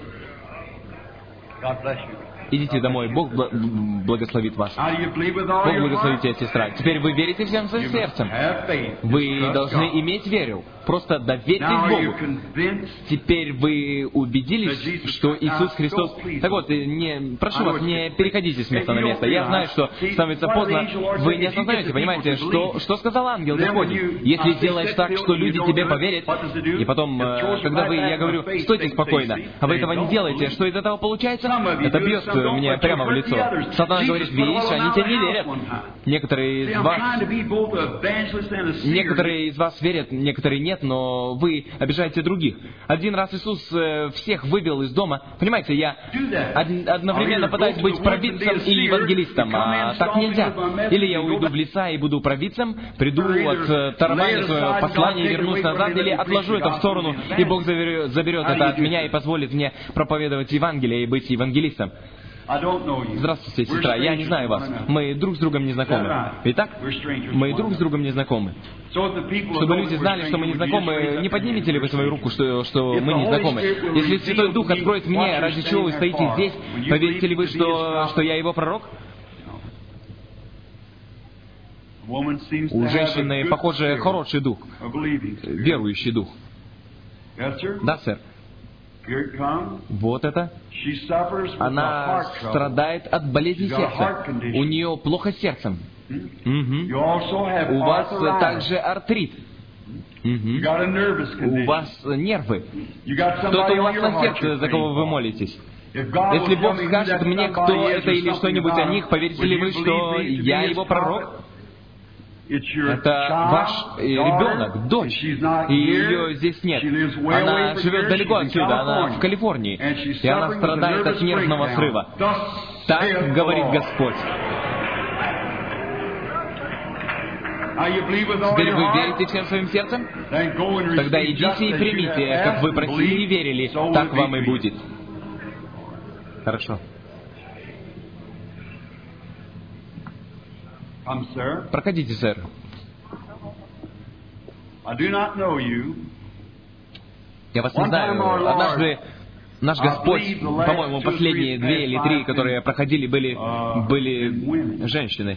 Идите домой, Бог благословит вас. Бог благословит тебя, сестра. Теперь вы верите всем своим сердцем. Вы должны иметь веру. Просто доверьтесь Богу. Теперь вы убедились, что Иисус Христос... Так вот, не, прошу вас, не переходите с места на место. Я знаю, что становится поздно. Вы не осознаете, понимаете, что, что сказал ангел Господень. Если сделаешь так, что люди тебе поверят, и потом, когда вы, я говорю, стойте спокойно, а вы этого не делаете, что из этого получается? Это бьет мне прямо в лицо. Сатана говорит, видишь, они тебе не верят. Некоторые из вас... Некоторые из вас верят, некоторые нет, но вы обижаете других. Один раз Иисус всех вывел из дома. Понимаете, я одновременно пытаюсь быть провидцем и евангелистом, а так нельзя. Или я уйду в леса и буду провидцем, приду от тарабани свое послание и вернусь назад, или отложу это в сторону, и Бог заберет это от меня и позволит мне проповедовать Евангелие и быть евангелистом. Здравствуйте, сестра, я не знаю вас. Мы друг с другом не знакомы. Итак, мы друг с другом не знакомы. Чтобы люди знали, что мы не знакомы, не поднимете ли вы свою руку, что, что мы не знакомы? Если Святой Дух откроет мне, ради чего вы стоите здесь, поверите ли вы, что, что я его пророк? У женщины, похоже, хороший дух, верующий дух. Да, сэр. Вот это. Она страдает от болезни сердца. У нее плохо с сердцем. Угу. У вас также артрит. Угу. У вас нервы. Кто-то у вас на сердце, за кого вы молитесь. Если Бог скажет мне, кто это или что-нибудь о них, поверите ли вы, что я его пророк? Это ваш ребенок, дочь, и ее здесь нет. Она живет далеко отсюда, она в Калифорнии, и она страдает от нервного срыва. Так говорит Господь. Теперь вы верите всем своим сердцем? Тогда идите и примите, как вы просили и верили, так вам и будет. Хорошо. Проходите, сэр. Я вас не знаю. Однажды наш Господь, по-моему, последние две или три, которые проходили, были, были женщины.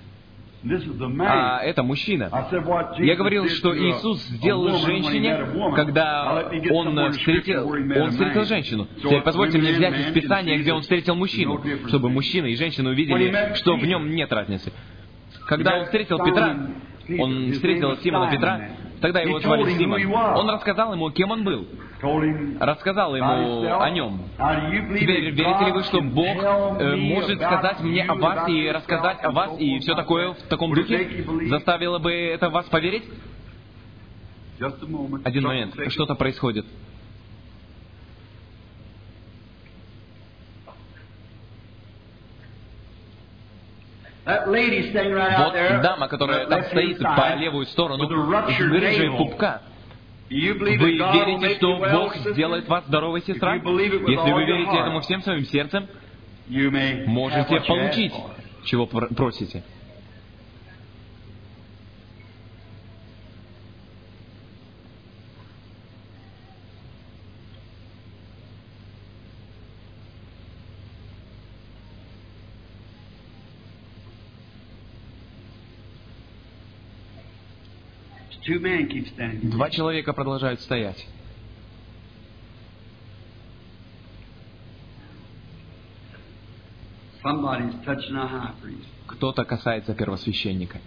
А это мужчина. Я говорил, что Иисус сделал женщине, когда Он встретил, он встретил женщину. Теперь позвольте мне взять из Писания, где Он встретил мужчину, чтобы мужчина и женщина увидели, что в нем нет разницы. Когда Он встретил Петра, Он встретил Симона Петра, тогда его звали Симон. Он рассказал ему, кем он был. Рассказал ему о нем. Теперь верите ли вы, что Бог э, может сказать мне о вас и рассказать о вас и все такое в таком духе? Заставило бы это вас поверить? Один момент. Что-то происходит. Вот дама, которая там стоит по левую сторону, с грыжей пупка. Вы верите, что Бог сделает вас здоровой, сестра? Если вы верите этому всем своим сердцем, можете получить, чего просите. Два человека продолжают стоять. Кто-то касается первосвященника.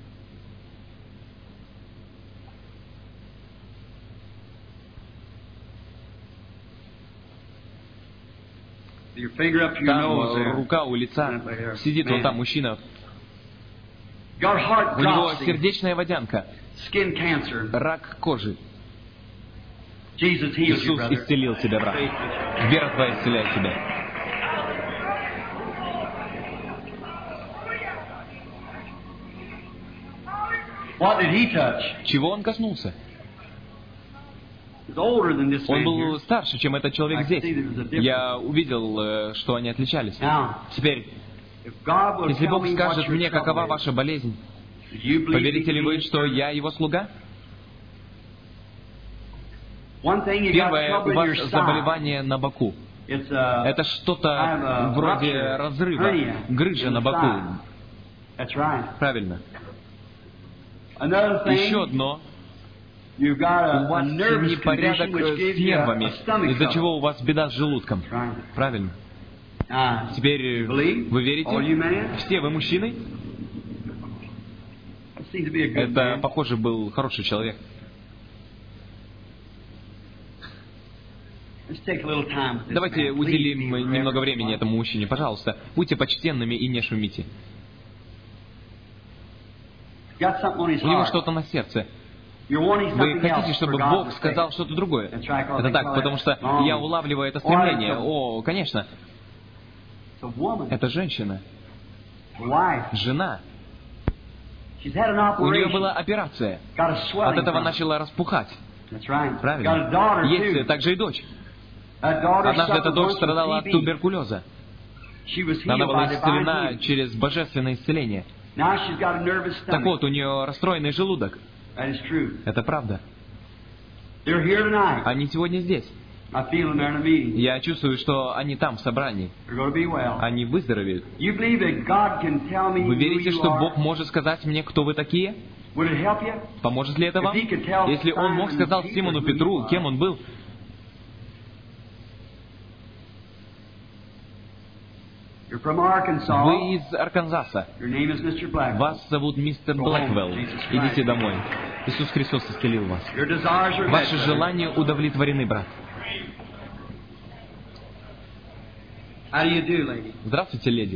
Там рука у лица. Сидит вот там мужчина. У него сердечная водянка. Рак кожи. Иисус исцелил тебя, брат. Вера твоя исцеляет тебя. Чего он коснулся? Он был старше, чем этот человек здесь. Я увидел, что они отличались. Теперь, если Бог скажет мне, какова ваша болезнь, поверите ли вы, что я его слуга? Первое, у вас заболевание на боку. Это что-то вроде разрыва, грыжа на боку. Правильно. Еще одно. У вас непорядок с нервами, из-за чего у вас беда с желудком. Правильно. Теперь вы верите? Все вы мужчины? Это, похоже, был хороший человек. Давайте уделим немного времени этому мужчине. Пожалуйста, будьте почтенными и не шумите. У него что-то на сердце. Вы хотите, чтобы Бог сказал что-то другое? Это так, потому что я улавливаю это стремление. О, конечно. Это женщина. Жена. У нее была операция. От этого начала распухать. Правильно. Есть также и дочь. Однажды эта дочь страдала от туберкулеза. Она была исцелена через божественное исцеление. Так вот, у нее расстроенный желудок. Это правда. Они сегодня здесь. Я чувствую, что они там, в собрании. Они выздоровеют. Вы верите, что Бог может сказать мне, кто вы такие? Поможет ли это вам? Если Он мог сказать Симону Петру, кем он был, вы из Арканзаса. Вас зовут мистер Блэквелл. Идите домой. Иисус Христос исцелил вас. Ваши желания удовлетворены, брат. Здравствуйте, леди.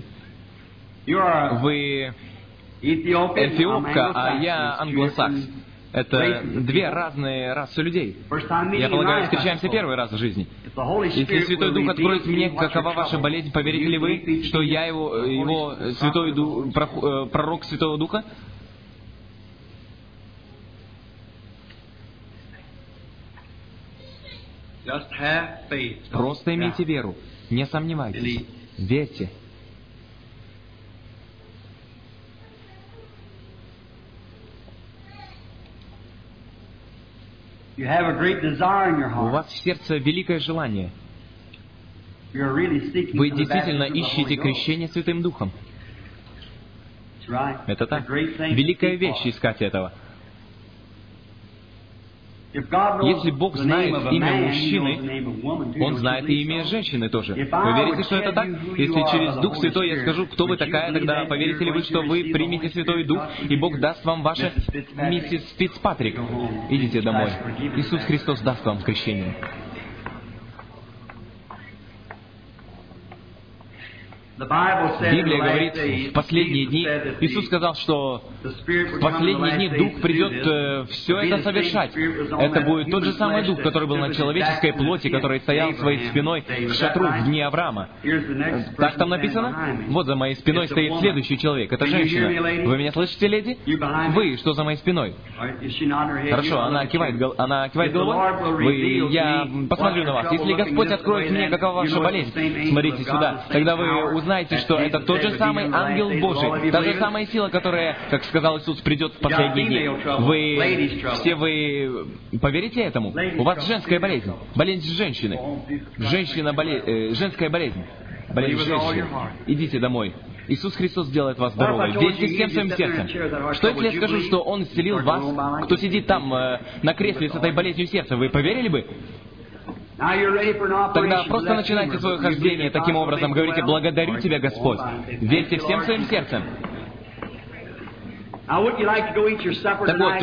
Вы эфиопка, а я англосакс. Это две разные расы людей. Я полагаю, встречаемся первый раз в жизни. Если Святой Дух откроет мне, какова ваша болезнь, поверите ли вы, что я его, его Святой Дух, пророк Святого Духа? Просто имейте веру. Не сомневайтесь. Верьте. У вас в сердце великое желание. Вы действительно ищете крещение Святым Духом. Это так. Великая вещь искать этого. Если Бог знает имя мужчины, Он знает и имя женщины тоже. Вы верите, что это так? Если через Дух Святой я скажу, кто вы такая, тогда поверите ли вы, что вы примете Святой Дух, и Бог даст вам ваша миссис Фицпатрик? Идите домой. Иисус Христос даст вам крещение. Библия говорит, в последние дни, Иисус сказал, что в последние дни Дух придет э, все это совершать. Это будет тот же самый Дух, который был на человеческой плоти, который стоял своей спиной в шатру в дни Авраама. Так там написано? Вот за моей спиной стоит следующий человек. Это женщина. Вы меня слышите, леди? Вы, что за моей спиной? Хорошо, она кивает, гол... она кивает головой? Вы... Я посмотрю на вас. Если Господь откроет мне, какова ваша болезнь, смотрите сюда. Тогда вы узнаете, что это тот же самый ангел Божий, та же самая сила, которая, как сказал Иисус, придет в последние дни. Вы, все вы поверите этому? У вас женская болезнь, болезнь женщины, женщина боле... э, женская болезнь, болезнь женщины. Идите домой. Иисус Христос сделает вас здоровой. Верьте всем своим сердцем. Что если я скажу, что Он исцелил вас, кто сидит там э, на кресле с этой болезнью сердца? Вы поверили бы? Тогда просто начинайте свое хождение таким образом. Говорите: «Благодарю Тебя, Господь». Верьте всем своим сердцем. Так вот,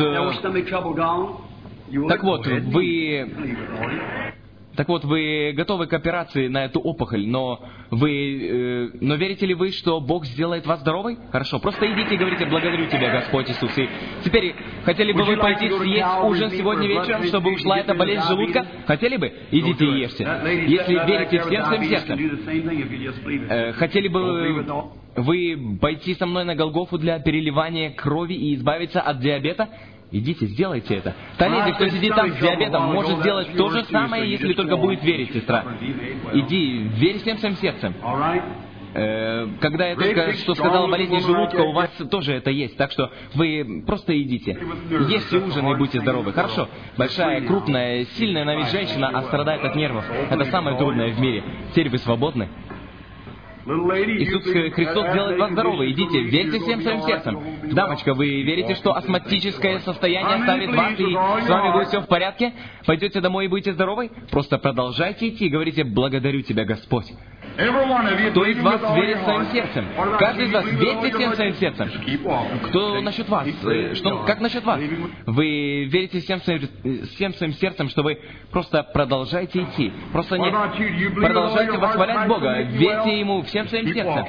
э, так вот, вы... Так вот, вы готовы к операции на эту опухоль, но вы... Э, но верите ли вы, что Бог сделает вас здоровой? Хорошо, просто идите и говорите: «Благодарю Тебя, Господь Иисус». И теперь, хотели бы вы пойти съесть ужин сегодня вечером, чтобы ушла эта болезнь желудка? Хотели бы? Идите и ешьте. Если верите всем своим сердцем. Э, хотели бы вы пойти со мной на Голгофу для переливания крови и избавиться от диабета? Идите, сделайте это. Та леди, кто сидит там с диабетом, может сделать то же самое, если только будет верить, сестра. Иди, верь всем своим сердцем. Э, когда я только что сказал о болезни желудка, у вас тоже это есть. Так что вы просто идите. Ешьте ужин и будьте здоровы. Хорошо. Большая, крупная, сильная на вид женщина, а страдает от нервов. Это самое трудное в мире. Теперь вы свободны. Иисус Христос делает вас здоровы. Идите, верьте всем своим сердцем. Дамочка, вы верите, что астматическое состояние оставит вас, и с вами будет все в порядке? Пойдете домой и будете здоровы? Просто продолжайте идти и говорите: «Благодарю Тебя, Господь». Кто из вас верит своим сердцем? Каждый из вас верьте всем своим сердцем. Кто насчет вас? Что, как насчет вас? Вы верите всем своим, всем своим сердцем, что вы просто продолжаете идти. Просто не продолжайте восхвалять Бога. Верьте Ему всем своим сердцем.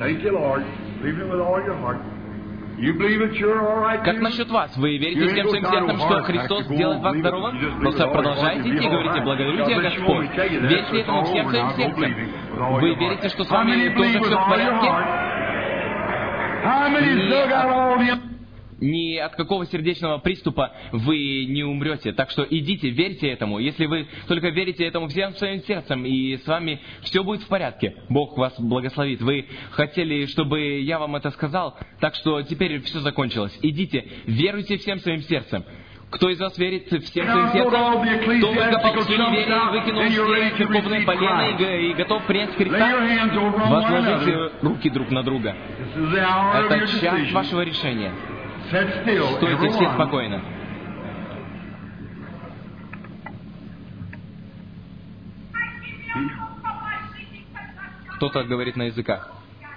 Как насчет вас? Вы верите всем своим сердцем, что Христос сделает вас здоровым? Просто продолжайте идти и говорите: «Благодарю Тебя, Господь». Верьте этому всем своим сердцем. Вы верите, что с вами тоже все в порядке? ни от какого сердечного приступа вы не умрете. Так что идите, верьте этому. Если вы только верите этому всем своим сердцем, и с вами все будет в порядке. Бог вас благословит. Вы хотели, чтобы я вам это сказал, так что теперь все закончилось. Идите, веруйте всем своим сердцем. Кто из вас верит всем своим сердцем? Кто выкопал все неверие, выкинул все церковные полена и, и готов принять Христа? Возложите руки друг на друга. Это час вашего решения. Стойте все спокойно. Кто-то говорит на языках.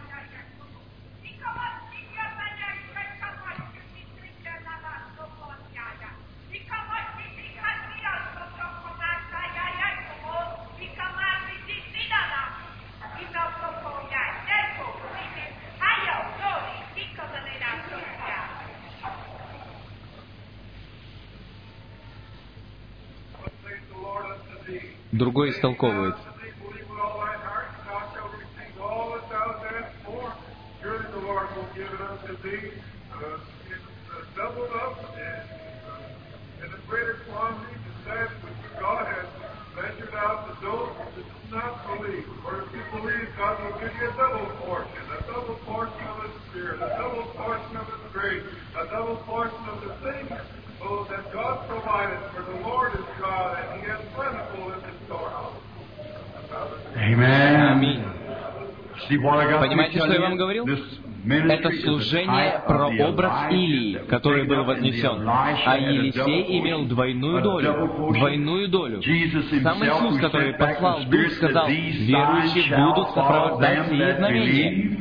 Другой истолковывает. Аминь. Понимаете, что я вам говорил? Это служение про образ Илии, который был вознесен. А Елисей имел двойную долю. Двойную долю. Сам Иисус, который послал Дух, сказал: верующие будут сопровождать сие знамения.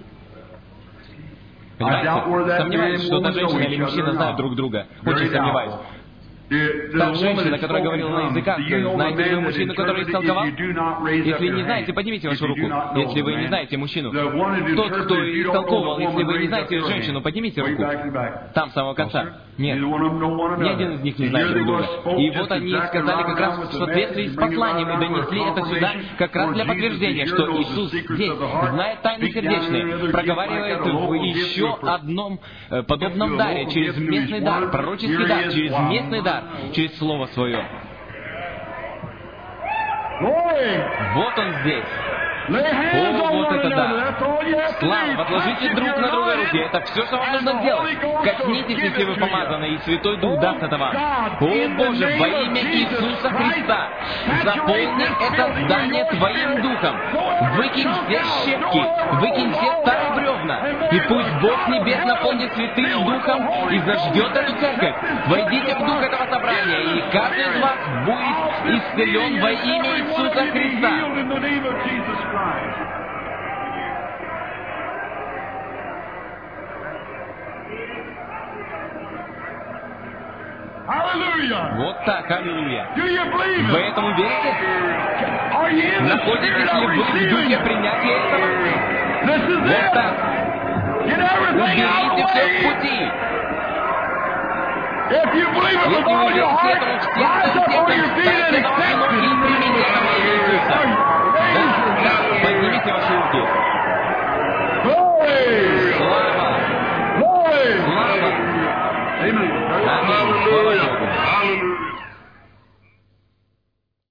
Понимаете? Сомневаюсь, что та женщина или мужчина знают друг друга. Очень сомневаюсь. Та женщина, которая говорила на языках, знаете ли вы мужчину, который истолковал? Если не знаете, поднимите вашу руку. Если вы не знаете мужчину. Тот, кто истолковывал, если вы не знаете женщину, поднимите руку. Там, с самого конца. Нет. Ни один из них не знает друг друга. И вот они сказали как раз в соответствии с посланием и донесли это сюда как раз для подтверждения, что Иисус здесь знает тайны сердечные, проговаривает в еще одном подобном даре, через местный дар, пророческий дар, через местный дар, через Слово Свое. Вот Он здесь. О, вот это да! Слава, возложите друг на друга руки. Это все, что вам нужно сделать. Коснитесь, если вы помазаны, и Святой Дух даст это вам. О, Боже, во имя Иисуса Христа, заполни это здание Твоим Духом. Выкинь все щепки, выкинь все старые бревна. И пусть Бог Небес наполнит Святым Духом и заждет эту церковь. Войдите в дух этого собрания, и каждый из вас будет исцелен во имя Иисуса Христа. Вот так, аллилуйя. Вы этому верите? Находитесь ли вы в духе принятия этого? Вот так. Уберите все с пути. Если вы верите этому всем своим сердцем, встаньте на ваши ноги и примите это во имя Иисуса.